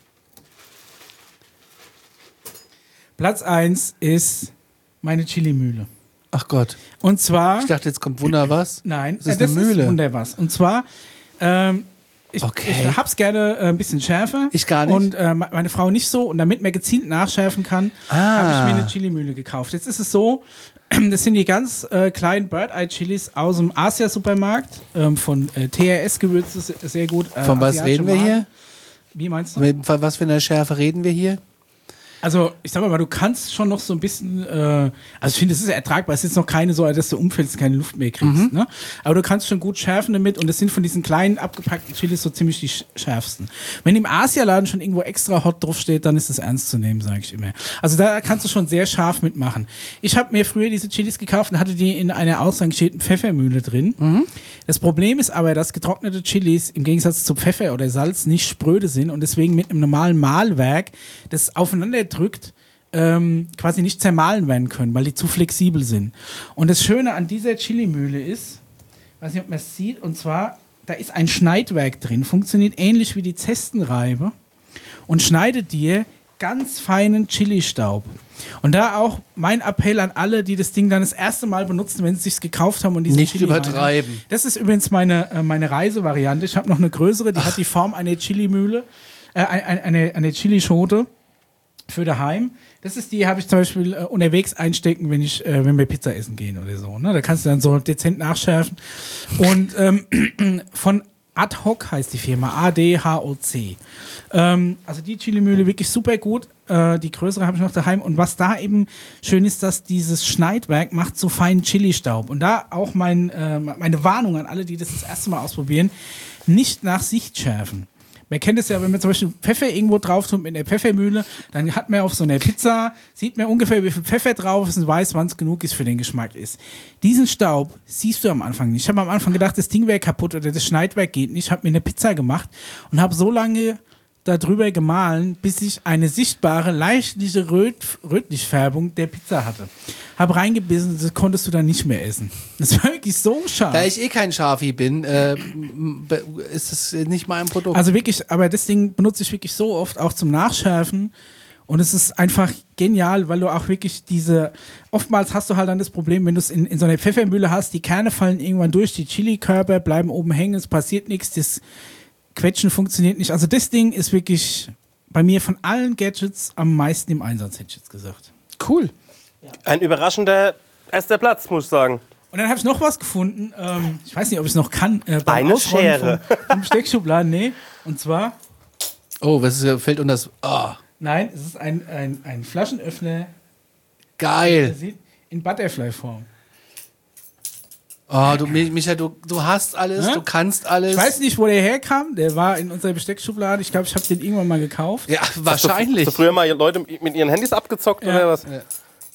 Platz eins ist meine Chili-Mühle. Ach Gott. Und zwar. Ich dachte, jetzt kommt Wunder was. Nein, Das ist äh, eine Mühle. Ist wunder was. Und zwar. Ähm, ich, Okay. ich hab's gerne äh, ein bisschen schärfer. Ich gar nicht. Und äh, me- meine Frau nicht so. Und damit man gezielt nachschärfen kann, Ah. habe ich mir eine Chili-Mühle gekauft. Jetzt ist es so, das sind die ganz äh, kleinen Bird-Eye-Chilis aus dem Asia-Supermarkt. Ähm, von äh, T R S-Gewürze, se- sehr gut. Äh, Von was asiatische reden wir Marke. hier? Wie meinst du? Mit was für einer Schärfe reden wir hier? Also, ich sag mal, du kannst schon noch so ein bisschen, äh, also ich finde, es ist ertragbar. Es ist jetzt noch keine so, dass du umfällst, keine Luft mehr kriegst. Ne? Aber du kannst schon gut schärfen damit und das sind von diesen kleinen, abgepackten Chilis so ziemlich die sch- schärfsten. Wenn im Asialaden schon irgendwo extra hot draufsteht, dann ist das ernst zu nehmen, sage ich immer. Also da kannst du schon sehr scharf mitmachen. Ich habe mir früher diese Chilis gekauft und hatte die in einer ausrangierten Pfeffermühle drin. Das Problem ist aber, dass getrocknete Chilis im Gegensatz zu Pfeffer oder Salz nicht spröde sind und deswegen mit einem normalen Mahlwerk das aufeinander drückt, ähm, quasi nicht zermahlen werden können, weil die zu flexibel sind. Und das Schöne an dieser Chili-Mühle ist, weiß nicht, ob man es sieht, und zwar, da ist ein Schneidwerk drin, funktioniert ähnlich wie die Zestenreibe und schneidet dir ganz feinen Chili-Staub. Und da auch mein Appell an alle, die das Ding dann das erste Mal benutzen, wenn sie es gekauft haben und diesen Nicht Chili übertreiben. rein. Das ist übrigens meine, äh, meine Reisevariante. Ich habe noch eine größere, die Ach. hat die Form einer Chili-Mühle, äh, eine, eine, eine Chili-Schote für daheim. Das ist die, habe ich zum Beispiel äh, unterwegs einstecken, wenn ich, äh, wenn wir Pizza essen gehen oder so. Ne? Da kannst du dann so dezent nachschärfen. Und ähm, von Ad Hoc heißt die Firma, A D H O C. Ähm, also die Chili-Mühle wirklich super gut. Äh, die größere habe ich noch daheim. Und was da eben schön ist, dass dieses Schneidwerk macht so feinen Chili-Staub. Und da auch mein, äh, meine Warnung an alle, die das das erste Mal ausprobieren, nicht nach Sicht schärfen. Man kennt es ja, wenn man zum Beispiel Pfeffer irgendwo drauf tut mit einer Pfeffermühle, dann hat man auf so einer Pizza, sieht man ungefähr, wie viel Pfeffer drauf ist und weiß, wann es genug ist für den Geschmack ist. Diesen Staub siehst du am Anfang nicht. Ich habe am Anfang gedacht, das Ding wäre kaputt oder das Schneidwerk geht nicht. Ich habe mir eine Pizza gemacht und habe so lange darüber gemahlen, bis ich eine sichtbare, leichtliche Röt Rötlichfärbung der Pizza hatte. Hab reingebissen, das konntest du dann nicht mehr essen. Das war wirklich so scharf. Da ich eh kein Schafi bin, äh, ist das nicht mein Produkt. Also wirklich, aber das Ding benutze ich wirklich so oft, auch zum Nachschärfen. Und es ist einfach genial, weil du auch wirklich diese, oftmals hast du halt dann das Problem, wenn du es in, in so einer Pfeffermühle hast, die Kerne fallen irgendwann durch, die Chili-Körper bleiben oben hängen, es passiert nichts, das Quetschen funktioniert nicht. Also das Ding ist wirklich bei mir von allen Gadgets am meisten im Einsatz, hätte ich jetzt gesagt. Cool. Ein überraschender erster Platz, muss ich sagen. Und dann habe ich noch was gefunden, ähm, ich weiß nicht, ob ich es noch kann. Äh, beim Eine Ausräumen Schere. Vom, vom Steckschubladen, nee. Und zwar... Oh, was ist, fällt unter das... Oh. Nein, es ist ein, ein, ein Flaschenöffner. Geil. In Butterfly-Form. Oh, du, Micha, du, du hast alles, ja? Du kannst alles. Ich weiß nicht, wo der herkam. Der war in unserer Besteckschublade. Ich glaube, ich habe den irgendwann mal gekauft. Ja, wahrscheinlich. Hast du früher mal Leute mit ihren Handys abgezockt, ja, oder was? Ja.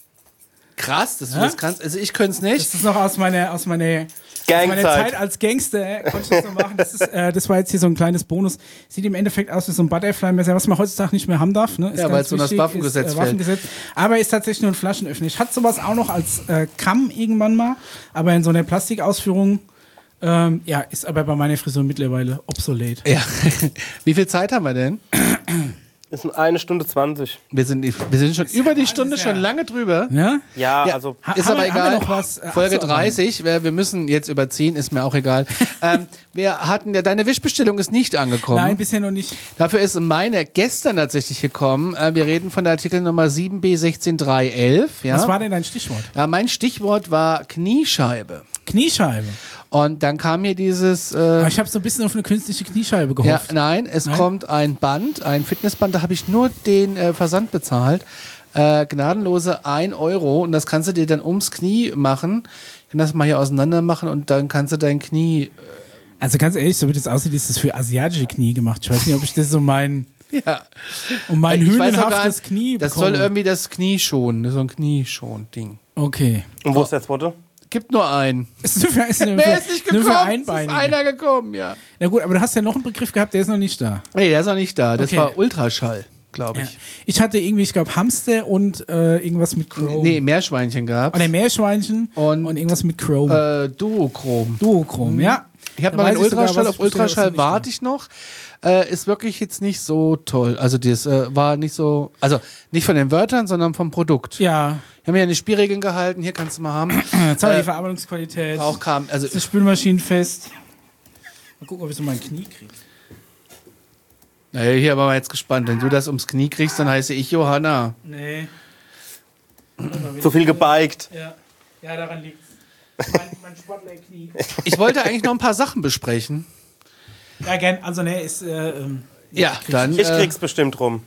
Krass, dass du ja? das kannst. Also ich könnte es nicht. Das ist noch aus meiner, aus meiner, aus meiner Zeit als Gangster. Konnte ich das noch machen. Das, ist, äh, das war jetzt hier so ein kleines Bonus. Sieht im Endeffekt aus wie so ein Butterfly-Messer, was man heutzutage nicht mehr haben darf. Ne? Ist ja, weil es so das Waffengesetz ist, äh, Waffengesetz. Aber ist tatsächlich nur ein Flaschenöffner. Ich hatte sowas auch noch als äh, Kamm irgendwann mal, aber in so einer Plastikausführung. Ähm, ja, ist aber bei meiner Frisur mittlerweile obsolet. Ja. Wie viel Zeit haben wir denn? Das sind eine Stunde zwanzig. Wir sind, wir sind schon über die Stunde, ja. Schon lange drüber. Ja, ja, ja also. Ist ha, aber wir, egal. Noch was? Folge dreißig. Wir, wir müssen jetzt überziehen, ist mir auch egal. ähm, wir hatten ja, deine Wischbestellung ist nicht angekommen. Nein, bisher noch nicht. Dafür ist meine gestern tatsächlich gekommen. Äh, wir reden von der Artikelnummer sieben b sechzehn drei elf. Ja? Was war denn dein Stichwort? Ja, mein Stichwort war Kniescheibe. Kniescheibe. Und dann kam mir dieses... Äh, ich habe so ein bisschen auf eine künstliche Kniescheibe gehofft. Ja, nein, es nein? kommt ein Band, ein Fitnessband, da habe ich nur den äh, Versand bezahlt. Äh, gnadenlose ein Euro und das kannst du dir dann ums Knie machen. Ich kann das mal hier auseinander machen und dann kannst du dein Knie... Äh, also ganz ehrlich, so wie das aussieht, ist das für asiatische Knie gemacht. Ich weiß nicht, ob ich das so mein... Ja. Um mein hühnenhaftes Knie Das bekomme. soll irgendwie das Knie schonen, so ein Knieschon-Ding. Okay. Und wo ist der zweite? Gibt nur einen. Ist nur für, ist nur Wer für, ist nicht nur gekommen? für Es ist Einbeinige. einer gekommen, ja. Na gut, aber du hast ja noch einen Begriff gehabt, der ist noch nicht da. Nee, der ist noch nicht da. Das Okay. war Ultraschall, glaube ich. Ja. Ich hatte irgendwie, ich glaube, Hamster und äh, irgendwas mit Chrome. Nee, Meerschweinchen gehabt. Oder Meerschweinchen und, und irgendwas mit Chrome. Äh, Duochrom. Duochrom, mhm. Ja. Ich habe Da mal weiß einen ich sogar, Ultraschall, was auf ich verstehe, was Ultraschall nicht warte ich noch. Äh, ist wirklich jetzt nicht so toll. Also das äh, war nicht so, also nicht von den Wörtern, sondern vom Produkt. Ja. Wir haben ja eine Spielregeln gehalten, hier kannst du mal haben. Jetzt haben wir Äh, die Verarbeitungsqualität. Auch kam, also ist das Spülmaschinenfest. Mal gucken, ob ich so mein Knie kriege. naja, hier waren wir jetzt gespannt. Wenn du das ums Knie kriegst, dann heiße ich Johanna. Nee. Zu viel gebiked. Ja, ja, daran liegt's. Mein, mein Sportlerknie. Ich wollte eigentlich noch ein paar Sachen besprechen. Ja, gern. Also, ne, ist. Äh, ähm, Ja, dann. Ich äh, krieg's bestimmt rum.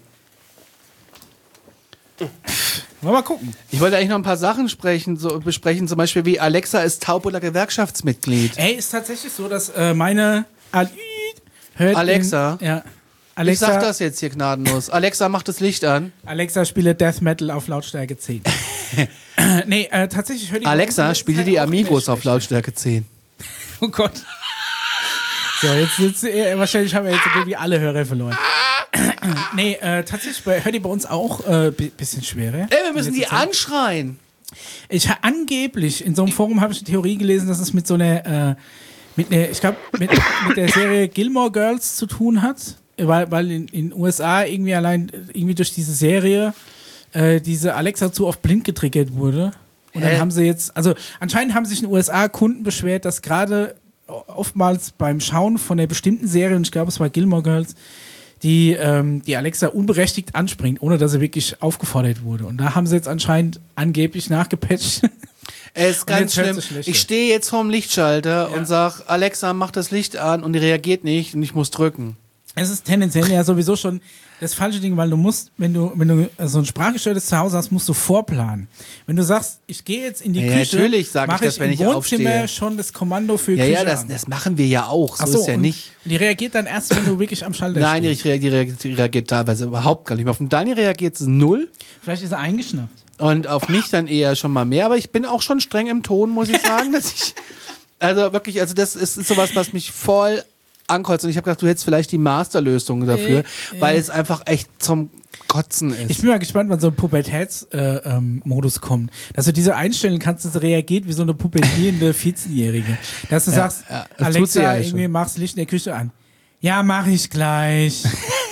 Wollen wir mal gucken. Ich wollte eigentlich noch ein paar Sachen sprechen, so, besprechen, zum Beispiel wie Alexa ist taub oder Gewerkschaftsmitglied. Ey, ist tatsächlich so, dass äh, meine Ali hört Alexa? In, ja. Ich Alexa, sag das jetzt hier gnadenlos. Alexa, mach das Licht an. Alexa spiele Death Metal auf Lautstärke zehn. nee, äh, tatsächlich hört die Alexa, spiele die Amigos auf Lautstärke zehn. Oh Gott. So, jetzt, jetzt äh, wahrscheinlich haben wir jetzt irgendwie alle Hörer verloren. nee, äh, tatsächlich bei, hört die bei uns auch ein äh, bisschen schwerer. Ey, wir müssen die anschreien. Ich angeblich, in so einem Forum habe ich eine Theorie gelesen, dass es mit so einer, äh, mit ne, ich glaube, mit, mit der Serie Gilmore Girls zu tun hat, weil, weil in den U S A irgendwie allein irgendwie durch diese Serie äh, diese Alexa zu oft blind getriggert wurde. Und dann Hä? haben sie jetzt, also anscheinend haben sich in den U S A Kunden beschwert, dass gerade oftmals beim Schauen von der bestimmten Serie, und ich glaube, es war Gilmore Girls, die, ähm, die Alexa unberechtigt anspringt, ohne dass sie wirklich aufgefordert wurde. Und da haben sie jetzt anscheinend angeblich nachgepatcht. Es ist Und ganz jetzt hört schlimm. sie schlechter. Ich stehe jetzt vorm Lichtschalter Ja. und sag, Alexa, mach das Licht an und die reagiert nicht und ich muss drücken. Es ist tendenziell ja sowieso schon das falsche Ding, weil du musst, wenn du, wenn du so ein sprachgesteuertes Zuhause hast, musst du vorplanen. Wenn du sagst, ich gehe jetzt in die Ja, Küche, natürlich sag ich mache das, ich wenn im ich Wohnzimmer aufstehe. schon das Kommando für Ja, Küche ja, das, an. das machen wir ja auch. So Ach so, ist ja und nicht. Die reagiert dann erst, wenn du wirklich am Schalter Nein, die stehst. reagiert, die reagiert, die reagiert teilweise überhaupt gar nicht. Auf den Dani reagiert es null Vielleicht ist er eingeschnappt. und auf mich dann eher schon mal mehr. Aber ich bin auch schon streng im Ton, muss ich sagen, dass ich, also wirklich, also das ist, ist sowas, was mich voll ankreuzt. Und ich habe gedacht, du hättest vielleicht die Masterlösung dafür, Äh, weil äh. es einfach echt zum Kotzen ist. Ich bin mal gespannt, wann so ein Pubertätsmodus äh, ähm, Modus kommt. Dass du diese einstellen kannst, dass sie reagiert wie so eine pubertierende vierzehnjährige. Dass du Ja, sagst, ja, das tut sie Alexa, ja irgendwie schon. machst Licht in der Küche an. Ja, mach ich gleich.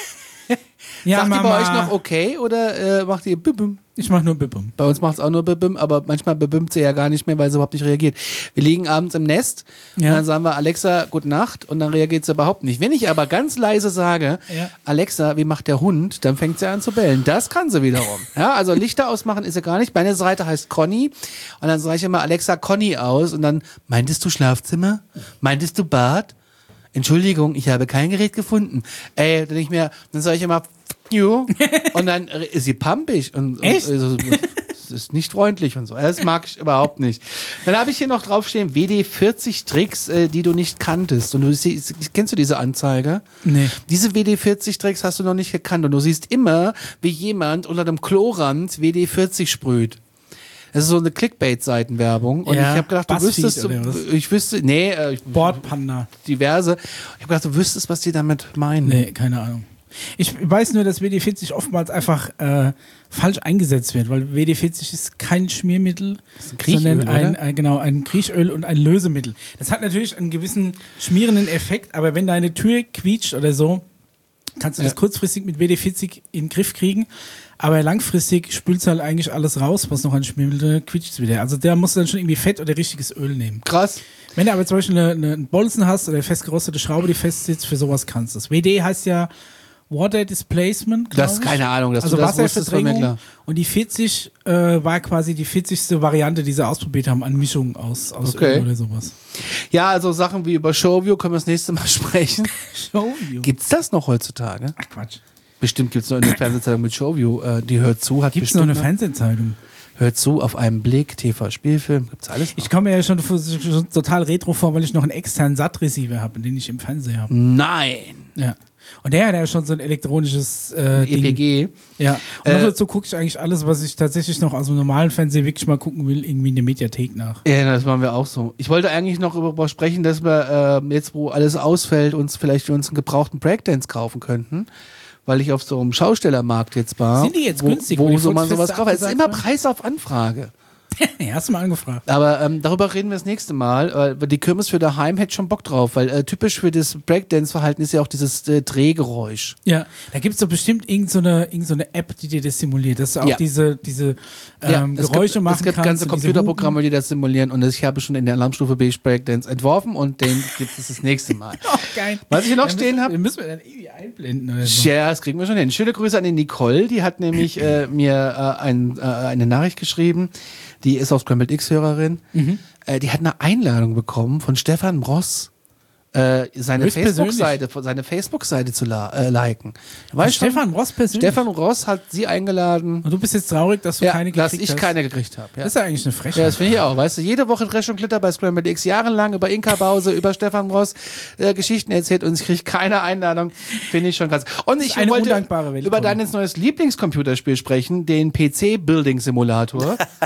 ja, Sagt Mama. die bei euch noch okay oder äh, macht ihr Bibim? Ich mach nur Bibbum. Bei uns macht es auch nur Bibim, aber manchmal bibimmt sie ja gar nicht mehr, weil sie überhaupt nicht reagiert. Wir liegen abends im Nest Ja. und dann sagen wir Alexa, gute Nacht und dann reagiert sie überhaupt nicht. Wenn ich aber ganz leise sage, Ja. Alexa, wie macht der Hund, dann fängt sie an zu bellen. Das kann sie wiederum. Ja, also Lichter ausmachen ist sie gar nicht. Meine Seite heißt Conny und dann sage ich immer Alexa Conny aus und dann, meintest du Schlafzimmer? Meintest du Bad? Entschuldigung, ich habe kein Gerät gefunden. Ey, dann denke ich mir, dann sage ich immer, you. Und dann ist sie pampig und, und Echt? also, das ist nicht freundlich und so. Das mag ich überhaupt nicht. Dann habe ich hier noch draufstehen, W D vierzig Tricks, äh, die du nicht kanntest. Und du siehst, kennst du diese Anzeige? Nee. Diese W D vierzig Tricks hast du noch nicht gekannt. Und du siehst immer, wie jemand unter dem Klorand W D vierzig sprüht. Das ist so eine Clickbait-Seitenwerbung. Und Ja, ich habe gedacht, du Buzzfeed wüsstest, oder was? ich wüsste, nee, äh, ich- Bordpanda. diverse. Ich habe gedacht, du wüsstest, was die damit meinen. Nee, keine Ahnung. Ich weiß nur, dass W D vierzig oftmals einfach äh, falsch eingesetzt wird, weil W D vierzig ist kein Schmiermittel, ist ein Kriechöl, sondern ein, oder? ein, genau, ein Kriechöl und ein Lösemittel. Das hat natürlich einen gewissen schmierenden Effekt, aber wenn deine Tür quietscht oder so, kannst du das Ja. kurzfristig mit W D vierzig in den Griff kriegen, aber langfristig spült halt eigentlich alles raus, was noch an Schmiermittel quietscht wieder. Also da musst du dann schon irgendwie Fett oder richtiges Öl nehmen. Krass. Wenn du aber zum Beispiel eine, eine, einen Bolzen hast oder eine festgerostete Schraube, die fest sitzt, für sowas kannst du es. W D heißt ja Water Displacement, glaub Das ist ich. keine Ahnung, dass also du das wusstest, war mir Wasserverdrängung. klar. Und die vierzig äh, war quasi die vierzigste Variante, die sie ausprobiert haben an Mischungen aus, aus Okay. Öl oder sowas. Ja, also Sachen wie über Showview können wir das nächste Mal sprechen. Showview. Gibt's das noch heutzutage? Ach Quatsch. Bestimmt gibt's noch eine Fernsehzeitung mit Showview. Äh, die hört zu, hat Gibt's noch bestimmt eine Fernsehzeitung? hört zu auf einen Blick, T V-Spielfilm, gibt's alles noch. Ich komme mir ja schon, schon total retro vor, weil ich noch einen externen S A T-Receiver habe, den ich im Fernseher habe. Nein. Ja. Und der hat ja schon so ein elektronisches äh, E P Ding. G. Ja. Und Äh, noch dazu gucke ich eigentlich alles, was ich tatsächlich noch aus dem normalen Fernseher wirklich mal gucken will, irgendwie in der Mediathek nach. Ja, das machen wir auch so. Ich wollte eigentlich noch darüber sprechen, dass wir äh, jetzt, wo alles ausfällt, uns vielleicht für uns einen gebrauchten Breakdance kaufen könnten. Weil ich auf so einem Schaustellermarkt jetzt war. Sind die jetzt wo, günstig, Wo, wo die so man Volksfeste sowas kauft. Es ist abgesagt immer werden? Preis auf Anfrage. Ja, hast du mal angefragt. Aber ähm, darüber reden wir das nächste Mal. Äh, die Kirmes für daheim hätte schon Bock drauf, weil äh, typisch für das Breakdance-Verhalten ist ja auch dieses äh, Drehgeräusch. Ja, da gibt es doch bestimmt irgendeine so irgend so eine App, die dir das simuliert, dass du auch Ja. diese, diese ähm, es Geräusche gibt, machen Es gibt kannst. ganze und diese Computerprogramme, die das simulieren und ich habe schon in der Alarmstufe B Breakdance entworfen und den gibt es das nächste Mal. Hupen. Oh, geil. Was ich hier noch Dann stehen müssen- habe? Den müssen wir dann irgendwie einblenden oder so. Ja, das kriegen wir schon hin. Schöne Grüße an die Nicole, die hat nämlich äh, mir äh, ein, äh, eine Nachricht geschrieben. Die ist auch Scrambled X-Hörerin. Mhm. Äh, die hat eine Einladung bekommen von Stefan Ross, äh, seine Höchstpersönlich. Facebook-Seite, seine Facebook-Seite zu la äh, liken. Weißt du? Stefan Ross persönlich. Stefan Ross hat sie eingeladen, Und du bist jetzt traurig, dass du ja, keine dass gekriegt ich hast. keine gekriegt habe. Ja. Das ist ja eigentlich eine Frechheit. Ja, das finde ich auch. Weißt du, jede Woche Trash und Glitter bei Scrambled X, jahrelang über Inka Bause, über Stefan Ross äh, Geschichten erzählt und ich kriege keine Einladung. Finde ich schon krass. Und ich eine wollte undankbare Welt, über Tommy. dein neues Lieblingscomputerspiel sprechen, den P C-Building-Simulator.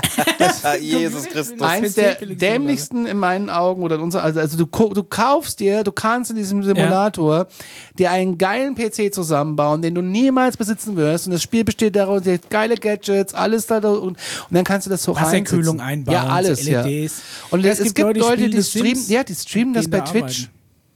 Jesus Christus. Eins der dämlichsten in meinen Augen oder in unserer, also, also du, du kaufst dir, du kannst in diesem Simulator ja. dir einen geilen P C zusammenbauen, den du niemals besitzen wirst und das Spiel besteht daraus, dir geile Gadgets, alles da und, und dann kannst du das so reinsetzen. Wasserkühlung einbauen, ja alles, L E Ds. Ja. Und es, es gibt, gibt Leute, die, die streamen, ja, die streamen das bei Twitch.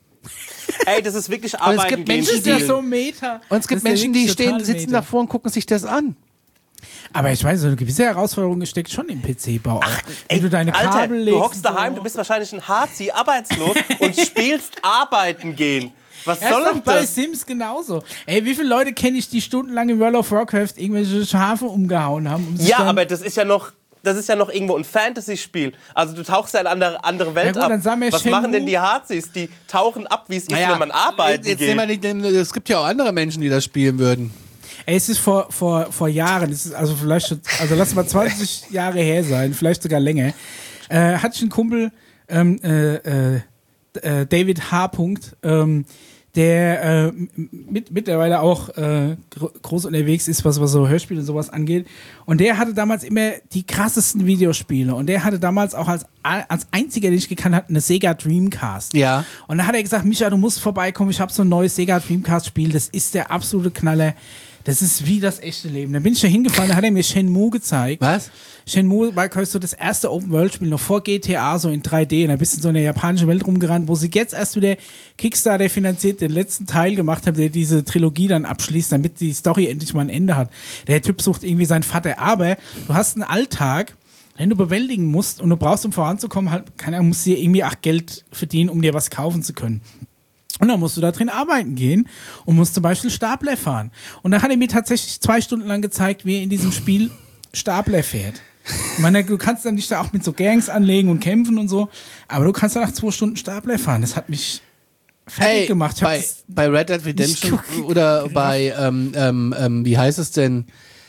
Ey, das ist wirklich Arbeiten. Und es gibt Menschen, die, so Meta. Und es gibt Menschen, die stehen, sitzen Meta. davor und gucken sich das an. Aber ich weiß, so eine gewisse Herausforderung steckt schon im P C-Bau. Wenn du deine Alter, Kabel legst. Du hockst daheim, so. Du bist wahrscheinlich ein Hazi, arbeitslos und spielst arbeiten gehen. Was ja, soll das das? Bei Sims genauso. Ey, wie viele Leute kenne ich, die stundenlang in World of Warcraft irgendwelche Schafe umgehauen haben? Um ja, aber das ist ja noch... Das ist ja noch irgendwo ein Fantasy-Spiel. Also du tauchst ja in eine andere, andere Welt ja, gut, ab. Was Shenmue? Machen denn die Hazis? Die tauchen ab, wie es ist, naja, wenn man arbeiten jetzt geht. Nicht, es gibt ja auch andere Menschen, die das spielen würden. Ey, es ist vor, vor, vor Jahren, es ist also vielleicht schon, also lass mal zwanzig Jahre her sein, vielleicht sogar länger, äh, hatte ich einen Kumpel, ähm, äh, äh, David H. Ähm, der äh, mit, mittlerweile auch äh, groß unterwegs ist, was, was so Hörspiele und sowas angeht. Und der hatte damals immer die krassesten Videospiele. Und der hatte damals auch als, als einziger, den ich gekannt habe, eine Sega Dreamcast. Ja. Und dann hat er gesagt, Micha, du musst vorbeikommen, ich habe so ein neues Sega Dreamcast-Spiel, das ist der absolute Knaller. Das ist wie das echte Leben. Dann bin ich da hingefahren, da hat er mir Shenmue gezeigt. Was? Shenmue war so das erste Open-World-Spiel, noch vor G T A, so in drei D. Und da bist du in so einer japanischen Welt rumgerannt, wo sie jetzt erst wieder Kickstarter finanziert den letzten Teil gemacht haben, der diese Trilogie dann abschließt, damit die Story endlich mal ein Ende hat. Der Typ sucht irgendwie seinen Vater. Aber du hast einen Alltag, den du bewältigen musst und du brauchst, um voranzukommen, halt, keine Ahnung, musst du dir irgendwie auch Geld verdienen, um dir was kaufen zu können. Und dann musst du da drin arbeiten gehen und musst zum Beispiel Stapler fahren. Und dann hat er mir tatsächlich zwei Stunden lang gezeigt, wie er in diesem Spiel Stapler fährt. Ich meine, du kannst dann nicht da auch mit so Gangs anlegen und kämpfen und so, aber du kannst dann nach zwei Stunden Stapler fahren. Das hat mich fertig hey, gemacht. Ich bei, bei Red Dead Redemption oder genau. bei, ähm, ähm, ähm, wie heißt es denn,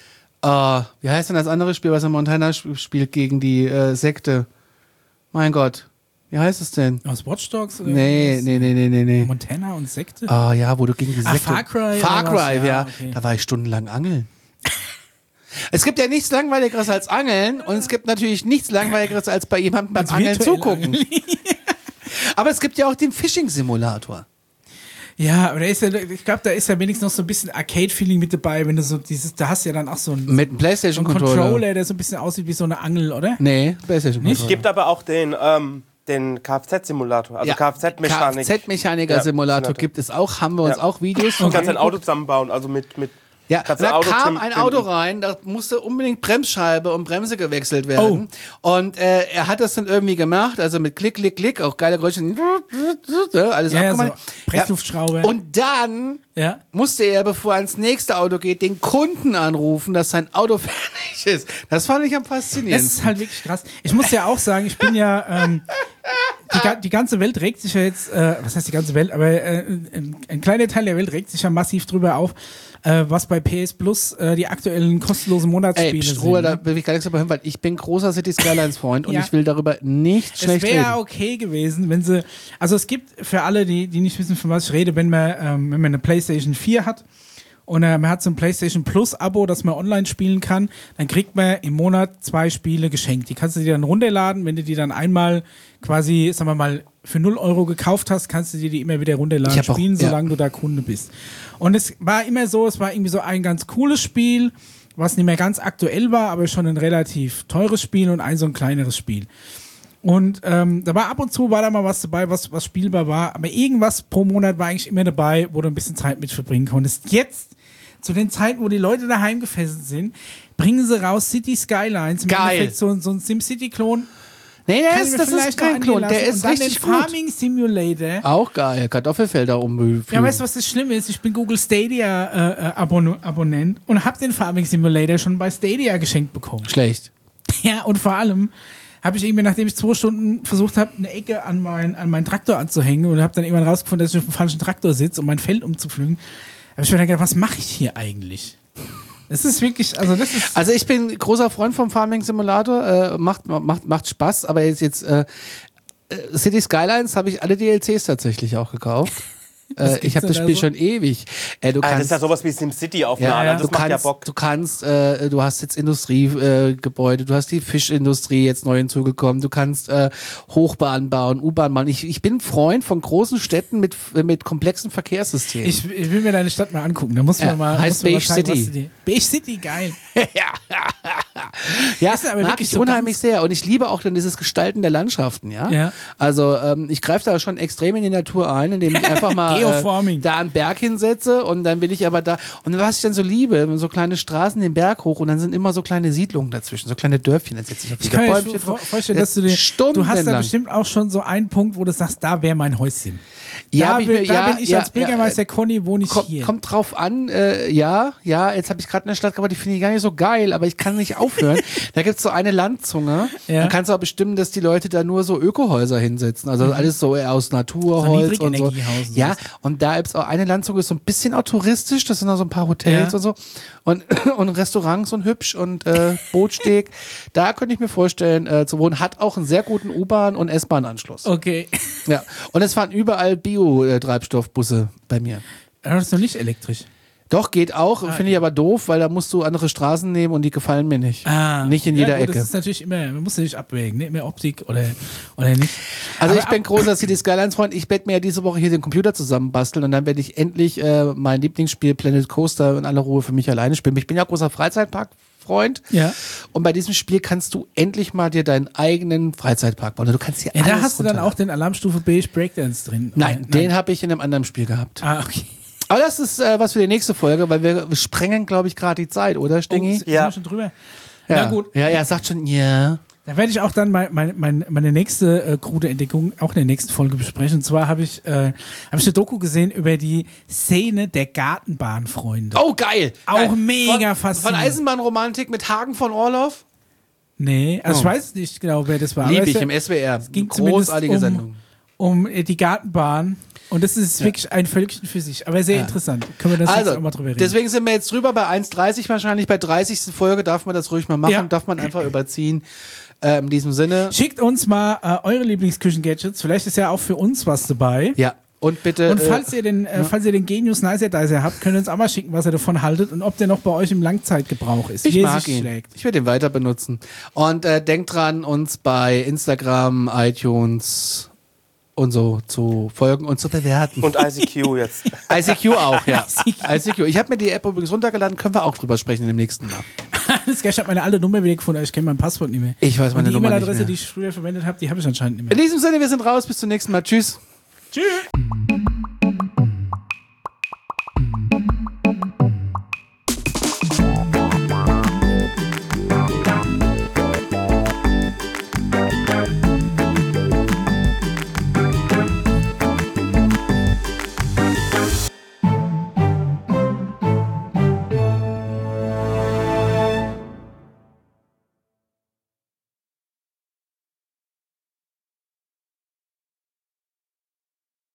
uh, wie heißt denn das andere Spiel, was er Montana spielt gegen die äh, Sekte? Mein Gott. Wie heißt es denn? Aus Watch Dogs? Oder nee, nee, nee, nee, nee, nee. Montana und Sekte? Ah, ja, wo du gegen die Sekte... Ah, Far Cry? Far Cry, ja. ja. Okay. Da war ich stundenlang angeln. Es gibt ja nichts Langweiligeres als Angeln und es gibt natürlich nichts Langweiligeres als bei jemandem beim Angeln zugucken. Aber es gibt ja auch den Fishing-Simulator. Ja, aber da ist ja, ich glaube, da ist ja wenigstens noch so ein bisschen Arcade-Feeling mit dabei, wenn du so dieses, da hast du ja dann auch so einen, mit einem PlayStation-Controller, Controller, der so ein bisschen aussieht wie so eine Angel, oder? Nee, PlayStation-Controller. Es gibt aber auch den, ähm, den Kfz-Simulator, also ja, Kfz-Mechanik. Kfz-Mechaniker-Simulator ja, gibt es auch, haben wir uns ja. auch Videos von. Du kannst ein Auto zusammenbauen, also mit, mit ja, da Auto kam ein Auto rein, da musste unbedingt Bremsscheibe und Bremse gewechselt werden. Oh. Und äh, er hat das dann irgendwie gemacht, also mit Klick, Klick, Klick, auch geile Geräusche, alles ja, abgemacht. So Pressluftschraube. Ja. Und dann ja. musste er, bevor er ans nächste Auto geht, den Kunden anrufen, dass sein Auto fertig ist. Das fand ich am faszinierendsten. Das ist halt wirklich krass. Ich muss ja auch sagen, ich bin ja... Ähm, Die, die ganze Welt regt sich ja jetzt, äh, was heißt die ganze Welt, aber äh, ein, ein kleiner Teil der Welt regt sich ja massiv drüber auf, äh, was bei P S Plus äh, die aktuellen kostenlosen Monatsspiele Ey, Strohe, sind. Da will ich gar nichts darüber hören, weil ich bin großer City Skylines Freund und ja. ich will darüber nicht schlecht reden. Es wäre okay gewesen, wenn sie, also es gibt für alle, die, die nicht wissen, von was ich rede, wenn man, ähm, wenn man eine PlayStation vier hat, und äh, man hat so ein PlayStation Plus Abo, das man online spielen kann, dann kriegt man im Monat zwei Spiele geschenkt. Die kannst du dir dann runterladen, wenn du die dann einmal quasi, sagen wir mal, für null Euro gekauft hast, kannst du dir die immer wieder runterladen, spielen, auch, ja. solange du da Kunde bist. Und es war immer so, es war irgendwie so ein ganz cooles Spiel, was nicht mehr ganz aktuell war, aber schon ein relativ teures Spiel und ein so ein kleineres Spiel. Und ähm, da war ab und zu war da mal was dabei, was, was spielbar war, aber irgendwas pro Monat war eigentlich immer dabei, wo du ein bisschen Zeit mit verbringen konntest. Jetzt zu den Zeiten, wo die Leute daheim gefesselt sind, bringen sie raus City Skylines. Im Geil. Endeffekt so, so ein SimCity-Klon. Nee, der ist, das ist kein Klon, der ist richtig gut. Farming Simulator. Auch geil, Kartoffelfelder umfliegen. Ja, weißt du, was das Schlimme ist? Ich bin Google Stadia äh, Abon- Abonnent und habe den Farming Simulator schon bei Stadia geschenkt bekommen. Schlecht. Ja, und vor allem habe ich irgendwie, nachdem ich zwei Stunden versucht habe, eine Ecke an, mein, an meinen Traktor anzuhängen und habe dann irgendwann rausgefunden, dass ich auf dem falschen Traktor sitze, um mein Feld umzupflügen, habe ich mir dann gedacht, was mache ich hier eigentlich? Das ist wirklich, also das ist... Also ich bin großer Freund vom Farming Simulator, äh, macht, macht, macht Spaß, aber jetzt, jetzt äh, City Skylines habe ich alle D L Cs tatsächlich auch gekauft. Äh, ich habe das Spiel so? schon ewig. Äh, du Ah, das kannst, ist ja sowas wie SimCity auf ja, einer ja, Art. Das du macht kannst, ja Bock. du kannst, äh, du hast jetzt Industriegebäude, äh, Gebäude, du hast die Fischindustrie jetzt neu hinzugekommen, du kannst äh, Hochbahn bauen, U-Bahn bauen. Ich, ich bin ein Freund von großen Städten mit, mit komplexen Verkehrssystemen. Ich, ich will mir deine Stadt mal angucken. Da muss man Ja, mal. heißt muss man mal Beige zeigen, City. was du dir- Beige City, geil. Ja, Ist aber mag wirklich ich so unheimlich ganz- sehr. Und ich liebe auch dann dieses Gestalten der Landschaften, ja. Ja. Also ähm, ich greife da schon extrem in die Natur ein, indem ich einfach mal äh, Geoforming. da einen Berg hinsetze und dann will ich aber da. Und was ich dann so liebe, so kleine Straßen den Berg hoch und dann sind immer so kleine Siedlungen dazwischen, so kleine Dörfchen. Dann setze ich auf Ich die kann mir Bäumchen vor- vor- vorstellen, dass du dir. Du hast da stundenlang. bestimmt auch schon so einen Punkt, wo du sagst, da wäre mein Häuschen. Ja, da hab ich bin, mir- da ja, bin ich ja, als Bürgermeister ja, Conny, wohne ich Komm, hier. kommt drauf an, äh, ja, ja, jetzt habe ich gerade eine Stadt gebaut, die finde ich gar nicht so geil, aber ich kann nicht aufhören. Da gibt's so eine Landzunge, Ja. dann kannst du auch bestimmen, dass die Leute da nur so Ökohäuser hinsetzen, also alles so aus Naturholz So und so. Niedrigenergiehaus und Ja, so. und da gibt's auch eine Landzunge, ist so ein bisschen auch touristisch, das sind auch so ein paar Hotels Ja. und so und, und Restaurants und hübsch und äh, Bootsteg. Da könnte ich mir vorstellen, äh, zu wohnen, hat auch einen sehr guten U-Bahn- und S-Bahn-Anschluss. Okay. Ja, und es fahren überall Bio-Treibstoffbusse bei mir. Das ist noch nicht elektrisch. Doch, geht auch, finde ich aber doof, weil da musst du andere Straßen nehmen und die gefallen mir nicht. Nicht in jeder Ah. ja, gut, Ecke. Das ist natürlich immer, man muss natürlich abwägen, ne? Mehr Optik oder, oder nicht. Also Aber ich bin großer City Skylines Freund. Ich werde mir ja diese Woche hier den Computer zusammenbasteln und dann werde ich endlich äh, mein Lieblingsspiel Planet Coaster in aller Ruhe für mich alleine spielen. Ich bin ja großer Freizeitpark-Freund. Ja. Und bei diesem Spiel kannst du endlich mal dir deinen eigenen Freizeitpark bauen. Du kannst hier Ja, alles da hast du dann runterladen. auch den Alarmstufe Beige Breakdance drin. Nein, den habe ich in einem anderen Spiel gehabt. Ah, okay. Aber das ist äh, was für die nächste Folge, weil wir sprengen, glaube ich, gerade die Zeit, oder, Stingi? Sind Ja. wir schon drüber? Ja. Na gut. Ja, er sagt schon, ja. Da werde ich auch dann mein, mein, mein, meine nächste äh, krude Entdeckung auch in der nächsten Folge besprechen. Und zwar habe ich, äh, hab ich eine Doku gesehen über die Szene der Gartenbahnfreunde. Oh, geil. Auch geil. mega von, faszinierend. Von Eisenbahnromantik mit Hagen von Orloff? Nee, also Oh. ich weiß nicht genau, wer das war. Lieb aber ich es im S W R. ging zumindest Großartige um, Sendung. um äh, die Gartenbahn. Und das ist wirklich ein Völkchen für sich. Aber sehr interessant. Können wir das jetzt Also, auch mal drüber reden? deswegen sind wir jetzt drüber bei eins dreißig wahrscheinlich. Bei dreißigsten Folge darf man das ruhig mal machen, Ja. darf man einfach überziehen. Äh, in diesem Sinne. Schickt uns mal äh, eure Lieblingsküchen-Gadgets. Vielleicht ist ja auch für uns was dabei. Ja. Und bitte. Und äh, falls ihr den, äh, falls ihr den Genius Nicer Dicer habt, könnt ihr uns auch mal schicken, was ihr davon haltet und ob der noch bei euch im Langzeitgebrauch ist. Ich wie er mag sich ihn. schlägt. Ich werde ihn weiter benutzen. Und äh, denkt dran, uns bei Instagram, iTunes und so zu folgen und zu bewerten. Und I C Q jetzt. I C Q auch, ja. I C Q. I C Q. Ich habe mir die App übrigens runtergeladen, können wir auch drüber sprechen im nächsten Mal. Das ich habe meine alte Nummer wieder gefunden, aber ich kenne mein Passwort nicht mehr. Ich weiß meine und die Nummer nicht E-Mail-Adresse, mehr. die ich früher verwendet habe, die habe ich anscheinend nicht In mehr. diesem Sinne, wir sind raus. Bis zum nächsten Mal. Tschüss. Tschüss.